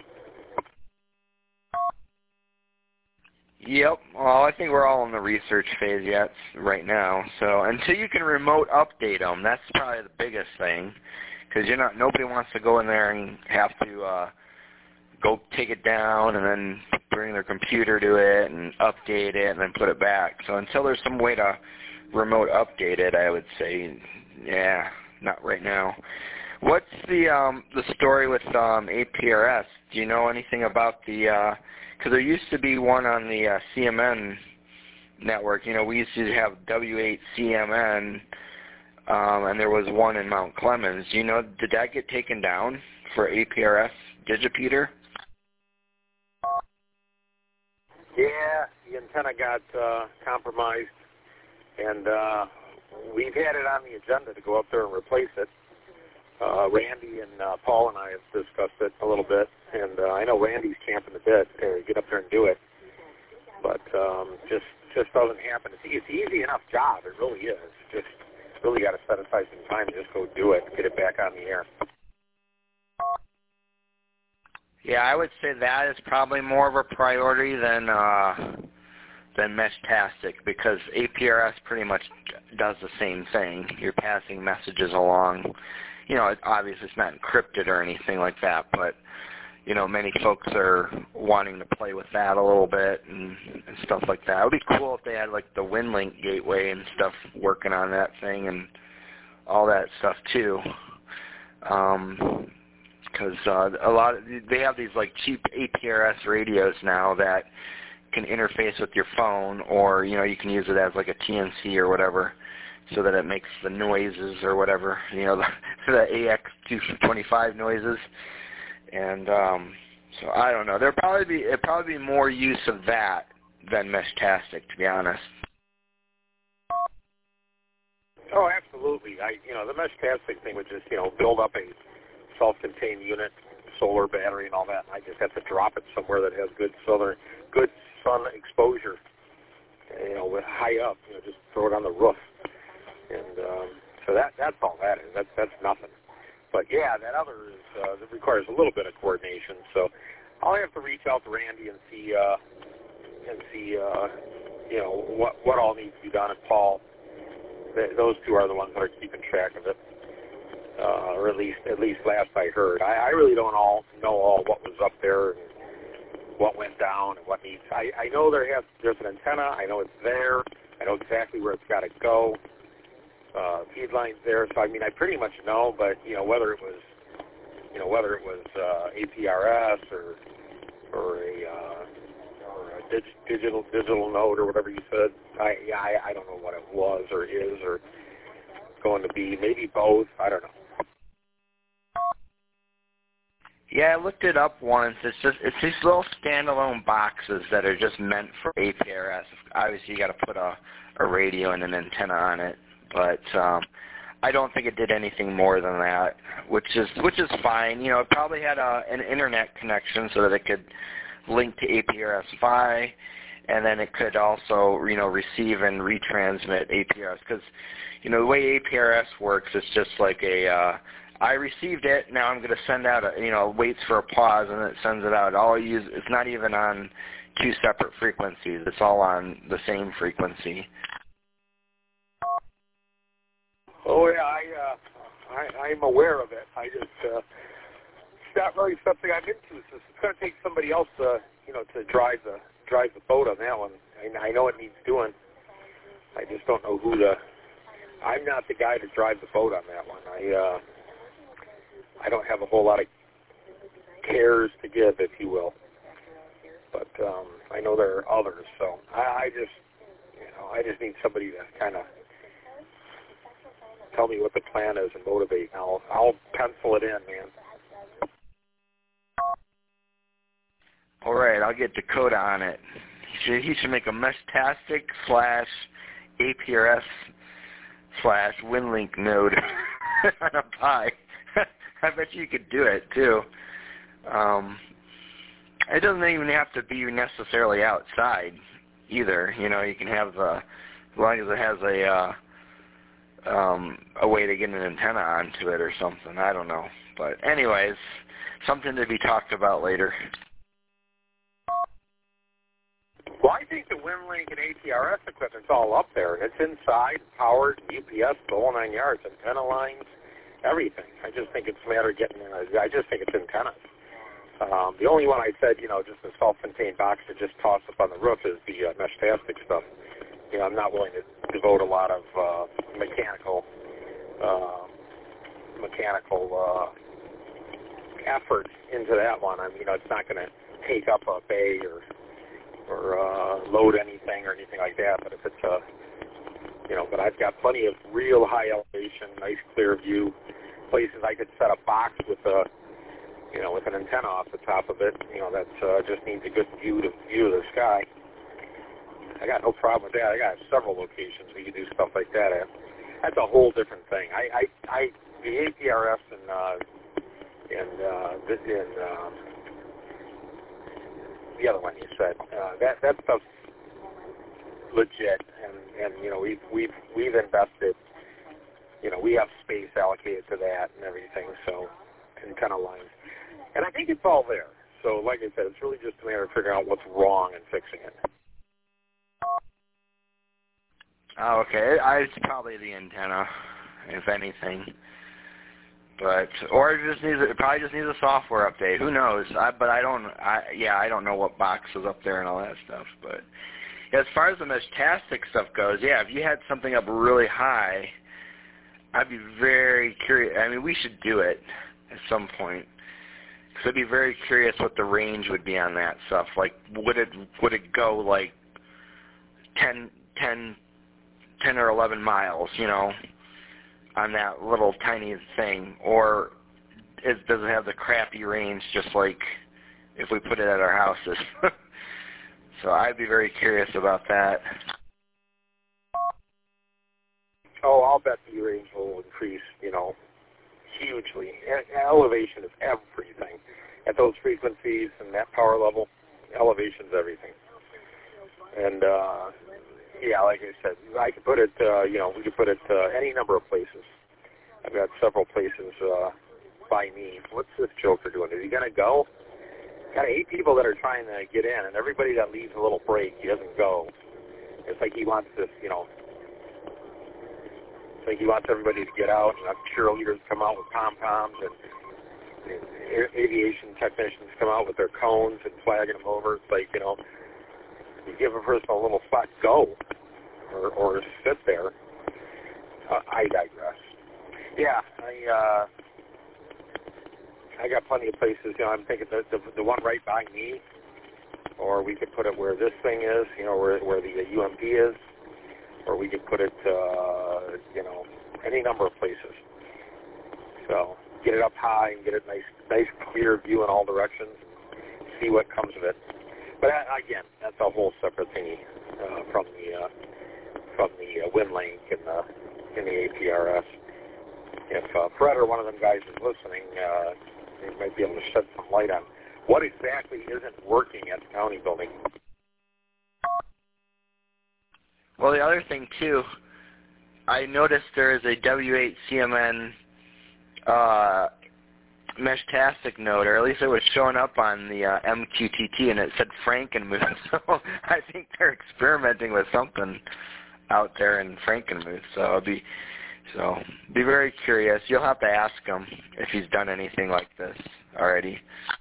Yep. Well, I think we're all in the research phase yet right now. So until you can remote update them, that's probably the biggest thing, because nobody wants to go in there and have to go take it down and then bring their computer to it and update it and then put it back. So until there's some way to remote update it, I would say, yeah, not right now. What's the story with APRS? Do you know anything about the? Because there used to be one on the CMN network. You know, we used to have W8CMN, and there was one in Mount Clemens. You know, did that get taken down for APRS Digipeater? Yeah, the antenna got compromised, and we've had it on the agenda to go up there and replace it. Randy and Paul and I have discussed it a little bit, and I know Randy's camping a bit to get up there and do it, but just doesn't happen. It's an easy enough job. It really is. Just really got to set aside some time to just go do it and get it back on the air. Yeah, I would say that is probably more of a priority than Meshtastic, because APRS pretty much does the same thing. You're passing messages along. You know, obviously it's not encrypted or anything like that, but, you know, many folks are wanting to play with that a little bit and stuff like that. It would be cool if they had, like, the WinLink gateway and stuff working on that thing and all that stuff, too. Because they have these, like, cheap APRS radios now that can interface with your phone, or, you know, you can use it as, like, a TNC or whatever, so that it makes the noises or whatever, you know, the AX225 noises. And so I don't know. It'd probably be more use of that than Meshtastic, to be honest. Oh, absolutely. The Meshtastic thing would just, you know, build up a self-contained unit, solar battery and all that, and I just have to drop it somewhere that has good sun exposure, you know, with high up, you know, just throw it on the roof. And so that's all that is. That's nothing. But yeah, that other is it requires a little bit of coordination. So I'll have to reach out to Randy and see you know, what all needs to be done. And Paul, those two are the ones that are keeping track of it, or at least last I heard. I really don't know what was up there and what went down and what needs. I know there's an antenna. I know it's there. I know exactly where it's got to go. Feed lines there, so I mean I pretty much know, but you know whether it was APRS or a digital node or whatever you said, I don't know what it was or is or going to be. Maybe both. I don't know. Yeah, I looked it up once. It's these little standalone boxes that are just meant for APRS. Obviously, you got to put a radio and an antenna on it. But I don't think it did anything more than that, which is fine. You know, it probably had an internet connection so that it could link to APRS-Phi, and then it could also, you know, receive and retransmit APRS. Because, you know, the way APRS works, it's just like I received it, now I'm going to send out waits for a pause, and it sends it out. It's not even on two separate frequencies. It's all on the same frequency. Oh yeah, I'm aware of it. I just it's not really something I'm into. So it's going to take somebody else, to drive the boat on that one. I know it needs doing. I just don't know I'm not the guy to drive the boat on that one. I don't have a whole lot of cares to give, if you will. But I know there are others, so I just need somebody to kind of tell me what the plan is and motivate. I'll pencil it in, man. All right, I'll get Dakota on it. He should make a Meshtastic / APRS / WinLink node on a Pi. I bet you could do it too. It doesn't even have to be necessarily outside either. You know, you can have as long as it has a way to get an antenna onto it or something. I don't know. But anyways, something to be talked about later. Well, I think the WinLink and APRS equipment's all up there. It's inside, powered, UPS, the whole 9 yards, antenna lines, everything. I just think it's a matter of getting I just think it's antennas. The only one I said, just a self-contained box to just toss up on the roof is the Meshtastic stuff. I'm not willing to devote a lot of mechanical effort into that one. I mean, it's not going to take up a bay or load anything or anything like that. But if it's but I've got plenty of real high elevation, nice clear view places I could set a box with with an antenna off the top of it. That's just needs a good view of the sky. I got no problem with that. I got several locations we could do stuff like that at. That's a whole different thing. The APRS and the other one you said, that stuff's legit, and we've invested. We have space allocated to that and everything, so antenna lines, and I think it's all there. So, like I said, it's really just a matter of figuring out what's wrong and fixing it. Oh, okay. It's probably the antenna, if anything. Or it probably just needs a software update. Who knows? I don't know what box is up there and all that stuff. But as far as the Meshtastic stuff goes, if you had something up really high, I'd be very curious. I mean, we should do it at some point. Because I'd be very curious what the range would be on that stuff. Like, would it go like 10 or 11 miles, on that little tiny thing, or does it have the crappy range just like if we put it at our houses? So I'd be very curious about that. Oh, I'll bet the range will increase, hugely. Elevation is everything. At those frequencies and that power level, elevation's everything. And, like I said, I could put it, we could put it any number of places. I've got several places by me. What's this joker doing? Is he going to go? Got 8 people that are trying to get in, and everybody that leaves a little break, he doesn't go. It's like he wants this, it's like he wants everybody to get out, and cheerleaders come out with pom-poms, and aviation technicians come out with their cones and flagging them over. It's like, you give a person a little spot, go, or sit there. I digress. Yeah, I got plenty of places. I'm thinking the one right by me, or we could put it where this thing is, where the UMP is, or we could put it, any number of places. So get it up high and get it nice clear view in all directions. See what comes of it. But again, that's a whole separate thingy from the WinLink and the APRS. If Fred or one of them guys is listening, they might be able to shed some light on what exactly isn't working at the county building. Well, the other thing too, I noticed there is a W8CMN Meshtastic node, or at least it was showing up on the MQTT, and it said Frankenmuth. So I think they're experimenting with something out there in Frankenmuth. So be very curious. You'll have to ask him if he's done anything like this already.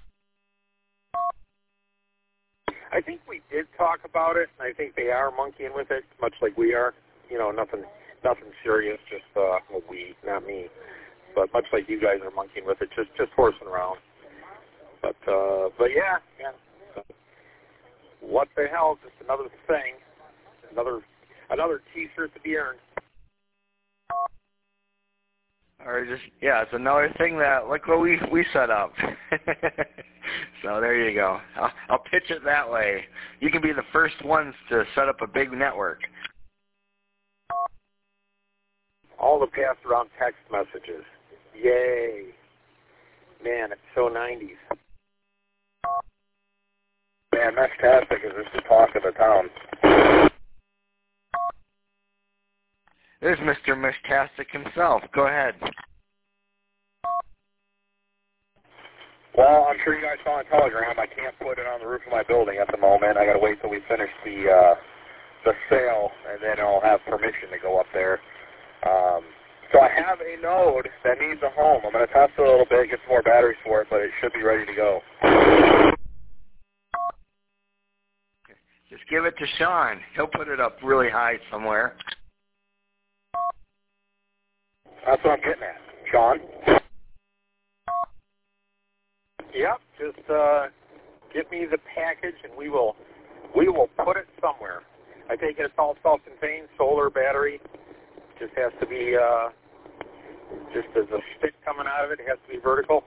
I think we did talk about it, and I think they are monkeying with it, much like we are. Nothing serious, just we, not me. But much like you guys are monkeying with it, just horsing around. But yeah. So, what the hell? Just another thing, another T-shirt to be earned. Or it's another thing that look what we set up. So there you go. I'll pitch it that way. You can be the first ones to set up a big network. All the passed around text messages. Yay. Man, it's so 90s. Man, Meshtastic is just the talk of the town. There's Mr. Meshtastic himself. Go ahead. Well, I'm sure you guys saw on Telegram. I can't put it on the roof of my building at the moment. I got to wait till we finish the sale, and then I'll have permission to go up there. So I have a node that needs a home. I'm going to test it a little bit, get some more batteries for it, but it should be ready to go. Just give it to Sean. He'll put it up really high somewhere. That's what I'm getting at. Sean? Yep, just get me the package, and we will We will put it somewhere. I take it it's all self-contained, solar, battery. Just has to be, just as a stick coming out of it, it has to be vertical.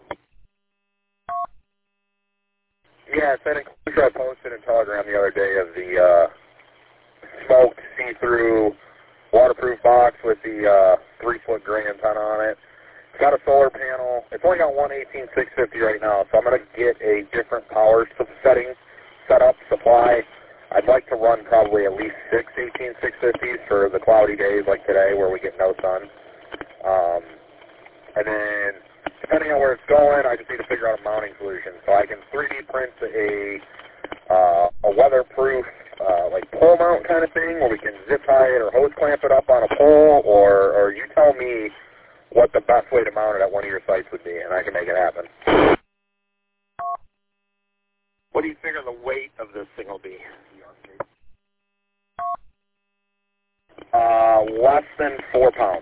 Yeah, it's that enclosure I posted in Telegram the other day of the smoked see-through waterproof box with the 3-foot gray antenna on it. It's got a solar panel. It's only got one 18650 right now, so I'm going to get a different power setting, setup, supply. I'd like to run probably at least 6 18650s for the cloudy days like today where we get no sun. And then, depending on where it's going, I just need to figure out a mounting solution. So I can 3D print a weatherproof like pole mount kind of thing where we can zip tie it or hose clamp it up on a pole, or you tell me what the best way to mount it at one of your sites would be, and I can make it happen. What do you figure the weight of this thing will be? Less than 4 pounds.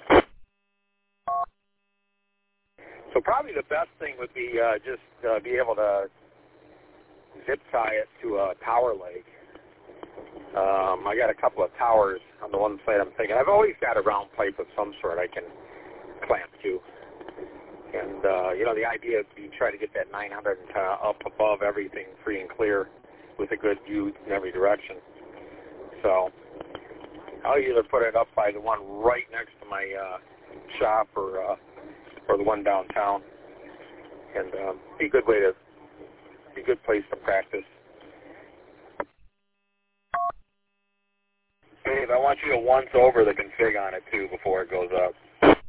So probably the best thing would be just be able to zip tie it to a tower leg. I got a couple of towers on the one side I'm thinking. I've always got a round pipe of some sort I can clamp to. And, the idea would be try to get that 900 antenna up above everything free and clear with a good view in every direction. So I'll either put it up by the one right next to my shop or the one downtown. And be a good place to practice. Dave, I want you to once over the config on it, too, before it goes up.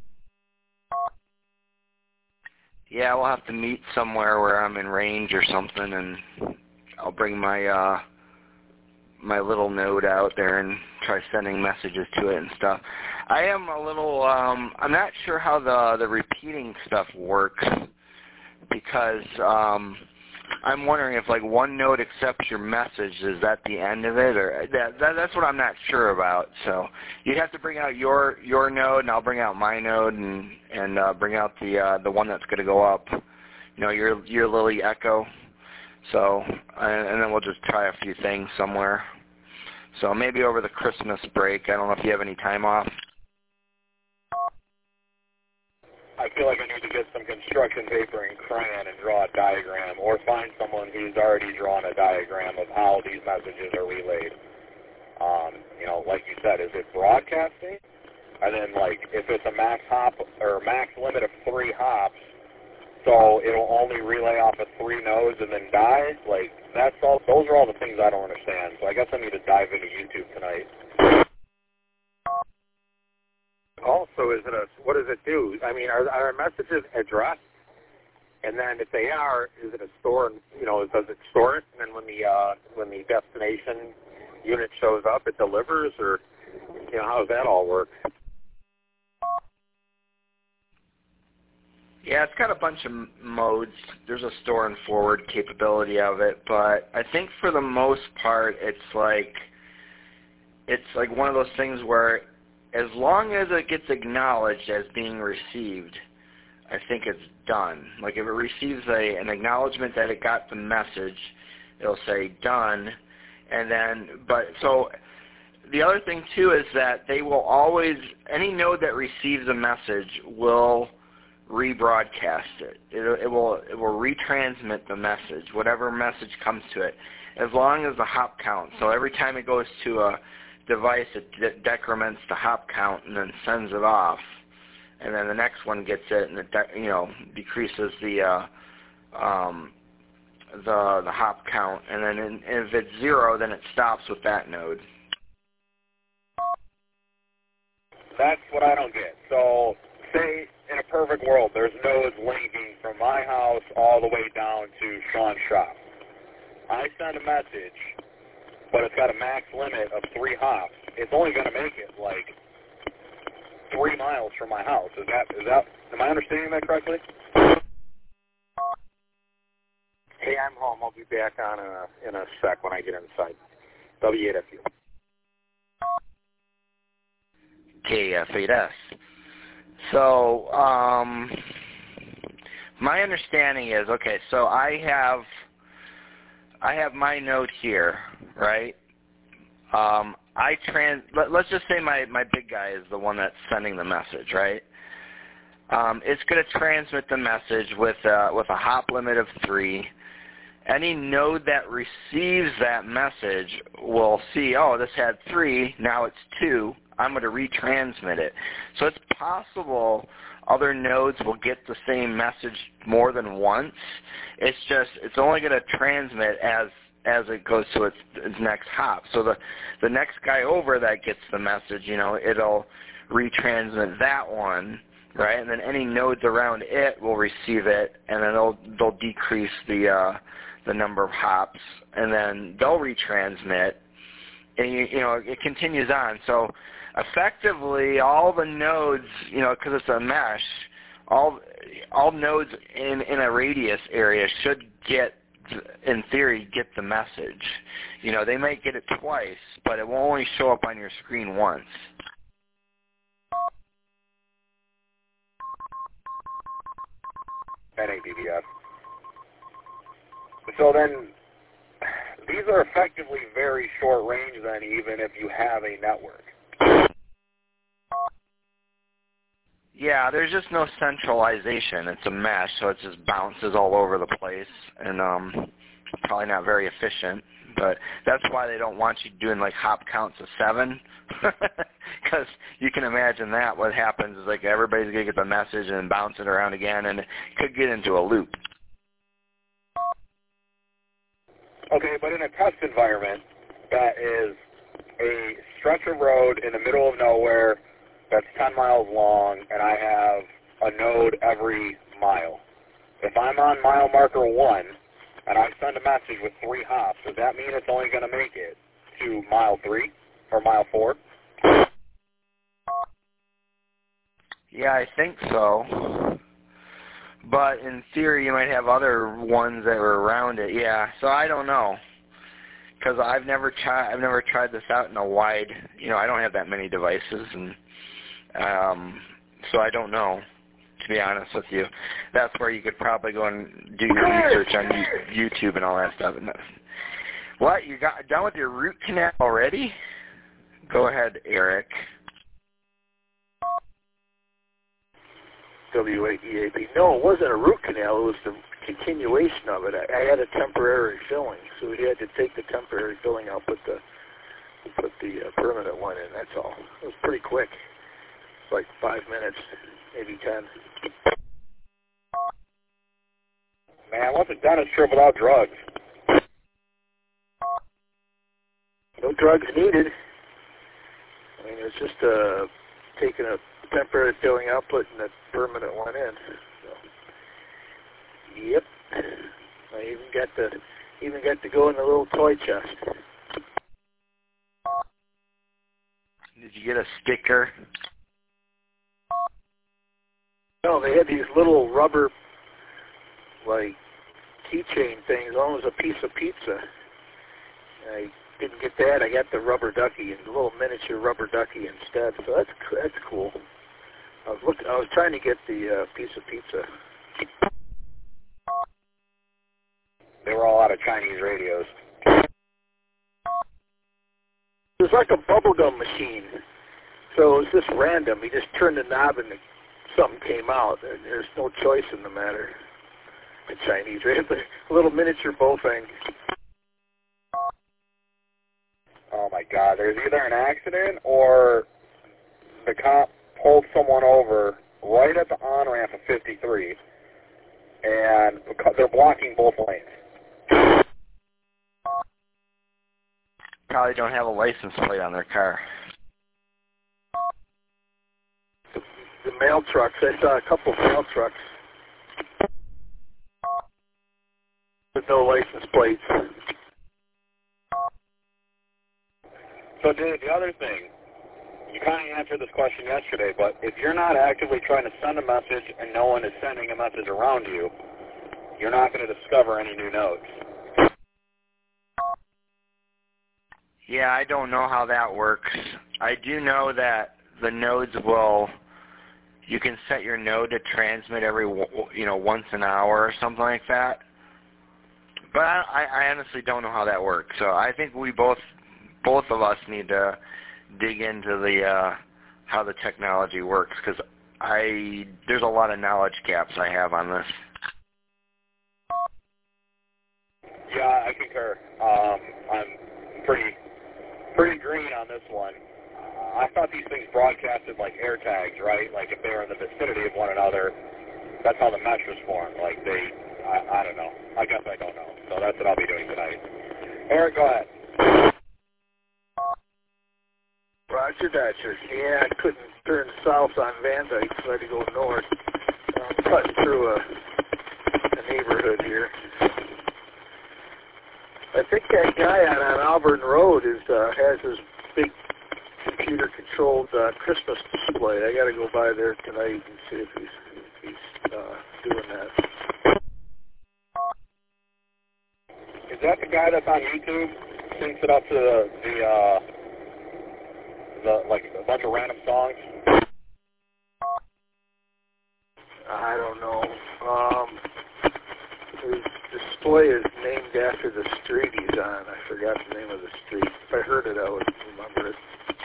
Yeah, we'll have to meet somewhere where I'm in range or something, and I'll bring my my little node out there and try sending messages to it and stuff. I am a little, I'm not sure how the repeating stuff works, because I'm wondering if like one node accepts your message, is that the end of it, or that's what I'm not sure about. So you'd have to bring out your node, and I'll bring out my node, and bring out the one that's going to go up. Your Lily Echo. So and then we'll just try a few things somewhere. So maybe over the Christmas break. I don't know if you have any time off. I feel like I need to get some construction paper and crayon and draw a diagram, or find someone who's already drawn a diagram of how these messages are relayed. Like you said, is it broadcasting? And then, like, if it's a max hop or max limit of 3 hops, so it'll only relay off of 3 nodes and then die. Like, those are all the things I don't understand. So I guess I need to dive into YouTube tonight. Also, what does it do? I mean, are our messages addressed? And then if they are, is it a store? Does it store it? And then when the destination unit shows up, it delivers, or how does that all work? Yeah, it's got a bunch of modes. There's a store and forward capability of it, but I think for the most part, it's like one of those things where as long as it gets acknowledged as being received, I think it's done. Like if it receives an acknowledgement that it got the message, it'll say done, and then, so the other thing too is that they will always, any node that receives a message will rebroadcast it. It will retransmit the message, whatever message comes to it, as long as the hop count. So every time it goes to a device, it decrements the hop count and then sends it off, and then the next one gets it, and it decreases the hop count, and then if it's 0, then it stops with that node. That's what I don't get. So say in a perfect world, there's nodes linking from my house all the way down to Sean's shop. I send a message, but it's got a max limit of 3 hops. It's only going to make it like 3 miles from my house. Is that? Am I understanding that correctly? Hey, I'm home. I'll be back on in a sec when I get inside. W8FU. KF8S. So, my understanding is, okay, so I have I have my node here, right? Let's just say my big guy is the one that's sending the message, right? It's going to transmit the message with a hop limit of 3. Any node that receives that message will see, oh, this had 3, now it's 2. I'm going to retransmit it. So it's possible other nodes will get the same message more than once. It's only going to transmit as it goes to its next hop. So the next guy over that gets the message, it'll retransmit that one, right? And then any nodes around it will receive it, and then they'll decrease the number of hops, and then they'll retransmit, and it continues on. So effectively, all the nodes, because it's a mesh, all nodes in a radius area should in theory, get the message. They might get it twice, but it will only show up on your screen once. NABBF. So then, these are effectively very short range then, even if you have a network. Yeah, there's just no centralization. It's a mesh, so it just bounces all over the place, and probably not very efficient. But that's why they don't want you doing like hop counts of 7, because you can imagine that. What happens is like everybody's going to get the message and then bounce it around again, and it could get into a loop. Okay, but in a test environment, that is a stretch of road in the middle of nowhere that's 10 miles long, and I have a node every mile. If I'm on mile marker 1, and I send a message with 3 hops, does that mean it's only going to make it to mile 3 or mile 4? Yeah, I think so. But in theory, you might have other ones that are around it. Yeah, so I don't know, because I've never tried this out in a wide. I don't have that many devices, and so I don't know. To be honest with you, that's where you could probably go and do your research on YouTube and all that stuff. What, you got done with your root canal already? Go ahead, Eric. W-A-E-A-B. No, it wasn't a root canal. It was the continuation of it. I had a temporary filling, so we had to take the temporary filling out, put the permanent one in. That's all. It was pretty quick. It's like 5 minutes, maybe 10. Man, what's a dentist trip without drugs? No drugs needed. I mean, it's just taking a temporary filling out, putting the permanent one in. So, yep. I even got to go in the little toy chest. Did you get a sticker? No, they had these little rubber, like, keychain things, almost a piece of pizza. I didn't get that. I got the rubber ducky, and the little miniature rubber ducky instead. So that's cool. I was trying to get the piece of pizza. They were all out of Chinese radios. It was like a bubblegum machine. So it was just random. You just turned the knob and something came out. There's no choice in the matter. The Chinese radio, a little miniature Bofang. Oh my God! There's either an accident or the cop pulled someone over right at the on-ramp of 53, and they're blocking both lanes. Probably don't have a license plate on their car. The mail trucks. I saw a couple mail trucks with no license plates. So, Dave, the other thing, you kind of answered this question yesterday, but if you're not actively trying to send a message and no one is sending a message around you, you're not going to discover any new nodes. Yeah, I don't know how that works. I do know that the nodes you can set your node to transmit every, once an hour or something like that. But I honestly don't know how that works. So I think we both of us need to dig into the how the technology works, because there's a lot of knowledge gaps I have on this. Yeah, I concur. I'm pretty green on this one. I thought these things broadcasted like air tags, right? Like if they were in the vicinity of one another, that's how the mesh was formed. Like I don't know. I guess I don't know. So that's what I'll be doing tonight. Eric, go ahead. Roger that, sir. Yeah, I couldn't turn south on Van Dyke, so I had to go north. I'm cutting through a neighborhood here. I think that guy on Auburn Road has his big computer-controlled Christmas display. I got to go by there tonight and see if he's doing that. Is that the guy that's on YouTube? Syncs it up to the like a bunch of random songs? I don't know. His display is named after the street he's on. I forgot the name of the street. If I heard it, I would remember it.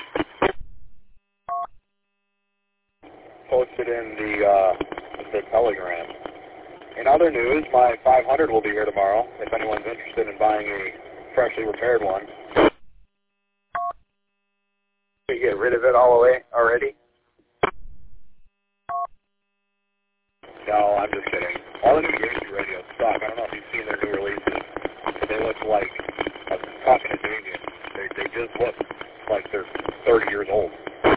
Posted in the Telegram. In other news, my 500 will be here tomorrow, if anyone's interested in buying a freshly repaired one. You get rid of it all the way already? No, I'm just kidding. All the new Yankee radios suck. I don't know if you've seen their new releases, but they look like a fucking Canadian. They just look like they're 30 years old.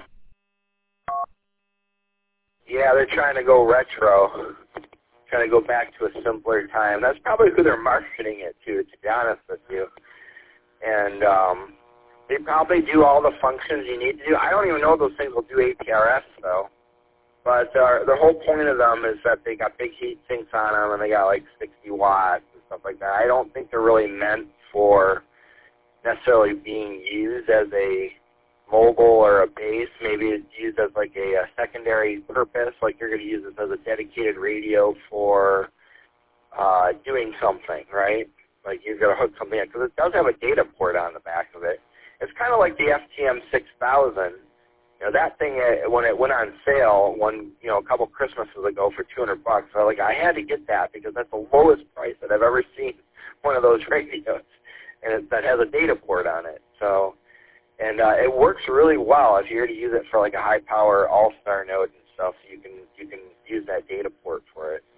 Yeah, they're trying to go retro. Trying to go back to a simpler time. That's probably who they're marketing it to be honest with you. And they probably do all the functions you need to do. I don't even know if those things will do APRS, though. But the whole point of them is that they got big heat sinks on them, and they got like 60 watts and stuff like that. I don't think they're really meant for necessarily being used as a mobile or a base. Maybe it's used as like a secondary purpose, like you're going to use this as a dedicated radio for doing something, right? Like you're going to hook something up, because it does have a data port on the back of it. It's kind of like the FTM 6000. You know, that thing, when it went on sale a couple Christmases ago for $200, I had to get that because that's the lowest price that I've ever seen one of those radios, and that has a data port on it. So, and it works really well if you're to use it for like a high power all-star node and stuff. So you can use that data port for it.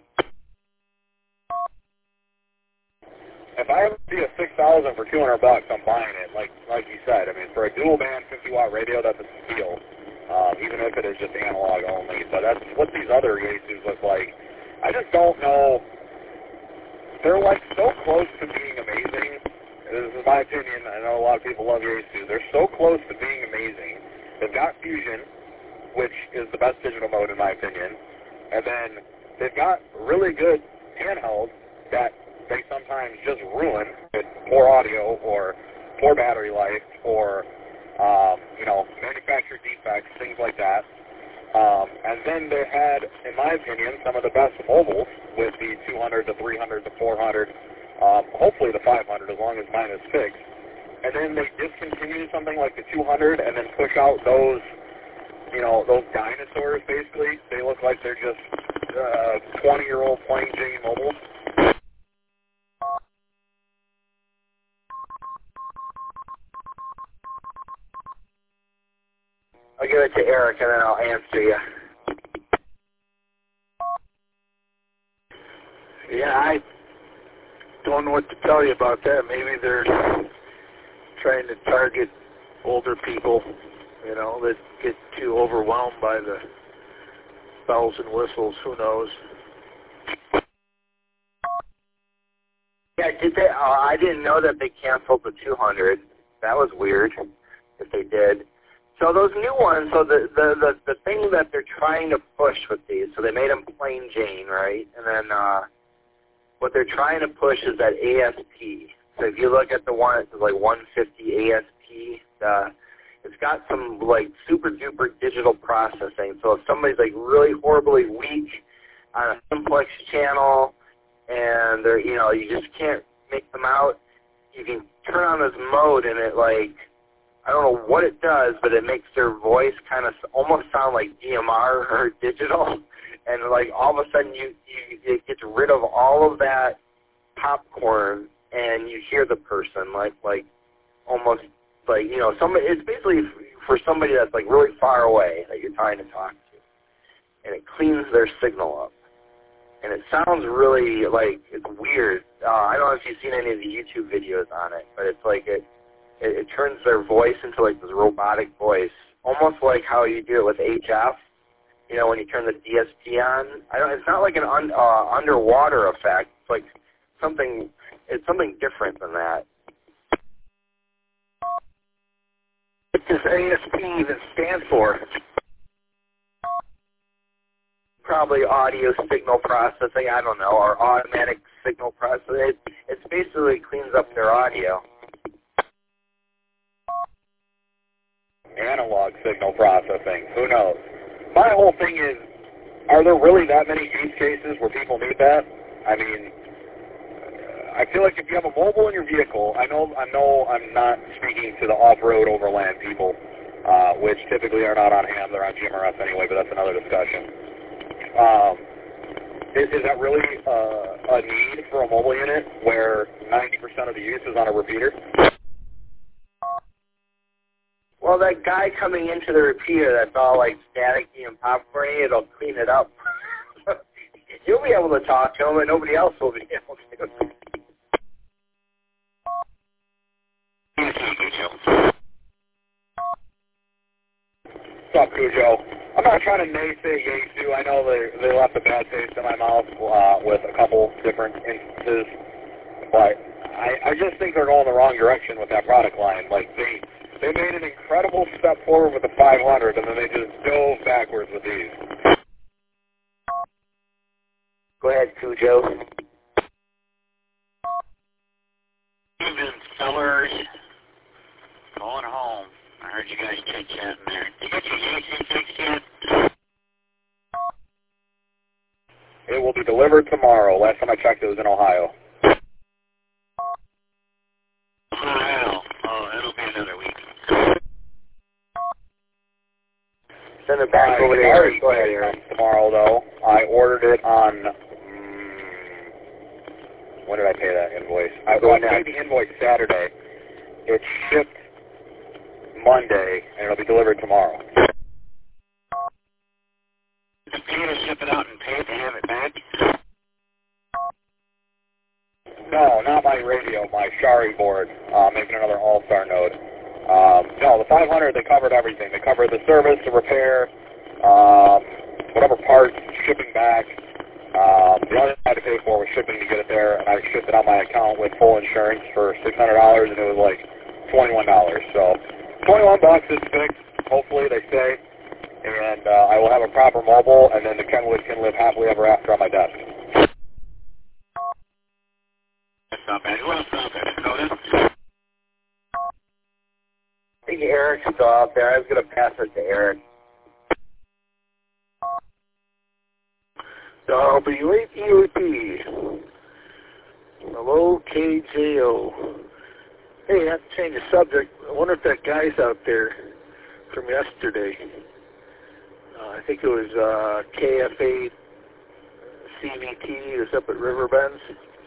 If I ever see a 6000 for $200, I'm buying it. Like you said, I mean, for a dual band 50 watt radio, that's a steal. Even if it is just analog only. But that's what these other Yaesus look like. I just don't know. They're like so close to being amazing. This is my opinion. I know a lot of people love Yaesu. They're so close to being amazing. They've got Fusion, which is the best digital mode in my opinion. And then they've got really good handhelds that they sometimes just ruin with poor audio or poor battery life or, manufacturer defects, things like that. And then they had, in my opinion, some of the best mobiles with the 200, the 300, the 400, hopefully the 500 as long as mine is fixed. And then they discontinue something like the 200 and then push out those, those dinosaurs basically. They look like they're just 20-year-old plain Jane mobiles. I'll give it to Eric, and then I'll answer you. Yeah, I don't know what to tell you about that. Maybe they're trying to target older people, that get too overwhelmed by the bells and whistles. Who knows? Yeah, did they? I didn't know that they canceled the 200. That was weird. If they did. So those new ones, so the thing that they're trying to push with these, so they made them plain Jane, right? And then what they're trying to push is that ASP. So if you look at the one, it's like 150 ASP. It's got some like super duper digital processing. So if somebody's like really horribly weak on a simplex channel, and they're, you know, you just can't make them out. You can turn on this mode, and it, like, I don't know what it does, but it makes their voice kind of almost sound like DMR or digital, and, like, all of a sudden it gets rid of all of that popcorn, and you hear the person, like almost, like, you know, somebody. It's basically for somebody that's, like, really far away that you're trying to talk to, and it cleans their signal up. And it sounds really, like, it's weird. I don't know if you've seen any of the YouTube videos on it, but it's like it turns their voice into, like, this robotic voice, almost like how you do it with HF, you know, when you turn the DSP on. It's not like an underwater effect. It's like something different than that. What does ASP even stand for? Probably audio signal processing, I don't know, or automatic signal processing. It basically cleans up their audio. Analog signal processing, who knows? My whole thing is, are there really that many use cases where people need that? I mean, I feel like if you have a mobile in your vehicle, I know I'm not speaking to the off-road overland people, which typically are not on ham, they're on GMRS anyway, but that's another discussion. Is that really a need for a mobile unit where 90% of the use is on a repeater? Well, that guy coming into the repeater that's all like staticky and popcorny, it'll clean it up. You'll be able to talk to him, and nobody else will be able to. What's up, Cujo? I'm not trying to naysay Yaesu. I know they left a bad taste in my mouth with a couple different instances, but I just think they're going the wrong direction with that product line. Like, they made an incredible step forward with the 500, and then they just dove backwards with these. Go ahead, Cujo. Evening, fellers. Going home. I heard you guys chit-chatting there. Did you get your AC fixed yet? It will be delivered tomorrow. Last time I checked, it was in Ohio. Ohio. Oh, it'll be another week. Send it back over there. Go ahead, Eric. Tomorrow, though. I ordered it on... when did I pay that invoice? I paid the invoice Saturday. It shipped Monday, and it'll be delivered tomorrow. Did you pay to ship it out and pay to have it back? No, not my radio, my Shari board, making another All-Star node. No, the 500, they covered everything. They covered the service, the repair, whatever parts, shipping back. The only thing I had to pay for was shipping to get it there, and I shipped it on my account with full insurance for $600, and it was like $21. So $21 is fixed. Hopefully they stay, and I will have a proper mobile, and then the Kenwood can live happily ever after on my desk. That's not bad. Who else out there? Dakota? I think Eric's still out there. I was going to pass it to Eric. WAPOP. Hello, KJO. Hey, not to change the subject. I wonder if that guy's out there from yesterday. I think it was KFA CVT. It was up at Riverbends.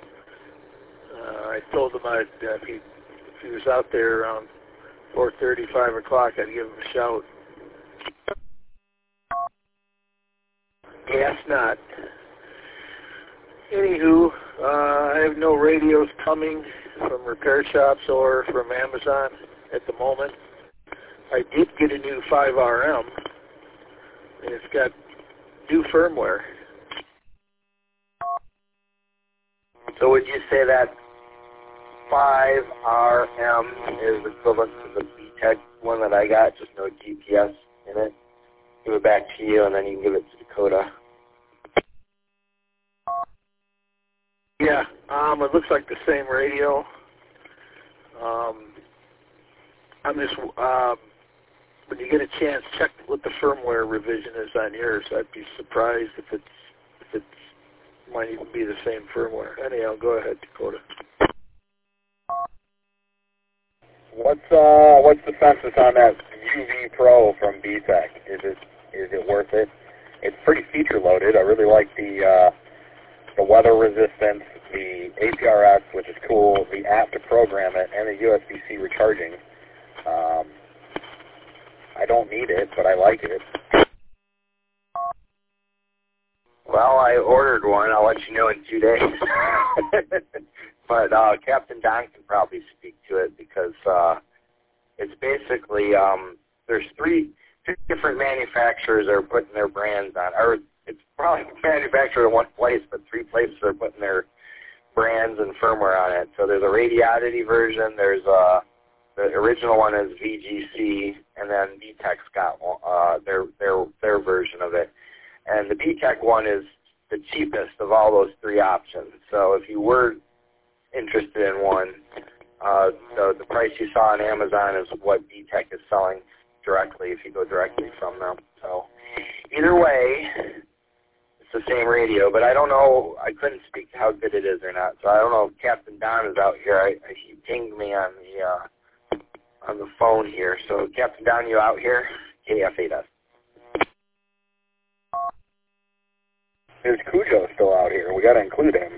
I told him if he was out there around 4:30, 5 o'clock, I'd give him a shout. Guess not. Anywho, I have no radios coming from repair shops or from Amazon at the moment. I did get a new 5RM, and it's got new firmware. So would you say that 5RM is equivalent to the BTEC one that I got, just no GPS in it? Give it back to you, and then you can give it to Dakota. Yeah, it looks like the same radio. I'm just, when you get a chance, check what the firmware revision is on yours. I'd be surprised if it's Might even be the same firmware. Anyhow, go ahead, Dakota. What's the census on that UV Pro from BTEC? Is it worth it? It's pretty feature loaded. I really like the weather resistance, the APRS, which is cool, the app to program it, and the USB-C recharging. I don't need it, but I like it. Well, I ordered one. I'll let you know in 2 days. But Captain Don can probably speak to it because it's basically there's three different manufacturers that are putting their brands on, or it's probably manufactured in one place, but three places are putting their brands and firmware on it. So there's a Radiodity version, there's the original one is VGC, and then BTEC's got their version of it. And the BTEC one is the cheapest of all those three options. So if you were interested in one, the price you saw on Amazon is what BTEC is selling directly if you go directly from them. So either way, it's the same radio, but I don't know, I couldn't speak to how good it is or not. So I don't know if Captain Don is out here. He pinged me on the phone here. So Captain Don, you out here? KF8S. There's Cujo still out here. We got to include him.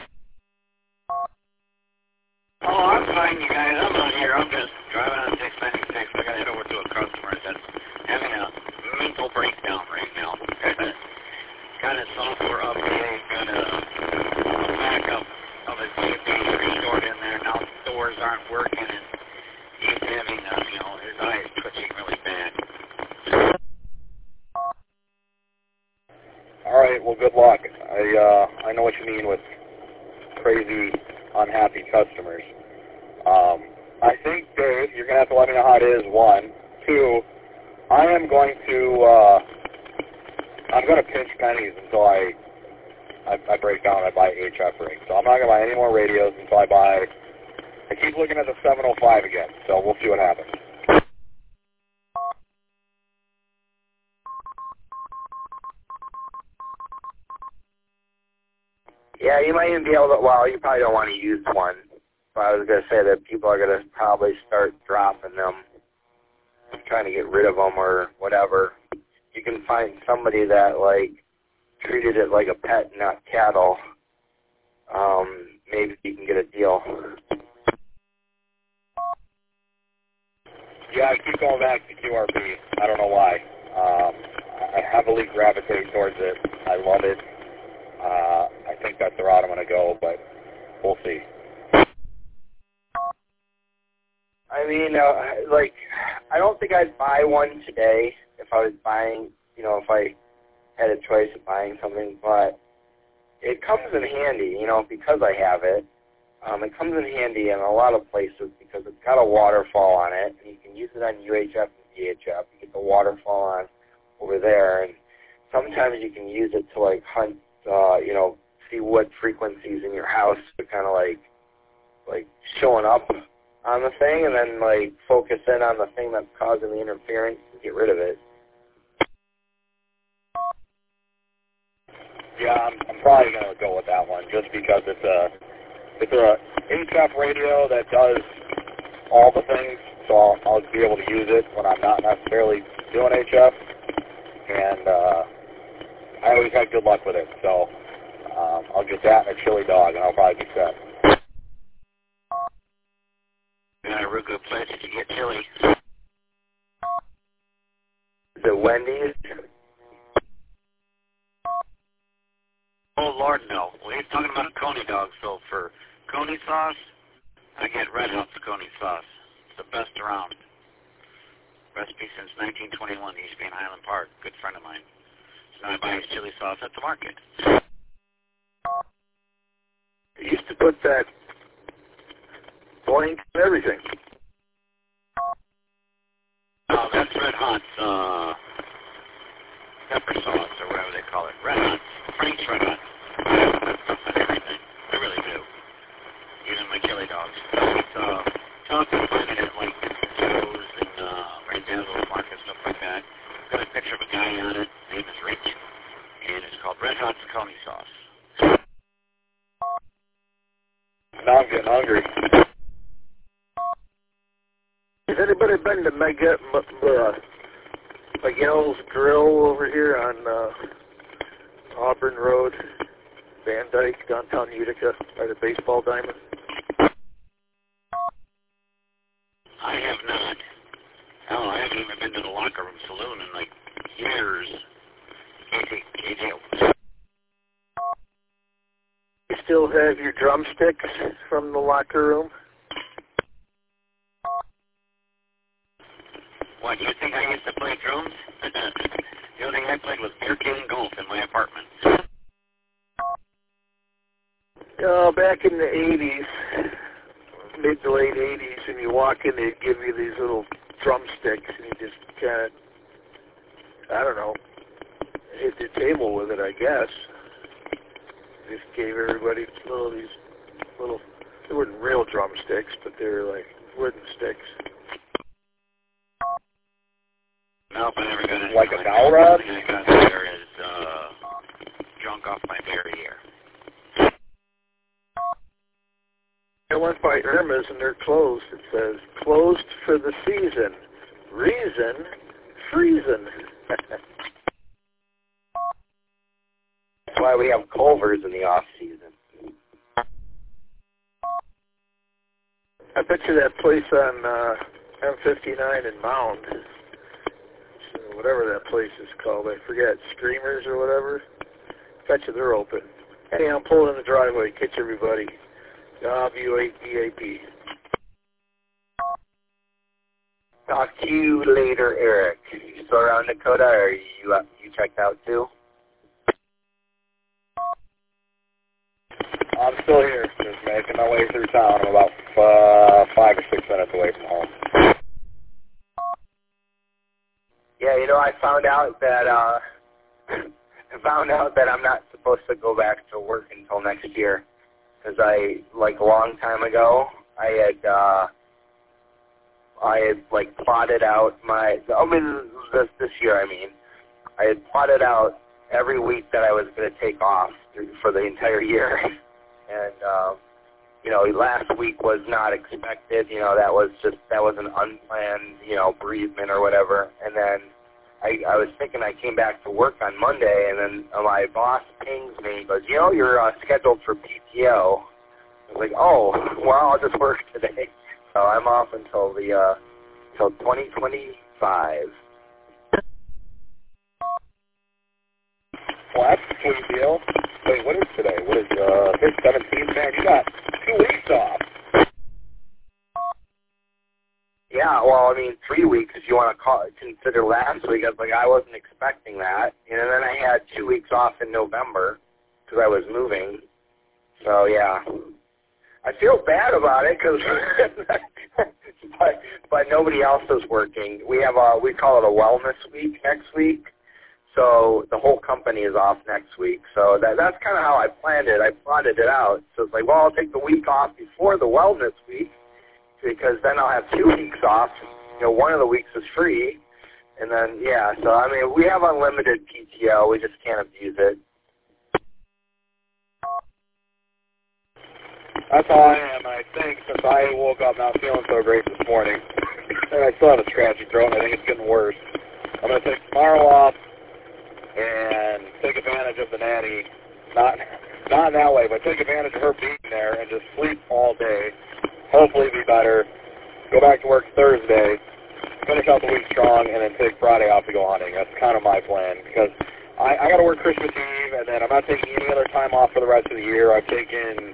Oh, I'm fine, you guys. I'm out here. I'm just driving on 696. I got to head over to a customer that's having a mental breakdown right now. Got his software update, got a backup of his CPU restored in there. Now the doors aren't working, and he's having, his eyes twitching really bad. All right, well, good luck. I know what you mean with crazy, unhappy customers. I think, Dave, you're going to have to let me know how it is, 1. 2, I'm going to pinch pennies until I break down and I buy HF rings. So I'm not going to buy any more radios until I keep looking at the 705 again, so we'll see what happens. Yeah, you might even be able to, well, you probably don't want to use one. But I was going to say that people are going to probably start dropping them, trying to get rid of them or whatever. You can find somebody that, treated it like a pet, not cattle. Maybe you can get a deal. Yeah, I keep going back to QRP. I don't know why. I heavily gravitate towards it. I love it. I think that's the route I'm going to go, but we'll see. I mean, I don't think I'd buy one today if I was buying, if I had a choice of buying something, but it comes in handy, because I have it. It comes in handy in a lot of places because it's got a waterfall on it, and you can use it on UHF and VHF. You get the waterfall on over there, and sometimes you can use it to, hunt, see what frequencies in your house are kind of like showing up on the thing, and then focus in on the thing that's causing the interference and get rid of it. Yeah, I'm probably going to go with that one just because it's a HF radio that does all the things, so I'll be able to use it when I'm not necessarily doing HF, and I always had good luck with it, so I'll get that and a chili dog, and I'll probably be set. Got a real good place to get chili. The Wendy's? Oh, Lord, no. Well, he's talking about Coney dog, so for Coney sauce, I get Red Hot's Coney sauce. It's the best around. Recipe since 1921, used to be in Highland Park. Good friend of mine. So now I buy his chili sauce at the market. He used to put that blank and everything. Oh, that's Red Hot's pepper sauce, or whatever they call it. Red Hot's. Frank's Red Hot. Everything. I really do. Even my chili dogs. It's often finding it like Joe's and Randazzo's Market, stuff like that. Got a picture of a guy on it. His name is Rich. And it's called Red Hot's Coney Sauce. I'm getting hungry. Has anybody been to Miguel's Grill over here on Auburn Road, Van Dyke, downtown Utica, by the baseball diamond? I have not. Hell, I haven't even been to the locker room saloon in like years. KJ. You still have your drumsticks from the locker room? What, you think I used to play drums? The only thing I played was beer can golf in my apartment. Back in the 80s, mid to late 80s, when you walk in, they'd give you these little drumsticks, and you just kind of, I don't know, hit the table with it, I guess. Just gave everybody these little, they weren't real drumsticks, but they were like wooden sticks. Nope, I never got it. Like a dowel rod? I got there is drunk off my berry here. I went by Irma's and they're closed. It says, closed for the season. Reason, freezing. That's why we have Culver's in the off-season. I bet you that place on M59 in Mound, so whatever that place is called, I forget, Screamers or whatever, I bet you they're open. Hey, I'm pulling in the driveway. Catch everybody. W8BAP. Talk to you later, Eric. You still around, Dakota, or you checked out too? I'm still here, just making my way through town. I'm about 5 or 6 minutes away from home. Yeah, you know, I found out that I'm not supposed to go back to work until next year, because a long time ago, I had plotted out this year, I had plotted out every week that I was going to take off for the entire year. And, last week was not expected. That was an unplanned, bereavement or whatever. And then I was thinking I came back to work on Monday, and then my boss pings me and goes, you're scheduled for PTO. I was like, oh, well, I'll just work today. So I'm off until till 2025. Well, that's a sweet deal. Wait, what is today? What is, it's 17th, man? You got 2 weeks off. Yeah, well, 3 weeks if you want to consider last week. I wasn't expecting that. And then I had 2 weeks off in November because I was moving. So, yeah. I feel bad about it because, but nobody else is working. We call it a wellness week next week. So the whole company is off next week. So that's kind of how I planned it. I plotted it out. So it's like, well, I'll take the week off before the wellness week because then I'll have 2 weeks off. One of the weeks is free. And then, yeah, so, we have unlimited PTO. We just can't abuse it. That's how I am, and I think since I woke up not feeling so great this morning, and I still have a scratchy throat, and I think it's getting worse, I'm going to take tomorrow off and take advantage of the nanny, not in that way, but take advantage of her being there and just sleep all day, hopefully be better, go back to work Thursday, finish out the week strong, and then take Friday off to go hunting. That's kind of my plan, because I got to work Christmas Eve, and then I'm not taking any other time off for the rest of the year. I've taken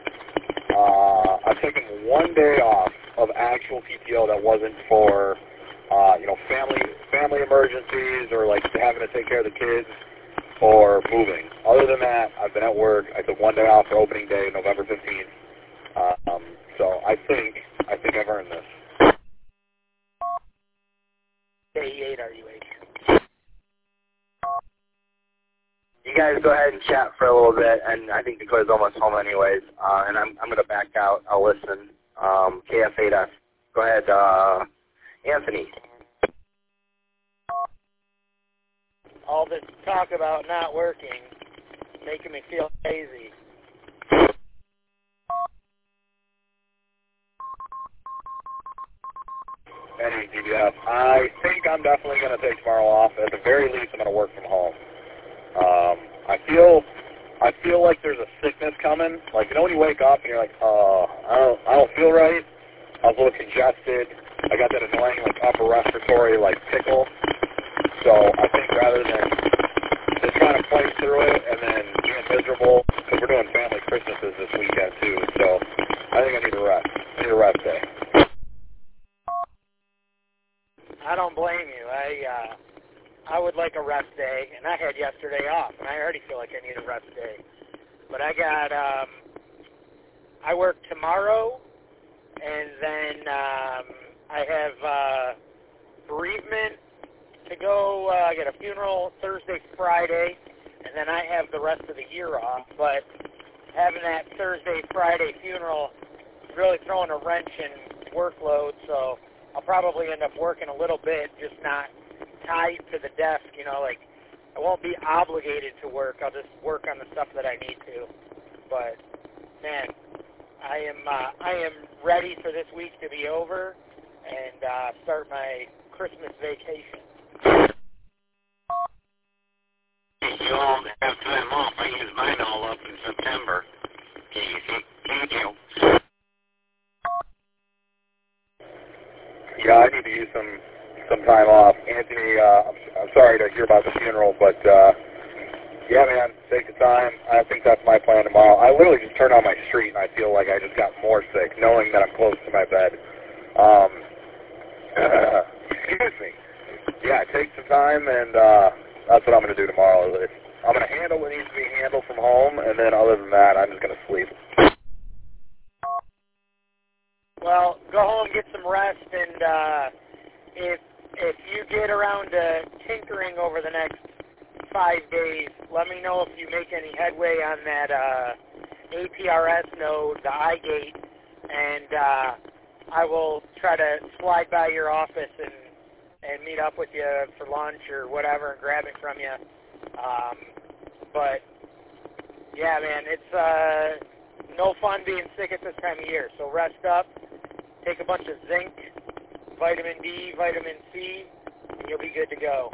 1 day off of actual PTO that wasn't for, family emergencies or like having to take care of the kids or moving. Other than that, I've been at work. I took 1 day off for opening day, November 15th. So I think I've earned this. Day 8, are you 8? You guys go ahead and chat for a little bit, and I think Dakota's almost home anyways, and I'm going to back out. I'll listen. KF8F. Go ahead, Anthony. All this talk about not working, making me feel lazy. Steve, yes. I think I'm definitely going to take tomorrow off. At the very least, I'm going to work from home. I feel like there's a sickness coming. Like, you know when you wake up and you're like, I don't feel right. I was a little congested. I got that annoying, like, upper respiratory, like, tickle. So I think rather than just trying to play through it and then being miserable, because we're doing family Christmases this weekend, too. So I think I need a rest. I need a rest day. I don't blame you. I would like a rest day, and I had yesterday off, and I already feel like I need a rest day. But I work tomorrow, and then I have bereavement to go. I got a funeral Thursday, Friday, and then I have the rest of the year off. But having that Thursday, Friday funeral is really throwing a wrench in workload, so I'll probably end up working a little bit, just not tied to the desk, you know, like I won't be obligated to work. I'll just work on the stuff that I need to. But man, I am ready for this week to be over and start my Christmas vacation. You all have time off. I use mine all up in September. Thank you. Yeah, I need to use some time off. Anthony, I'm sorry to hear about the funeral, but yeah, man, take the time. I think that's my plan tomorrow. I literally just turned on my street, and I feel like I just got more sick, knowing that I'm close to my bed. Excuse me. Yeah, take some time, and that's what I'm going to do tomorrow. I'm going to handle what needs to be handled from home, and then other than that, I'm just going to sleep. Well, go home, get some rest, and if you get around to tinkering over the next 5 days, let me know if you make any headway on that APRS node, the iGate, and I will try to slide by your office and meet up with you for lunch or whatever and grab it from you. But, yeah, man, it's no fun being sick at this time of year, so rest up, take a bunch of zinc, vitamin D, vitamin C, and you'll be good to go.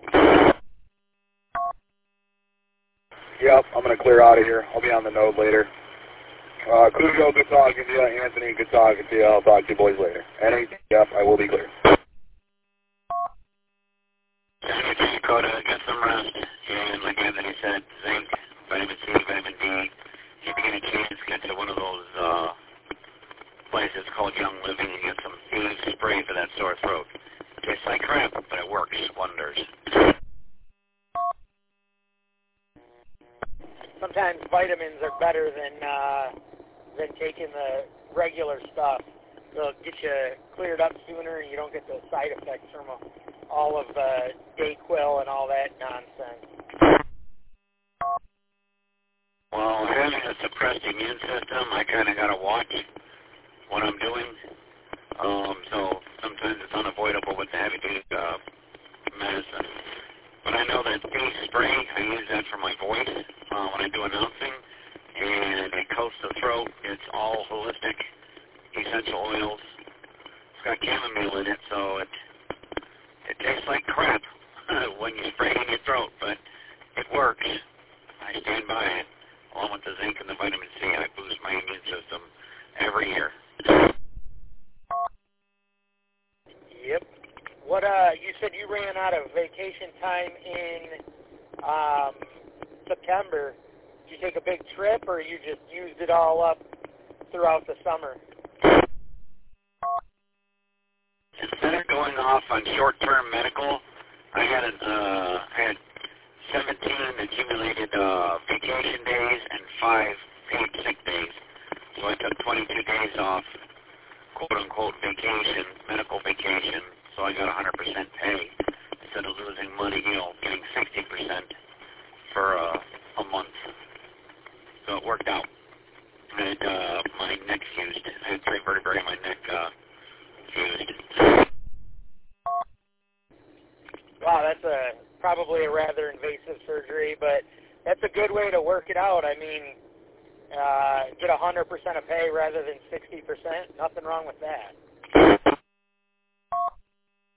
Yep, I'm going to clear out of here. I'll be on the node later. Kugo, good talking to you. Anthony, good talking to you. I'll talk to you boys later. NATF, I will be clear. Dakota, get some rest. And like Anthony said, zinc, vitamin C, vitamin D. If you get a chance, get to one of those places called Young Living and get some Eve spray for that sore throat. Tastes like crap, but it works wonders. Sometimes vitamins are better than taking the regular stuff. They'll get you cleared up sooner, and you don't get the side effects from all of the Dayquil and all that nonsense. Well, having a suppressed immune system, I kind of got to watch what I'm doing. So sometimes it's unavoidable with the heavy-duty medicine. But I know that face spray, I use that for my voice when I do announcing, and it coats the throat. It's all holistic, essential oils. It's got chamomile in it, so it tastes like crap when you spray it in your throat, but it works. I stand by it. Along with the zinc and the vitamin C, I boost my immune system every year. Yep. What you said you ran out of vacation time in September. Did you take a big trip, or you just used it all up throughout the summer? Instead of going off on short-term medical, I had 17 accumulated vacation days and 5 paid sick days. So I took 22 days off, quote-unquote vacation, medical vacation, so I got 100% pay instead of losing money, getting 60% for a month. So it worked out. I had my neck fused. I had 3 vertebrae in my neck fused. Wow, that's probably a rather invasive surgery, but that's a good way to work it out. I mean, get 100% of pay rather than 60%. Nothing wrong with that.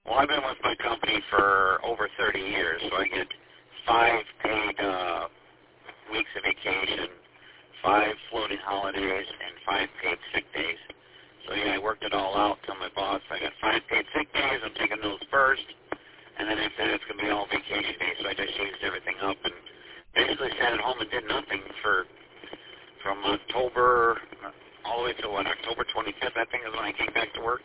Well, I've been with my company for over 30 years, so I get 5 paid weeks of vacation, 5 floating holidays, and 5 paid sick days. So, yeah, I worked it all out, told my boss I got 5 paid sick days, I'm taking those first, and then after that it's going to be all vacation days, so I just used everything up and basically sat at home and did nothing from October all the way to, October 25th, I think is when I came back to work.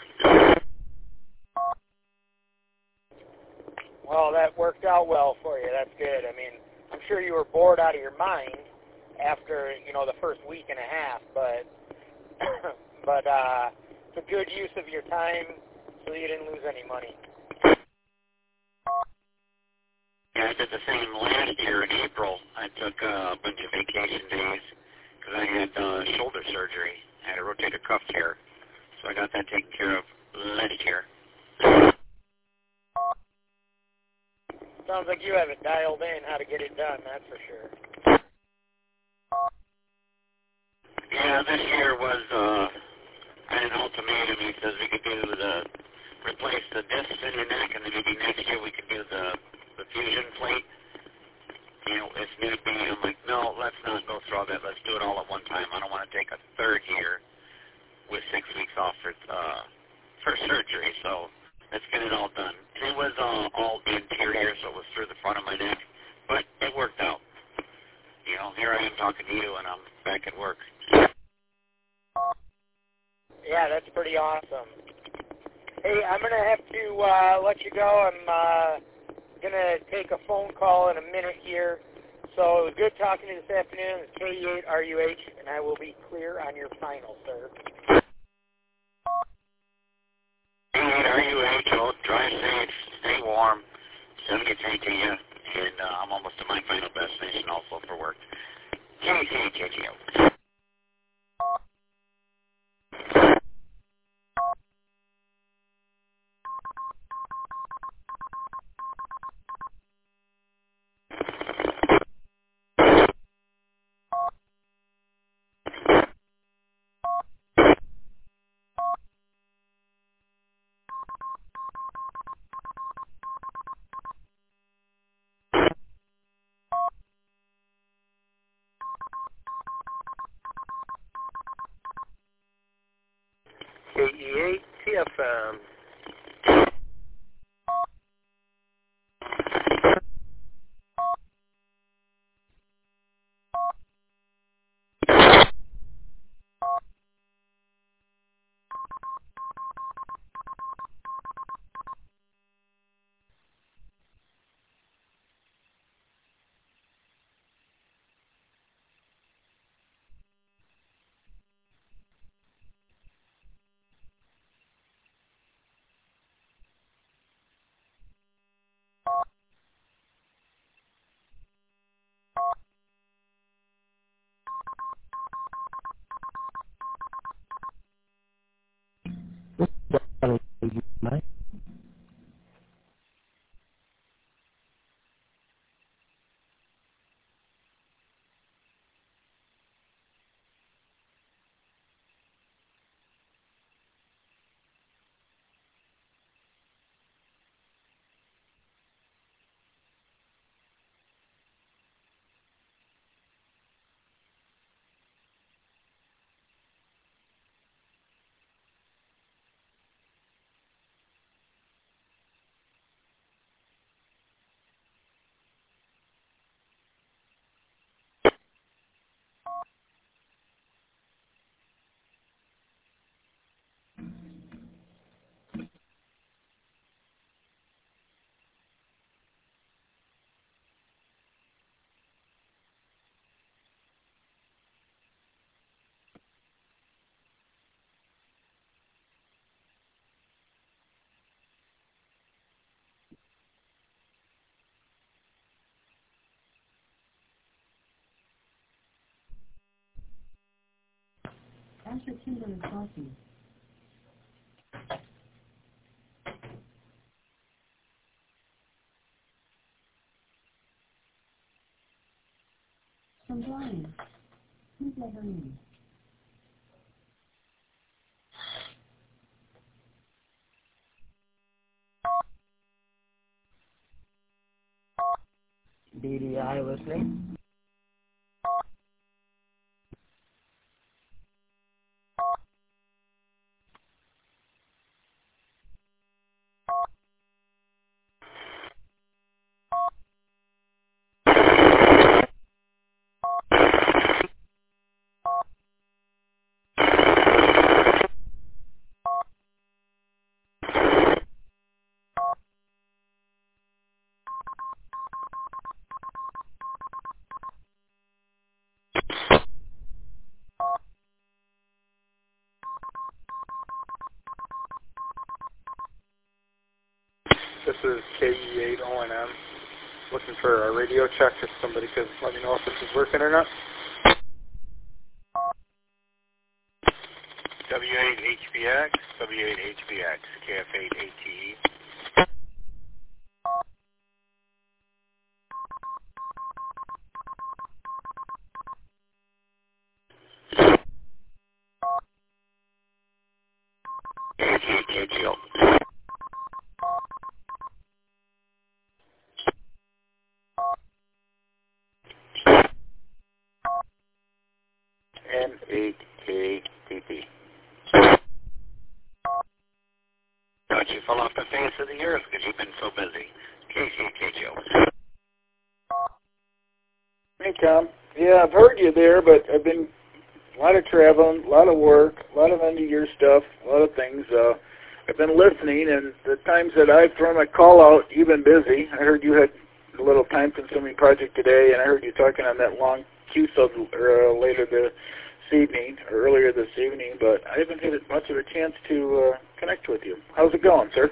Well, that worked out well for you. That's good. I mean, I'm sure you were bored out of your mind after, the first week and a half, but it's a good use of your time so you didn't lose any money. Yeah, I did the same last year in April. I took a bunch of vacation days because I had shoulder surgery. I had a rotator cuff tear, so I got that taken care of last year. Sounds like you have it dialed in how to get it done, that's for sure. Yeah, this year was, I had an ultimatum. He says we could replace the discs in your neck, and then maybe next year we could do the fusion plate. If need be. I'm like, no, let's not go through all that. Let's do it all at one time. I don't want to take a third year with 6 weeks off for surgery, so let's get it all done. And it was all the interior, so it was through the front of my neck, but it worked out. Here I am talking to you, and I'm back at work. Yeah, that's pretty awesome. Hey, I'm going to have to let you go. I'm going to take a phone call in a minute here. So it was good talking to you this afternoon. It's K8RUH, and I will be clear on your final, sir. K8RUH, oh, drive safe, stay warm, 78 to you, and I'm almost to my final destination also for work. KCHO. KE8 TFM. After Kimberly Coffee. From Brian. Please let her in. BDI listening. This is KE8ONM. Looking for a radio check if somebody could let me know if this is working or not. W8HBX, W8HBX, KF8ATE. KGO. N8KTT. Thought you fell off the face of the earth because you've been so busy. KGO. Hey, Tom. Yeah, I've heard you there, but I've been a lot of traveling, a lot of work, a lot of end-of-year stuff, a lot of things. I've been listening, and the times that I've thrown my call out, you've been busy. I heard you had a little time-consuming project today, and I heard you talking on that long Q-sub earlier this evening, but I haven't had much of a chance to connect with you. How's it going, sir?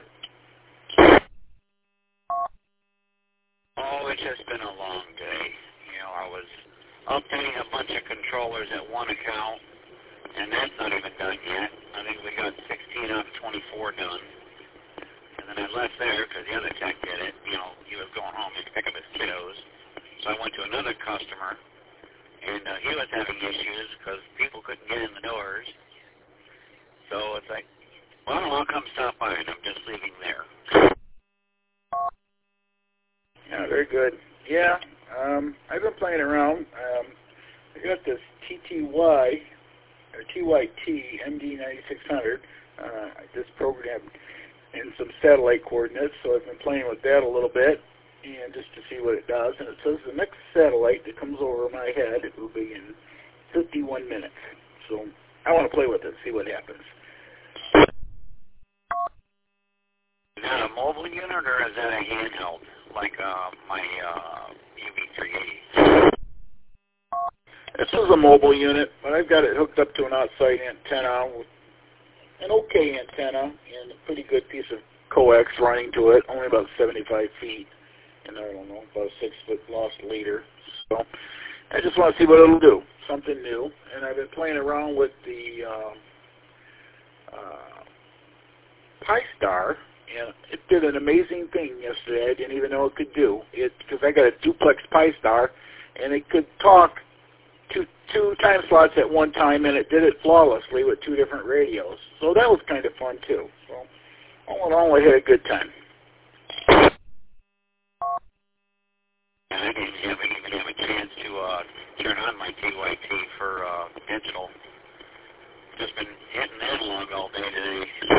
Oh, it's just been a long day. You know, I was updating a bunch of controllers at one account, and that's not even done yet. I think we got 16 out of 24 done. And then I left there because the other tech did it. You know, he was going home to pick up his kiddos. So I went to another customer, and he was having issues because people couldn't get in the doors. So it's like, well, I'll come stop by, and I'm just leaving there. Yeah, very good. Yeah, I've been playing around. I got this TYT MD9600, this program in some satellite coordinates, so I've been playing with that a little bit, and just to see what it does. And it says the next satellite that comes over my head, it will be in 51 minutes. So I want to play with it, see what happens. Is that a mobile unit, or is that a handheld, like my UV380? This is a mobile unit, but I've got it hooked up to an outside antenna, with an okay antenna, and a pretty good piece of coax running to it, only about 75 feet, and I don't know, about a 6-foot lost leader. So I just want to see what it'll do, something new. And I've been playing around with the Pi-Star, and it did an amazing thing yesterday I didn't even know it could do. Because I got a duplex Pi-Star, and it could talk two time slots at one time, and it did it flawlessly with 2 different radios. So that was kind of fun, too. So all in all, I had a good time. I didn't even have a chance to turn on my TYT for digital. Just been hitting analog all day today.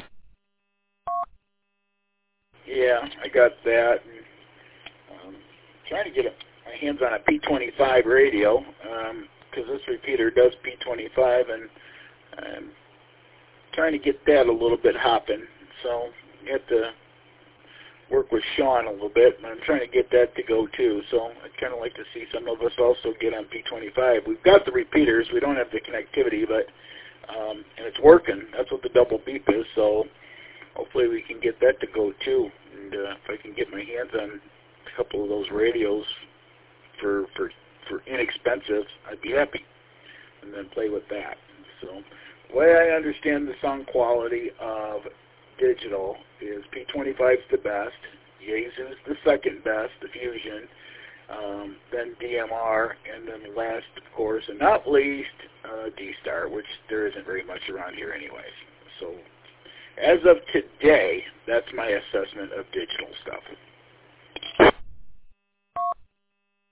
Yeah, I got that. And, trying to get my hands on a P25 radio, because this repeater does P25, and I'm trying to get that a little bit hopping. So you have to work with Sean a little bit, and I'm trying to get that to go too. So I'd kind of like to see some of us also get on P25. We've got the repeaters. We don't have the connectivity, but and it's working. That's what the double beep is. So hopefully we can get that to go too. And if I can get my hands on a couple of those radios for inexpensive, I'd be happy. And then play with that. So the way I understand the sound quality of digital is P25's the best, Yaesu's the second best, the Fusion, then DMR, and then last, of course, and not least, D-Star, which there isn't very much around here anyways. So as of today, that's my assessment of digital stuff.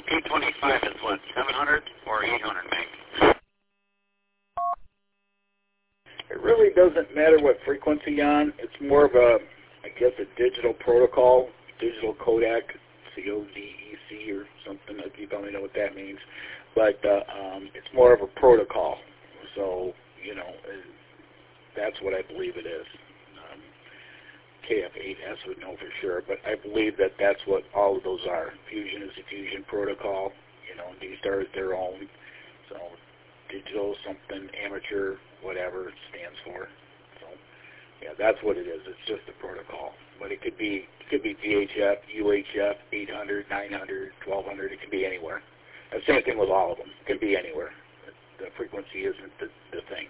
P25 is what, 700 or 800 meg? It really doesn't matter what frequency on. It's more of a, I guess, a digital protocol, digital codec, CODEC or something. You probably know what that means. But it's more of a protocol. So, you know, that's what I believe it is. KF8S would know for sure, but I believe that that's what all of those are. Fusion is a fusion protocol. You know, D-Star is their own. So digital something, amateur, whatever it stands for. So yeah, that's what it is. It's just a protocol. But it could be VHF, UHF, 800, 900, 1200. It can be anywhere. The same thing with all of them. It can be anywhere. The frequency isn't the thing.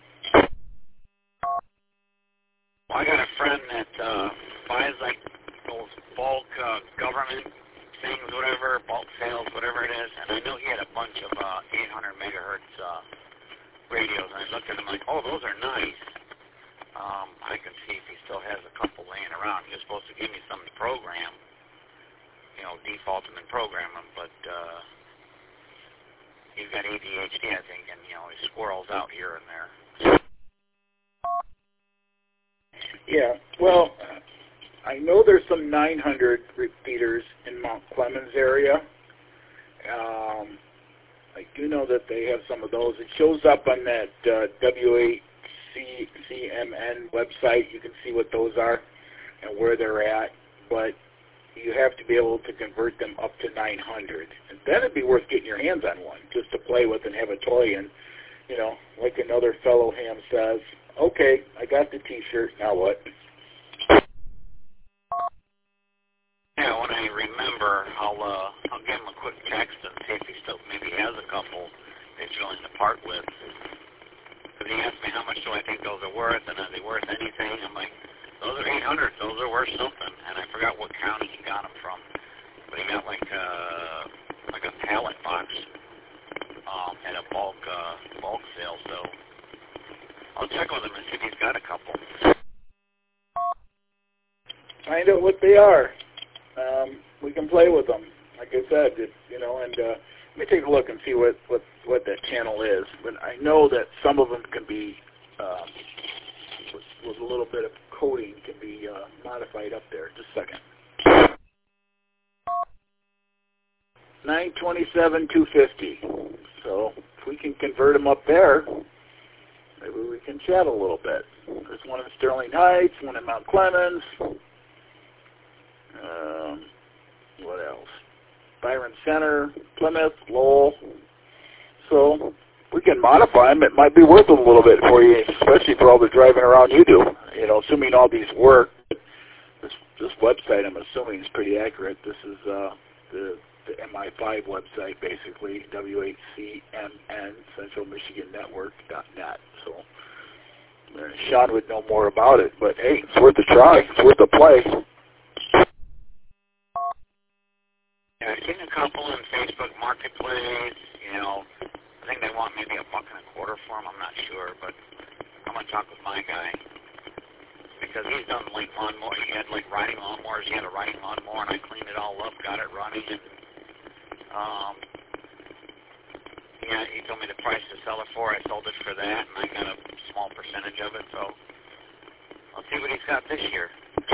Well, I got a friend that buys like those bulk government things, whatever, bulk sales, whatever it is, and I know he had a bunch of 800 megahertz radios, and I looked at them like, oh, those are nice. I can see if he still has a couple laying around. He was supposed to give me some to program, you know, default them and program them, but he's got ADHD, I think, and, you know, he squirrels out here and there. Yeah, well, I know there's some 900 repeaters in Mount Clemens area. I do know that they have some of those. It shows up on that W8CMN website. You can see what those are and where they're at, but you have to be able to convert them up to 900. And then it'd be worth getting your hands on one just to play with and have a toy. And, you know, like another fellow ham says, okay, I got the T-shirt, now what? Yeah, when I remember, I'll give him a quick text and see if he still maybe has a couple that he's willing to part with. Because he asked me how much do I think those are worth, and are they worth anything? I'm like, those are 800, those are worth something. And I forgot what county he got them from. But he got like a pallet box at a bulk sale, so I'll check with him and see if he's got a couple. Find out what they are. We can play with them. Like I said, you know, and let me take a look and see what that channel is. But I know that some of them can be, with a little bit of coding, can be modified up there. Just a second. 927, 250. So if we can convert them up there, maybe we can chat a little bit. There's one in Sterling Heights, one in Mount Clemens. What else? Byron Center, Plymouth, Lowell. So we can modify them. It might be worth a little bit for you, especially for all the driving around you do. You know, assuming all these work. This website, I'm assuming, is pretty accurate. This is the MI5 website, basically, W8CMN, Central Michigan Network.net. So Sean would know more about it, but hey, it's worth a try. It's worth a play. Yeah, I've seen a couple in Facebook Marketplace. You know, I think they want maybe $1.25 for them. I'm not sure, but I'm gonna talk with my guy because he's done like lawnmower. He had like riding lawnmowers. He had a riding lawnmower, and I cleaned it all up, got it running, and yeah, he told me the price to sell it for. I sold it for that, and I got a small percentage of it. So I'll see what he's got this year.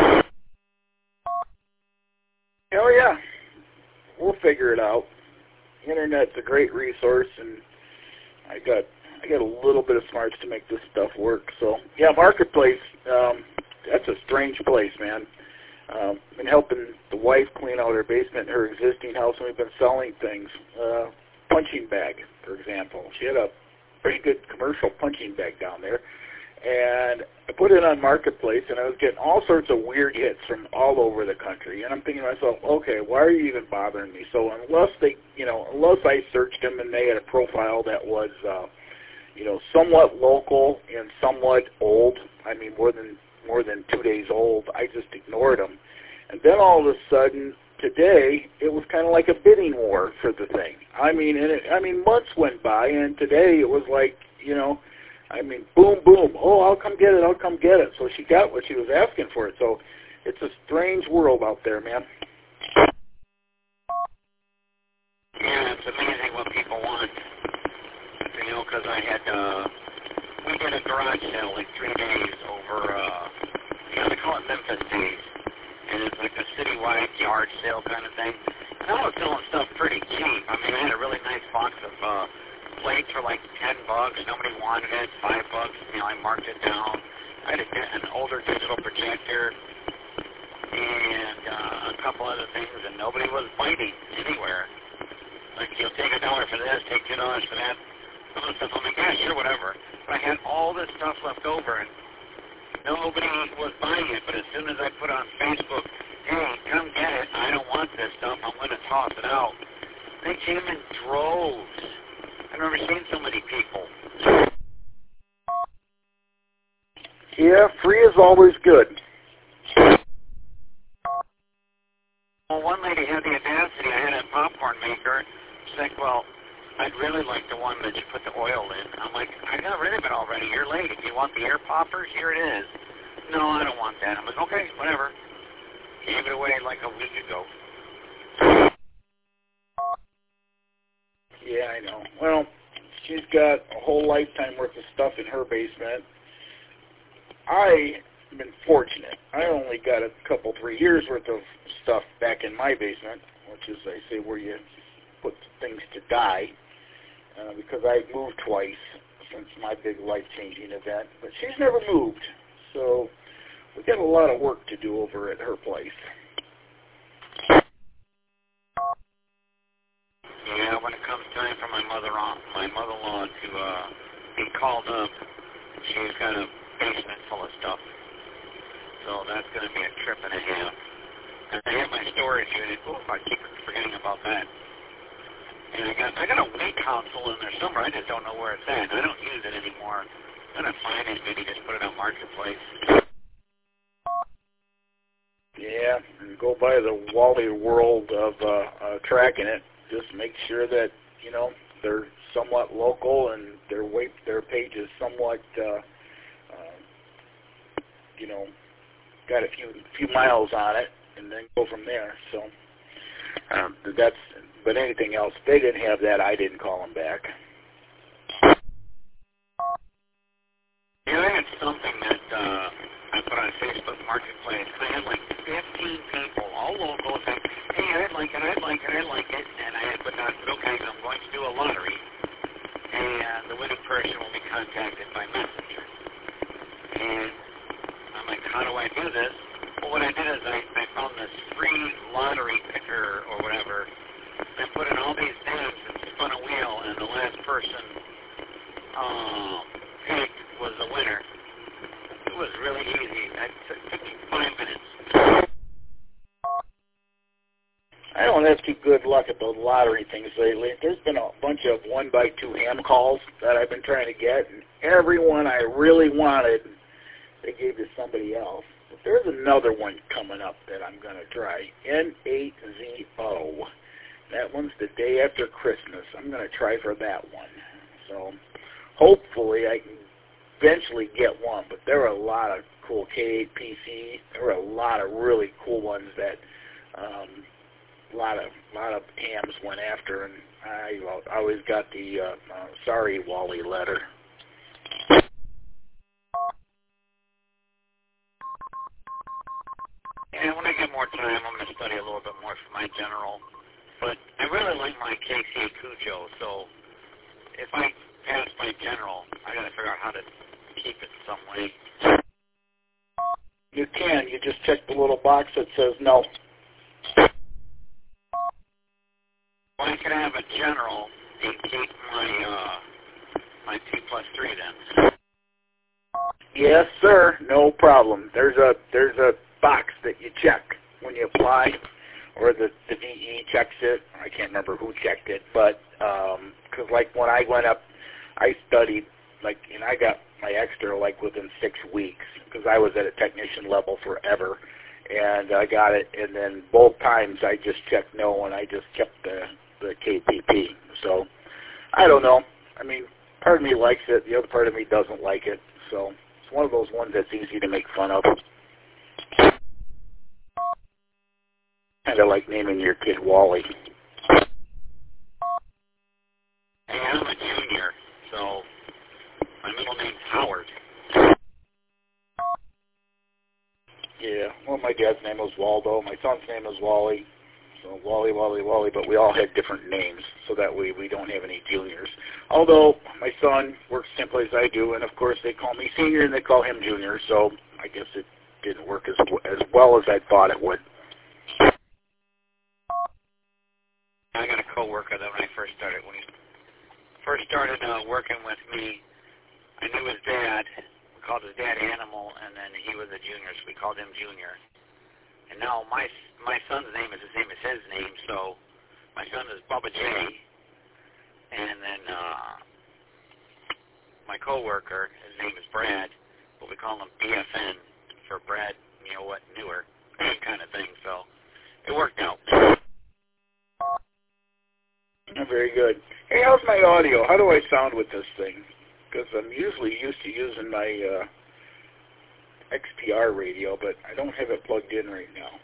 Oh yeah. We'll figure it out. The Internet's a great resource, and I got a little bit of smarts to make this stuff work. So yeah, Marketplace, that's a strange place, man. Been helping the wife clean out her basement in her existing house, and we've been selling things. Punching bag, for example. She had a pretty good commercial punching bag down there, and I put it on Marketplace, and I was getting all sorts of weird hits from all over the country. And I'm thinking to myself, okay, why are you even bothering me? So unless I searched them and they had a profile that was, somewhat local and somewhat old, I mean more than 2 days old, I just ignored them. And then all of a sudden, today, it was kind of like a bidding war for the thing. I mean, months went by, and today it was like, boom, boom. Oh, I'll come get it. So she got what she was asking for it. So it's a strange world out there, man. It's amazing what people want. You know, because I had, we did a garage sale like 3 days over, they call it Memphis Days. And it's like a citywide yard sale kind of thing. And I was selling stuff pretty cheap. I mean, I had a really nice box of plates for like $10. Nobody wanted it. $5. You know, I marked it down. I had an older digital projector and a couple other things, and nobody was biting anywhere. Like, you'll take $1 for this, take $2 for that. Some of the stuff, I'm like, yeah, sure, whatever. But I had all this stuff left over, and nobody was buying it. But as soon as I put on Facebook, hey, come get it, I don't want this stuff, I'm going to toss it out, they came in droves. I've never seen so many people. Yeah, free is always good. Well, one lady had the audacity. I had a popcorn maker. She's like, well, I'd really like the one that you put the oil in. I'm like, I got rid of it already. You're late. If you want the air poppers, here it is. No, I don't want that. I'm like, okay, whatever. Gave it away like a week ago. Yeah, I know. Well, she's got a whole lifetime worth of stuff in her basement. I've been fortunate. I only got a couple, 3 years worth of stuff back in my basement, which is, I say, where you put things to die, because I moved twice since my big life-changing event. But she's never moved, so we got a lot of work to do over at her place. Yeah, when it comes time for my mother-in-law to be called up, she's got a basement full of stuff. So that's going to be a trip and a half. And I have my storage unit. Oh, I keep forgetting about that. And I got a weight console in there somewhere. I just don't know where it's at. I don't use it anymore. I'm going to find it, maybe just put it on Marketplace. Yeah, and go by the Wally world of tracking it. Just make sure that, you know, they're somewhat local and their page is somewhat, you know, got a few miles on it, and then go from there. So but anything else, if they didn't have that, I didn't call them back. Yeah, I had something that I put on Facebook Marketplace. I had like 15 people, all local, saying, hey, I'd like it. And I had put down, okay, I'm going to do a lottery, and the winning person will be contacted by messenger. And I'm like, how do I do this? Well, what I did is I found this free lottery picker or whatever. I put in all these names and spun a wheel, and the last person picked was the winner. It was really easy. It took me 5 minutes. I don't have too good luck at those lottery things lately. There's been a bunch of 1x2 ham calls that I've been trying to get, and every one I really wanted, they gave to somebody else. But there's another one coming up that I'm going to try, N8ZO. That one's the day after Christmas. I'm going to try for that one. So hopefully I can eventually get one, but there are a lot of cool K8 PC. There are a lot of really cool ones that a lot of hams went after, and I always got the sorry Wally letter. And when I get more time, I'm going to study a little bit more for my general. But I really like my KCA Cujo, so if I pass my general, I got to figure out how to keep it some way. You can. You just check the little box that says no. Well, I can have a general and keep my 2+3 then. Yes, sir. No problem. There's a box that you check when you apply, or the DE checks it. I can't remember who checked it, but because like when I went up, I studied and I got my extra within 6 weeks because I was at a technician level forever, and I got it. And then both times I just checked no, and I just kept the KPP. So I don't know. I mean, part of me likes it, the other part of me doesn't like it. So it's one of those ones that's easy to make fun of. Kind of like naming your kid Wally. Yeah. Well, my dad's name was Waldo. My son's name is Wally. So Wally, but we all had different names, so that way we don't have any juniors. Although my son works the same place I do, and of course they call me senior and they call him junior, so I guess it didn't work as well as I thought it would. I got a coworker that when I first started, working with me, I knew his dad. We called his dad Animal, and then he was a junior, so we called him Junior. And now my son's name is the same as his name, so my son is Bubba J. And then my coworker, his name is Brad, but we call him BFN for Brad, you know what, newer kind of thing. So it worked out. Very good. Hey, how's my audio? How do I sound with this thing? Because I'm usually used to using my XPR radio, but I don't have it plugged in right now.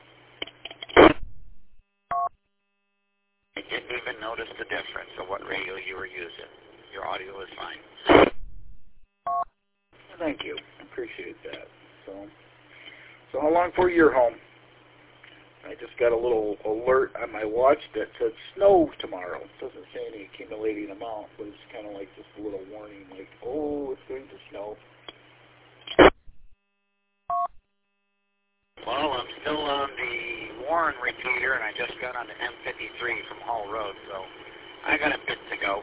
I didn't even notice the difference of what radio you were using. Your audio is fine. Thank you. Appreciate that. So how long for you're home? I just got a little alert on my watch that said snow tomorrow. It doesn't say any accumulating amount, but it's kind of like just a little warning, like, oh, it's going to snow. Well, I'm still on the Warren repeater, and I just got on the M53 from Hall Road, so I got a bit to go.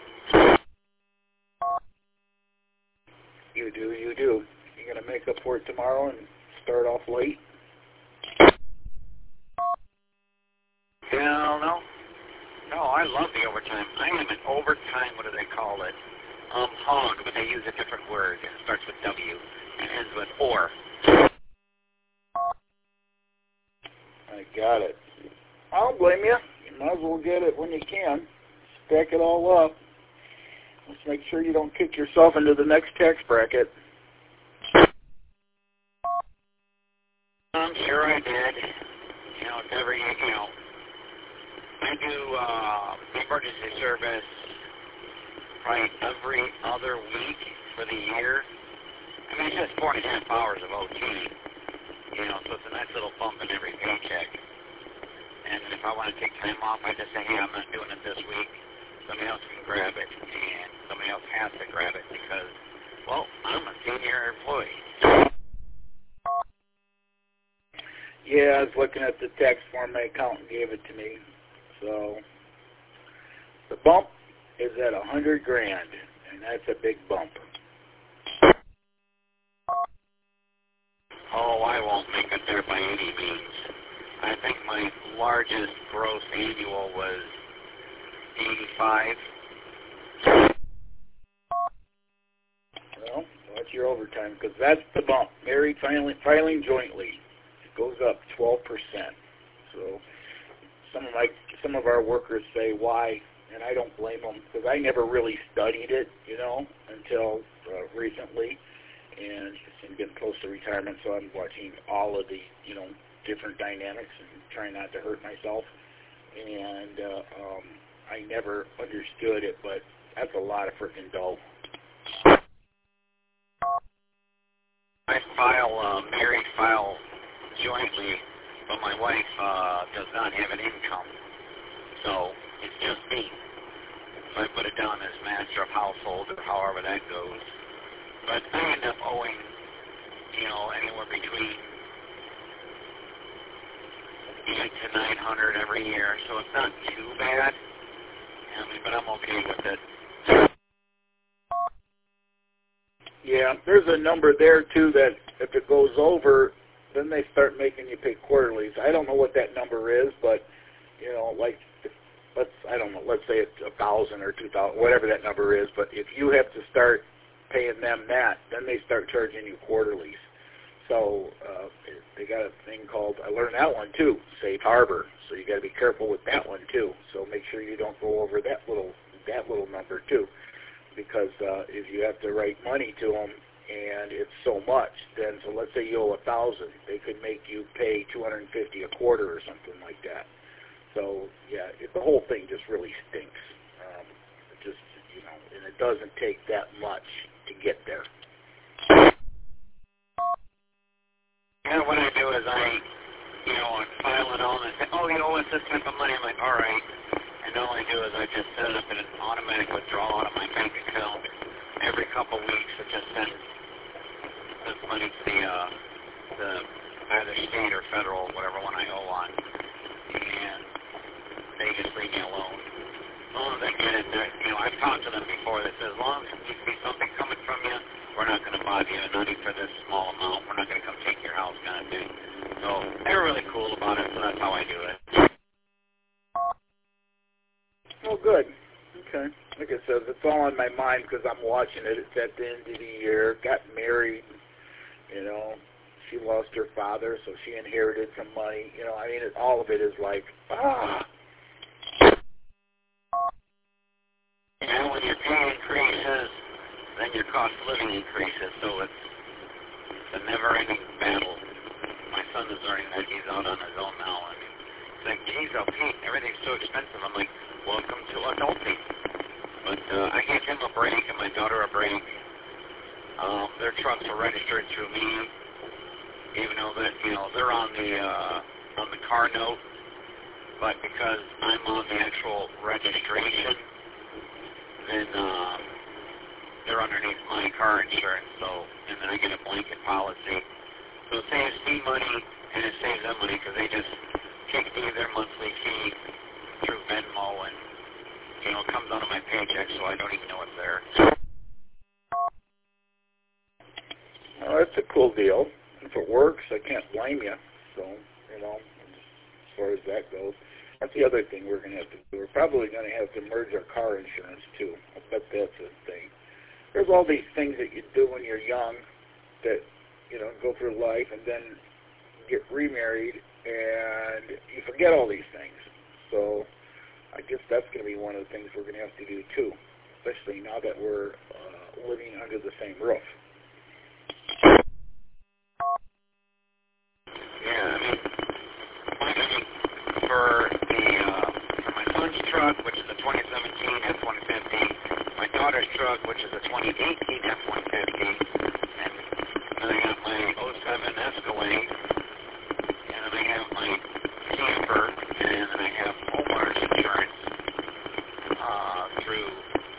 You do. You're going to make up for it tomorrow and start off late? Hell no. No, I love the overtime. I am an overtime, what do they call it? Hog, but they use a different word. It starts with W and ends with or. I got it. I don't blame you. You might as well get it when you can. Stack it all up. Let's make sure you don't kick yourself into the next tax bracket. I'm sure I did. You know, it's every, you know, I do emergency service right every other week for the year. I mean, it's just 4.5 hours of OT. You know, so it's a nice little bump in every paycheck. And if I want to take time off, I just say, hey, I'm not doing it this week. Somebody else can grab it, and somebody else has to grab it because, well, I'm a senior employee. Yeah, I was looking at the tax form my accountant gave it to me. So the bump is at $100,000, and that's a big bump. Oh, I won't make it there by any means. I think my largest gross annual was 85. Well, that's your overtime, because that's the bump. Married filing jointly. It goes up 12%. So some of our workers say why, and I don't blame them, because I never really studied it, you know, until recently. And I'm getting close to retirement, so I'm watching all of the, you know, different dynamics and trying not to hurt myself. And I never understood it, but that's a lot of freaking dough. I married file jointly, but my wife does not have an income, so it's just me. So I put it down as master of household or however that goes. But I end up owing, you know, anywhere between $800 to $900 every year, so it's not too bad. I mean, but I'm okay with it. Yeah, there's a number there too that if it goes over, then they start making you pay quarterlies. I don't know what that number is, but you know, like let's say it's 1,000 or 2,000, whatever that number is. But if you have to start paying them that, then they start charging you quarterlies. So they got a thing called, I learned that one too, safe harbor. So you got to be careful with that one too. So make sure you don't go over that little number too, because if you have to write money to them and it's so much, then so let's say you owe 1,000, they could make you pay $250 a quarter or something like that. So yeah, the whole thing just really stinks. Just, you know, and it doesn't take that much to get there. Yeah, what I do is I file it on and say, oh, you owe us this type of money. I'm like, all right. And all I do is I just set it up in an automatic withdrawal out of my bank account every couple weeks. It just sends this money to the either state or federal, whatever one I owe on. And they just leave me alone. As long as I get it, I've talked to them before. They said, as long as we see something coming from you, we're not going to bother you, not even for this small amount. We're not going to come take your house kind of thing. So they're really cool about it, so that's how I do it. Oh, good. Okay. Like I said, it's all on my mind because I'm watching it. It's at the end of the year. Got married. She lost her father, so she inherited some money. All of it is like, And when your pay increases, then your cost of living increases, so it's a never-ending battle. My son is learning that. He's out on his own now, and he's like, geez, Pete, everything's so expensive. I'm like, welcome to adulting. But I gave him a break and my daughter a break. Their trucks are registered through me, even though that they're on the car note. But because I'm on the actual registration, then they're underneath my car insurance. And then I get a blanket policy. So it saves me money and it saves them money because they just take me their monthly fee through Venmo, and it comes out of my paycheck, so I don't even know it's there. well, that's a cool deal. If it works, I can't blame you. So, as far as that goes. That's the other thing we're going to have to do. We're probably going to have to merge our car insurance, too. I bet that's a thing. There's all these things that you do when you're young that, go through life and then get remarried and you forget all these things. So I guess that's going to be one of the things we're going to have to do, too, especially now that we're living under the same roof. Yeah, for my son's truck, which is a 2017 F-150, my daughter's truck, which is a 2018 F-150, and then I got my 07 Escalade, and then I have my camper, and then I have homeowner's insurance through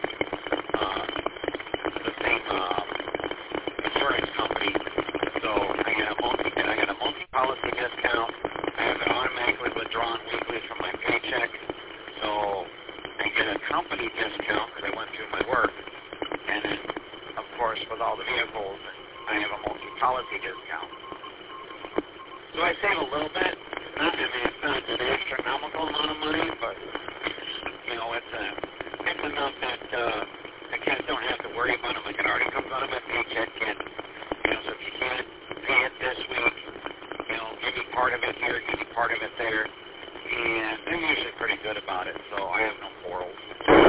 the same insurance company. So I got a multi-policy discount. I have it automatically withdrawn weekly from my paycheck. So I get a company discount because I went through my work. And then, of course, with all the vehicles, I have a multi-policy discount. So I save a little bit. It's not an astronomical amount of money, but, it's enough that I kind of don't have to worry about it. Like, it already comes out of my paycheck, and, so if you can't pay it this week, give me part of it here, give me part of it there, and they're usually pretty good about it, so I have no quarrels.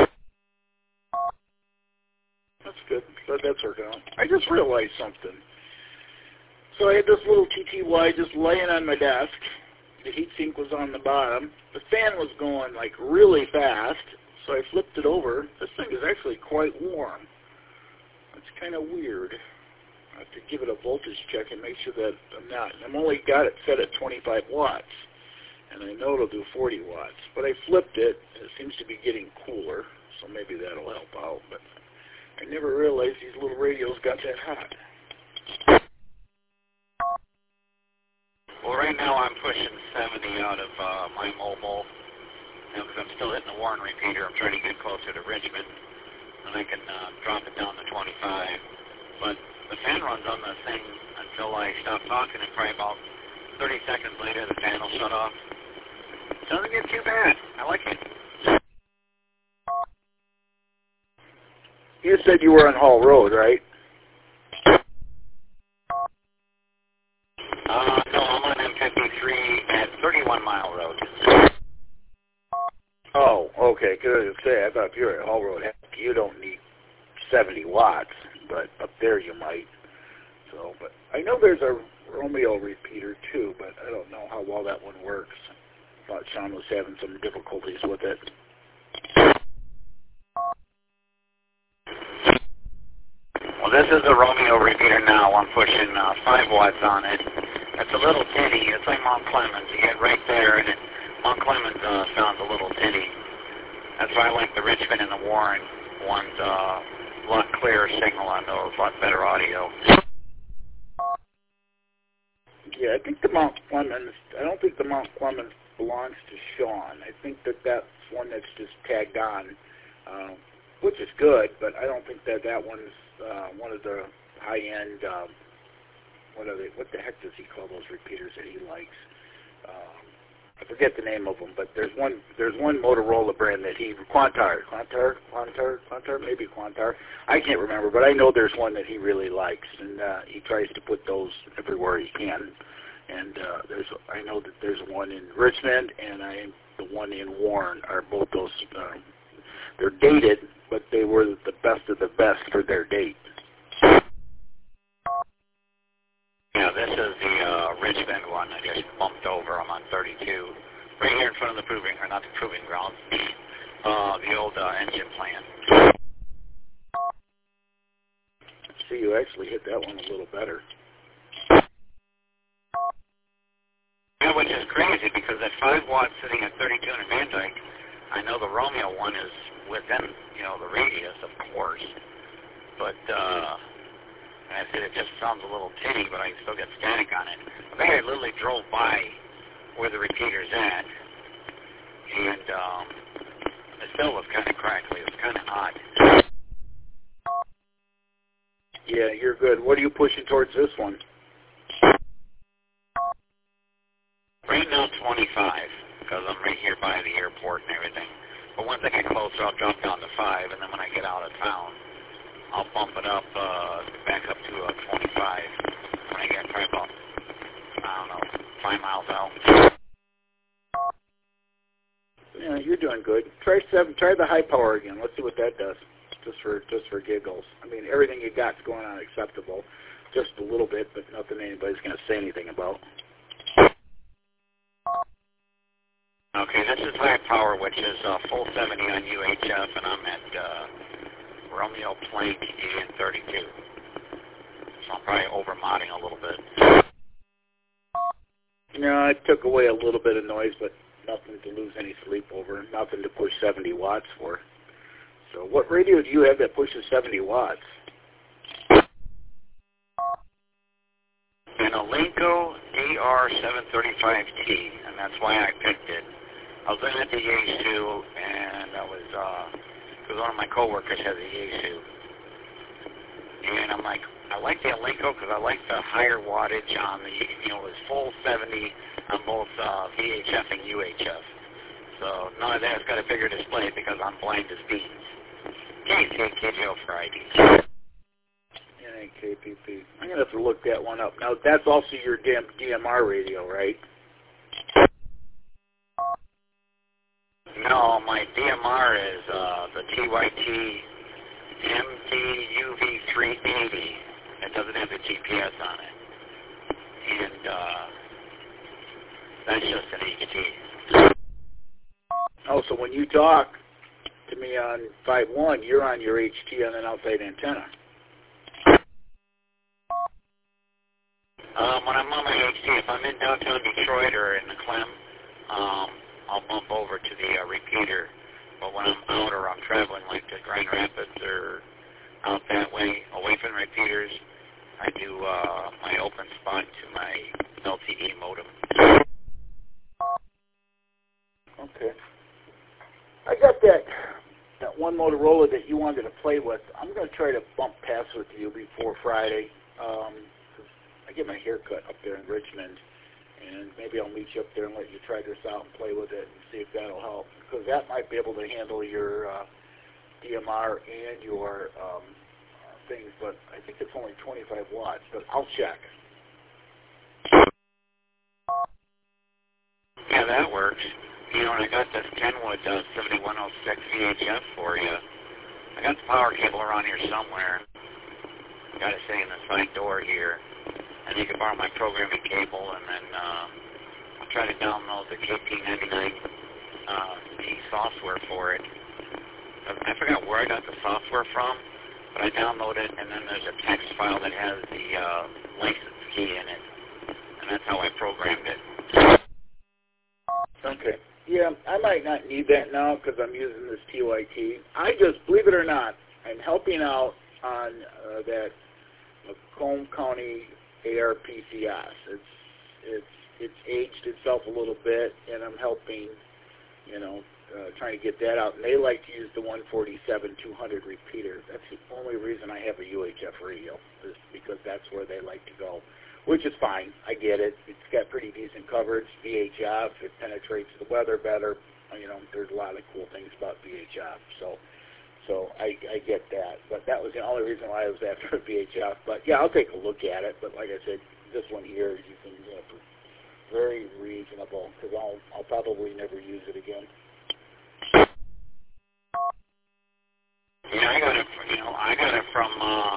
That's good. That's working out. I just realized something. So I had this little TTY just laying on my desk. The heatsink was on the bottom. The fan was going like really fast, so I flipped it over. This thing is actually quite warm. It's kind of weird. I have to give it a voltage check and make sure that I'm only got it set at 25 watts, and I know it'll do 40 watts. But I flipped it, and it seems to be getting cooler, so maybe that'll help out. But I never realized these little radios got that hot. Well, right now I'm pushing 70 out of my mobile, because I'm still hitting the Warren repeater. I'm trying to get closer to Richmond, and I can drop it down to 25. But the fan runs on the thing until I stop talking, and probably about 30 seconds later the fan will shut off. Doesn't get too bad. I like it. You said you were on Hall Road, right? No, I'm on M53 at 31 Mile Road. Oh, okay. Because I was going to say, I thought if you're at Hall Road, you don't need 70 watts, but up there you might. So, but I know there's a Romeo repeater too, but I don't know how well that one works. I thought Sean was having some difficulties with it. Well, this is a Romeo repeater now. I'm pushing 5 watts on it. It's a little tinny. It's like Mount Clemens. You get right there, and Mount Clemens sounds a little tinny. That's why I like the Richmond and the Warren ones. A lot clearer signal on those, a lot better audio. Yeah, I think the Mount Clemens, I don't think the Mount Clemens belongs to Sean. I think that that's one that's just tagged on, which is good, but I don't think that that one's one of the high-end, what the heck does he call those repeaters that he likes? I forget the name of them, but there's one Motorola brand that Quantar, maybe Quantar. I can't remember, but I know there's one that he really likes, and he tries to put those everywhere he can. And I know that there's one in Richmond, and the one in Warren are both those. They're dated, but they were the best of the best for their date. Yeah, this is the Richmond one. I just bumped over. I'm on 32. Right here in front of the proving, or not the proving ground, the old engine plant. See, you actually hit that one a little better. Yeah, which is crazy because at 5 watts sitting at 32 in a Van Dyke, I know the Romeo one is within, the radius, of course. But, I said it just sounds a little tinny, but I still get static on it. I think I literally drove by where the repeater's at, and it still was kind of crackly. It was kind of odd. Yeah, you're good. What are you pushing towards this one? Right now, 25, because I'm right here by the airport and everything. But once I get closer, I'll drop down to 5, and then when I get out of town, I'll bump it up, back up to 25 when I get probably about, 5 miles out. Yeah, you're doing good. Try the high power again. Let's see what that does, just for giggles. I mean, everything you got's going on acceptable, just a little bit, but nothing anybody's going to say anything about. Okay, this is high power, which is full 70 on UHF, and I'm at Romeo Plank and 32. So I'm probably over-modding a little bit. No, it took away a little bit of noise, but nothing to lose any sleep over, nothing to push 70 watts for. So what radio do you have that pushes 70 watts? An Alinco AR735T, and that's why I picked it. I was looking at the Yaesu, and I was, because one of my coworkers has a Yaesu. And I'm like, I like the Alinco because I like the higher wattage on the, it was full 70 on both VHF and UHF. So none of that's got a bigger display because I'm blind as beans. KJO for ID. KPP. I'm going to have to look that one up. Now, that's also your DMR radio, right? No, my DMR is the TYT MTUV380. It doesn't have the GPS on it. And that's just an HT. Oh, so when you talk to me on 5.1, you're on your HT on an outside antenna. When I'm on my HT, if I'm in downtown Detroit or in the Clem, I'll bump over to the repeater. But when I'm out or I'm traveling like to Grand Rapids or out that way, away from repeaters, I do my open spot to my LTE modem. Okay. I got that one Motorola that you wanted to play with. I'm going to try to bump past with you before Friday. I get my hair cut up there in Richmond, and maybe I'll meet you up there and let you try this out and play with it and see if that'll help. Because that might be able to handle your DMR and your things, but I think it's only 25 watts, but I'll check. Yeah, that works. And I got this Kenwood 7106 VHF for you. I got the power cable around here somewhere. Got it sitting in the side door here. And you can borrow my programming cable, and then I'll try to download the KT99 software for it. I forgot where I got the software from, but I downloaded it, and then there's a text file that has the license key in it. And and that's how I programmed it. Okay. Yeah, I might not need that now because I'm using this TYT. I just, believe it or not, I'm helping out on that Macomb County ARPCS. It's aged itself a little bit, and I'm helping, trying to get that out. And they like to use the 147-200 repeater. That's the only reason I have a UHF radio, is because that's where they like to go, which is fine. I get it. It's got pretty decent coverage. VHF, it penetrates the weather better. There's a lot of cool things about VHF. So I get that. But that was the only reason why I was after a VHF. But, yeah, I'll take a look at it. But like I said, this one here, you can very reasonable, because I'll probably never use it again. Yeah, I got it from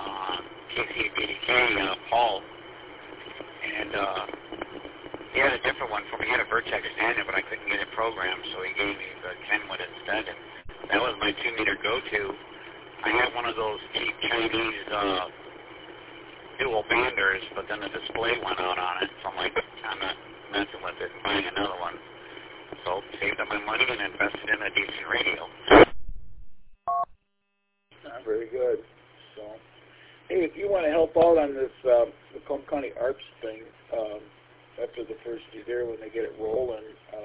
KCBDK, Paul, and he had a different one for me. He had a Vertex Standard, but I couldn't get it programmed, so he gave me the Kenwood instead, and that was my 2-meter go-to. I had one of those cheap Chinese dual banders, but then the display went out on it, so I'm like, I'm not messing with it and buying another one. So saved up my money and invested in a decent radio. Very good. So, hey, if you want to help out on this Macomb County ARPS thing, after the first year when they get it rolling,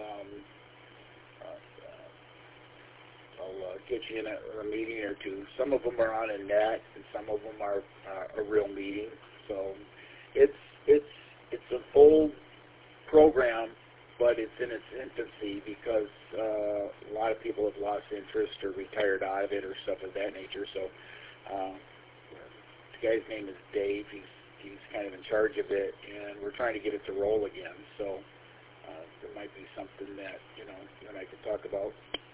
I'll get you in a meeting or two. Some of them are on a net, and some of them are a real meeting. So it's an old program, but it's in its infancy because a lot of people have lost interest or retired out of it or stuff of that nature. So the guy's name is Dave. He's kind of in charge of it, and we're trying to get it to roll again. So there might be something that you and I could talk about.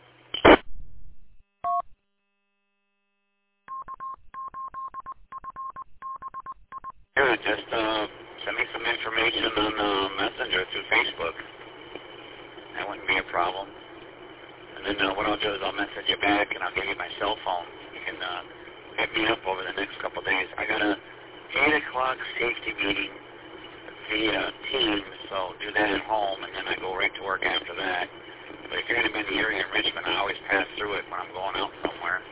Yeah, just send me some information on Messenger through Facebook. That wouldn't be a problem. And then what I'll do is I'll message you back, and I'll give you my cell phone. You can hit me up over the next couple of days. I got a 8 o'clock safety meeting via Teams, so do that at home, and then I go right to work after that. But if you're going to be in the area in Richmond, I always pass through it when I'm going out somewhere.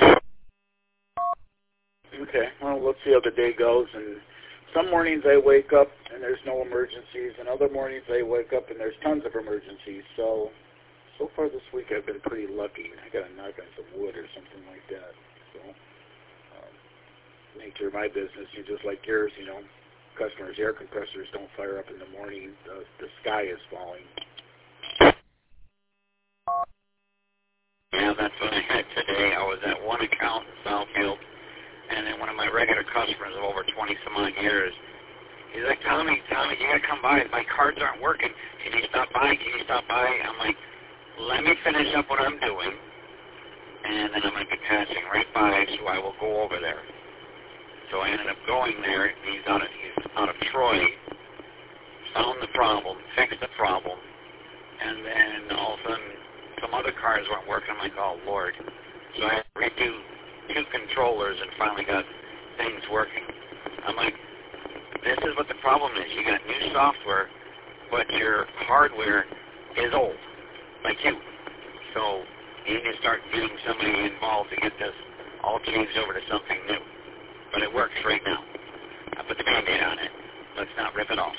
Okay, well, let's see how the day goes. And some mornings I wake up and there's no emergencies, and other mornings I wake up and there's tons of emergencies. So far this week I've been pretty lucky. I got to knock on some wood or something like that. So, nature of my business, just like yours, customers' air compressors don't fire up in the morning. The sky is falling. Yeah, that's what I had today. I was at one account in Southfield, and then one of my regular customers of over 20-some-odd years, he's like, Tommy, you got to come by. My cards aren't working. Can you stop by? I'm like, let me finish up what I'm doing, and then I'm going to be passing right by, so I will go over there. So I ended up going there. He's out of Troy, found the problem, fixed the problem, and then all of a sudden some other cars weren't working. I'm like, oh, Lord. So I had to redo 2 controllers and finally got things working. I'm like, this is what the problem is. You got new software, but your hardware is old, like you. So you need to start getting somebody involved to get this all changed over to something new. But it works right now. I put the Band-Aid on it. Let's not rip it off.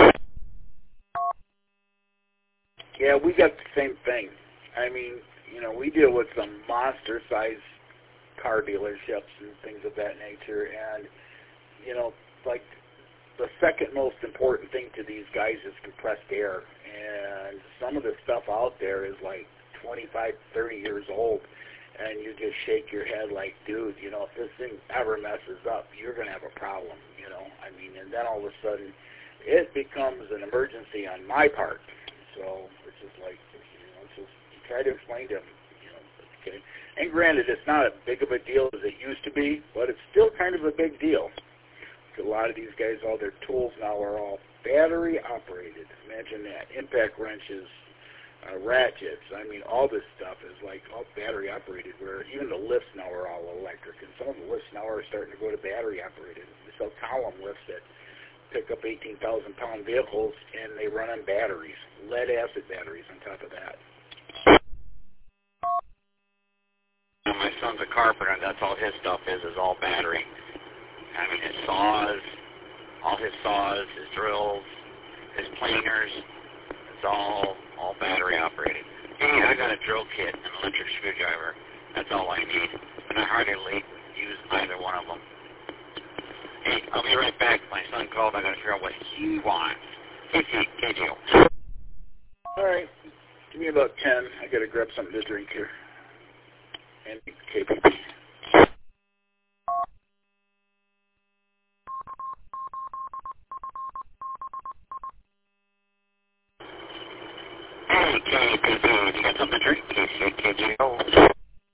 Yeah, we got the same thing. I mean, we deal with some monster-sized car dealerships and things of that nature, and, like, the second most important thing to these guys is compressed air, and some of the stuff out there is like 25, 30 years old, and you just shake your head like, dude, if this thing ever messes up, you're going to have a problem, and then all of a sudden, it becomes an emergency on my part. So it's just like, just try to explain to them, okay. And granted, it's not as big of a deal as it used to be, but it's still kind of a big deal. A lot of these guys, all their tools now are all battery operated. Imagine that. Impact wrenches, ratchets. I mean, all this stuff is like all battery operated, where even the lifts now are all electric, and some of the lifts now are starting to go to battery operated. They sell column lifts that pick up 18,000-pound vehicles, and they run on batteries, lead-acid batteries on top of that. My son's a carpenter, and that's all his stuff is all battery. I mean, his saws, all his saws, his drills, his planers, it's all battery operated. Hey, I got a drill kit and an electric screwdriver. That's all I need. And I hardly use either one of them. Hey, I'll be right back. My son called. I got to figure out what he wants. KGO. All right. Give me about 10. I got to grab something to drink here. And KPP. Hey, KPP. You got something to drink? KGO.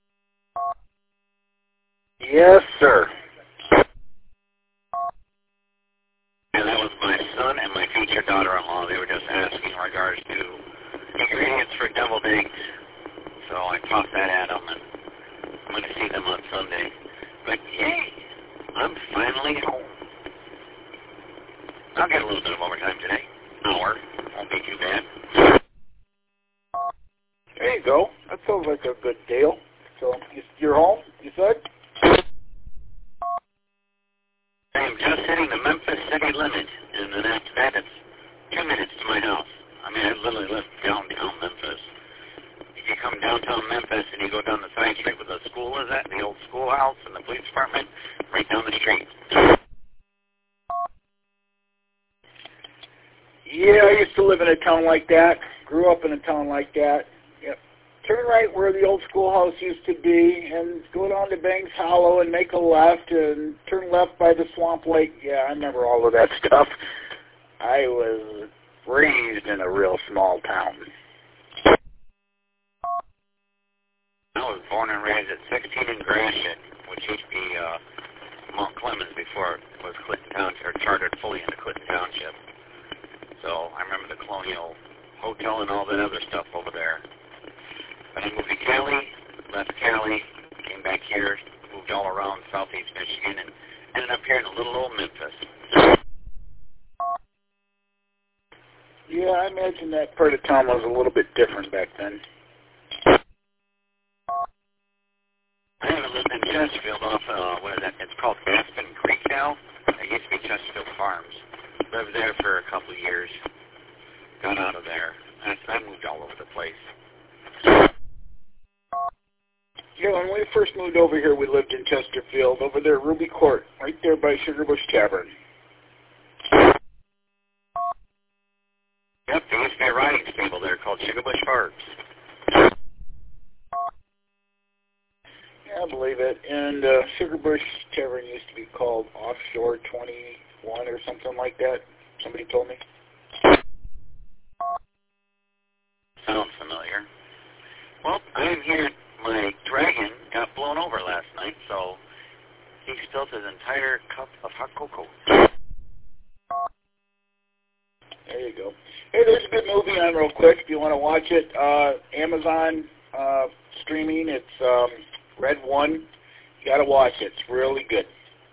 Yes, sir. And that was my son and my future daughter-in-law. They were just asking in regards to ingredients for deviled eggs. So I tossed that at them, and I'm going to see them on Sunday. But yay, I'm finally home. I'll get a little bit of overtime today. An hour. Won't be too bad. There you go. That sounds like a good deal. So you're home, you said? I'm just hitting the Memphis city limit, and then after that, it's 2 minutes to my house. I mean, I literally live downtown Memphis. If you come downtown Memphis and you go down the side street where the school is at, the old schoolhouse and the police department, right down the street. Yeah, I used to live in a town like that. Grew up in a town like that. Yep. Turn right where the old schoolhouse used to be and go down to Banks Hollow and make a left and turn left by the Swamp Lake. Yeah, I remember all of that stuff. I was raised in a real small town. I was born and raised at 16 in Gratiot, which used to be Mount Clemens before it was Clinton Township, or chartered fully into Clinton Township. So I remember the Colonial Hotel and all that other stuff over there. But I moved to Cali, left Cali, came back here, moved all around southeast Michigan, and ended up here in little old Memphis. Yeah, I imagine that part of town was a little bit different back then. I haven't lived in Chesterfield off, what is that? It's called Aspen Creek now. It used to be Chesterfield Farms. Lived there for a couple of years. Got out of there. I moved all over the place. Yeah, when we first moved over here, we lived in Chesterfield, over there, Ruby Court, right there by Sugar Bush Tavern. Yep, there used to be a riding stable there called Sugar Bush Farms. Yeah, I believe it. And Sugar Bush Tavern used to be called Offshore 21 or something like that. Somebody told me. Sounds familiar. Well, I'm here. My dragon got blown over last night, so he spilled his entire cup of hot cocoa. There you go. Hey, there's a good movie on real quick if you want to watch it. Amazon streaming. It's Red One. You got to watch it. It's really good.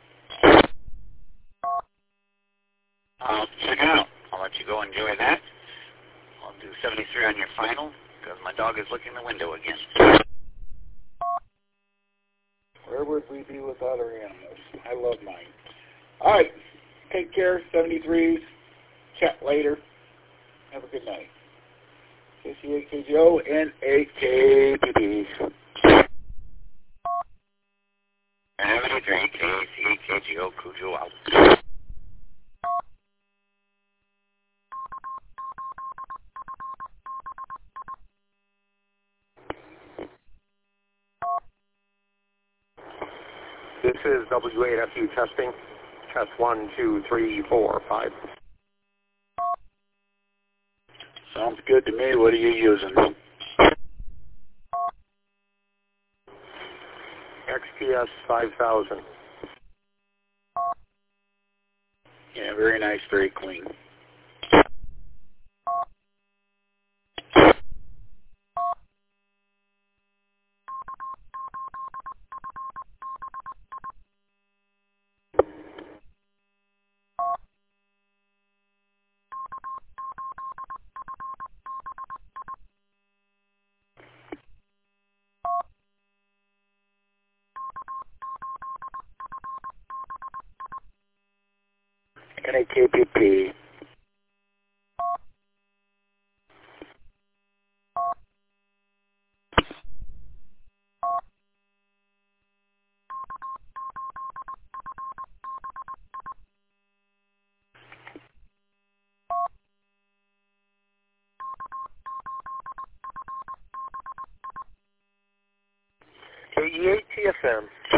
I'll check it out. I'll let you go enjoy that. I'll do 73 on your final because my dog is looking the window again. Where would we be without our animals? I love mine. All right. Take care. 73s. Chat later. Have a good night. KCAKGO and AKPP. Have a drink. KCAKGO Cujo out. This is W8FU testing. Test 1, 2, 3, 4, 5. Sounds good to me. What are you using? XPS 5000. Yeah, very nice, very clean. NAKPP. KEA TFM.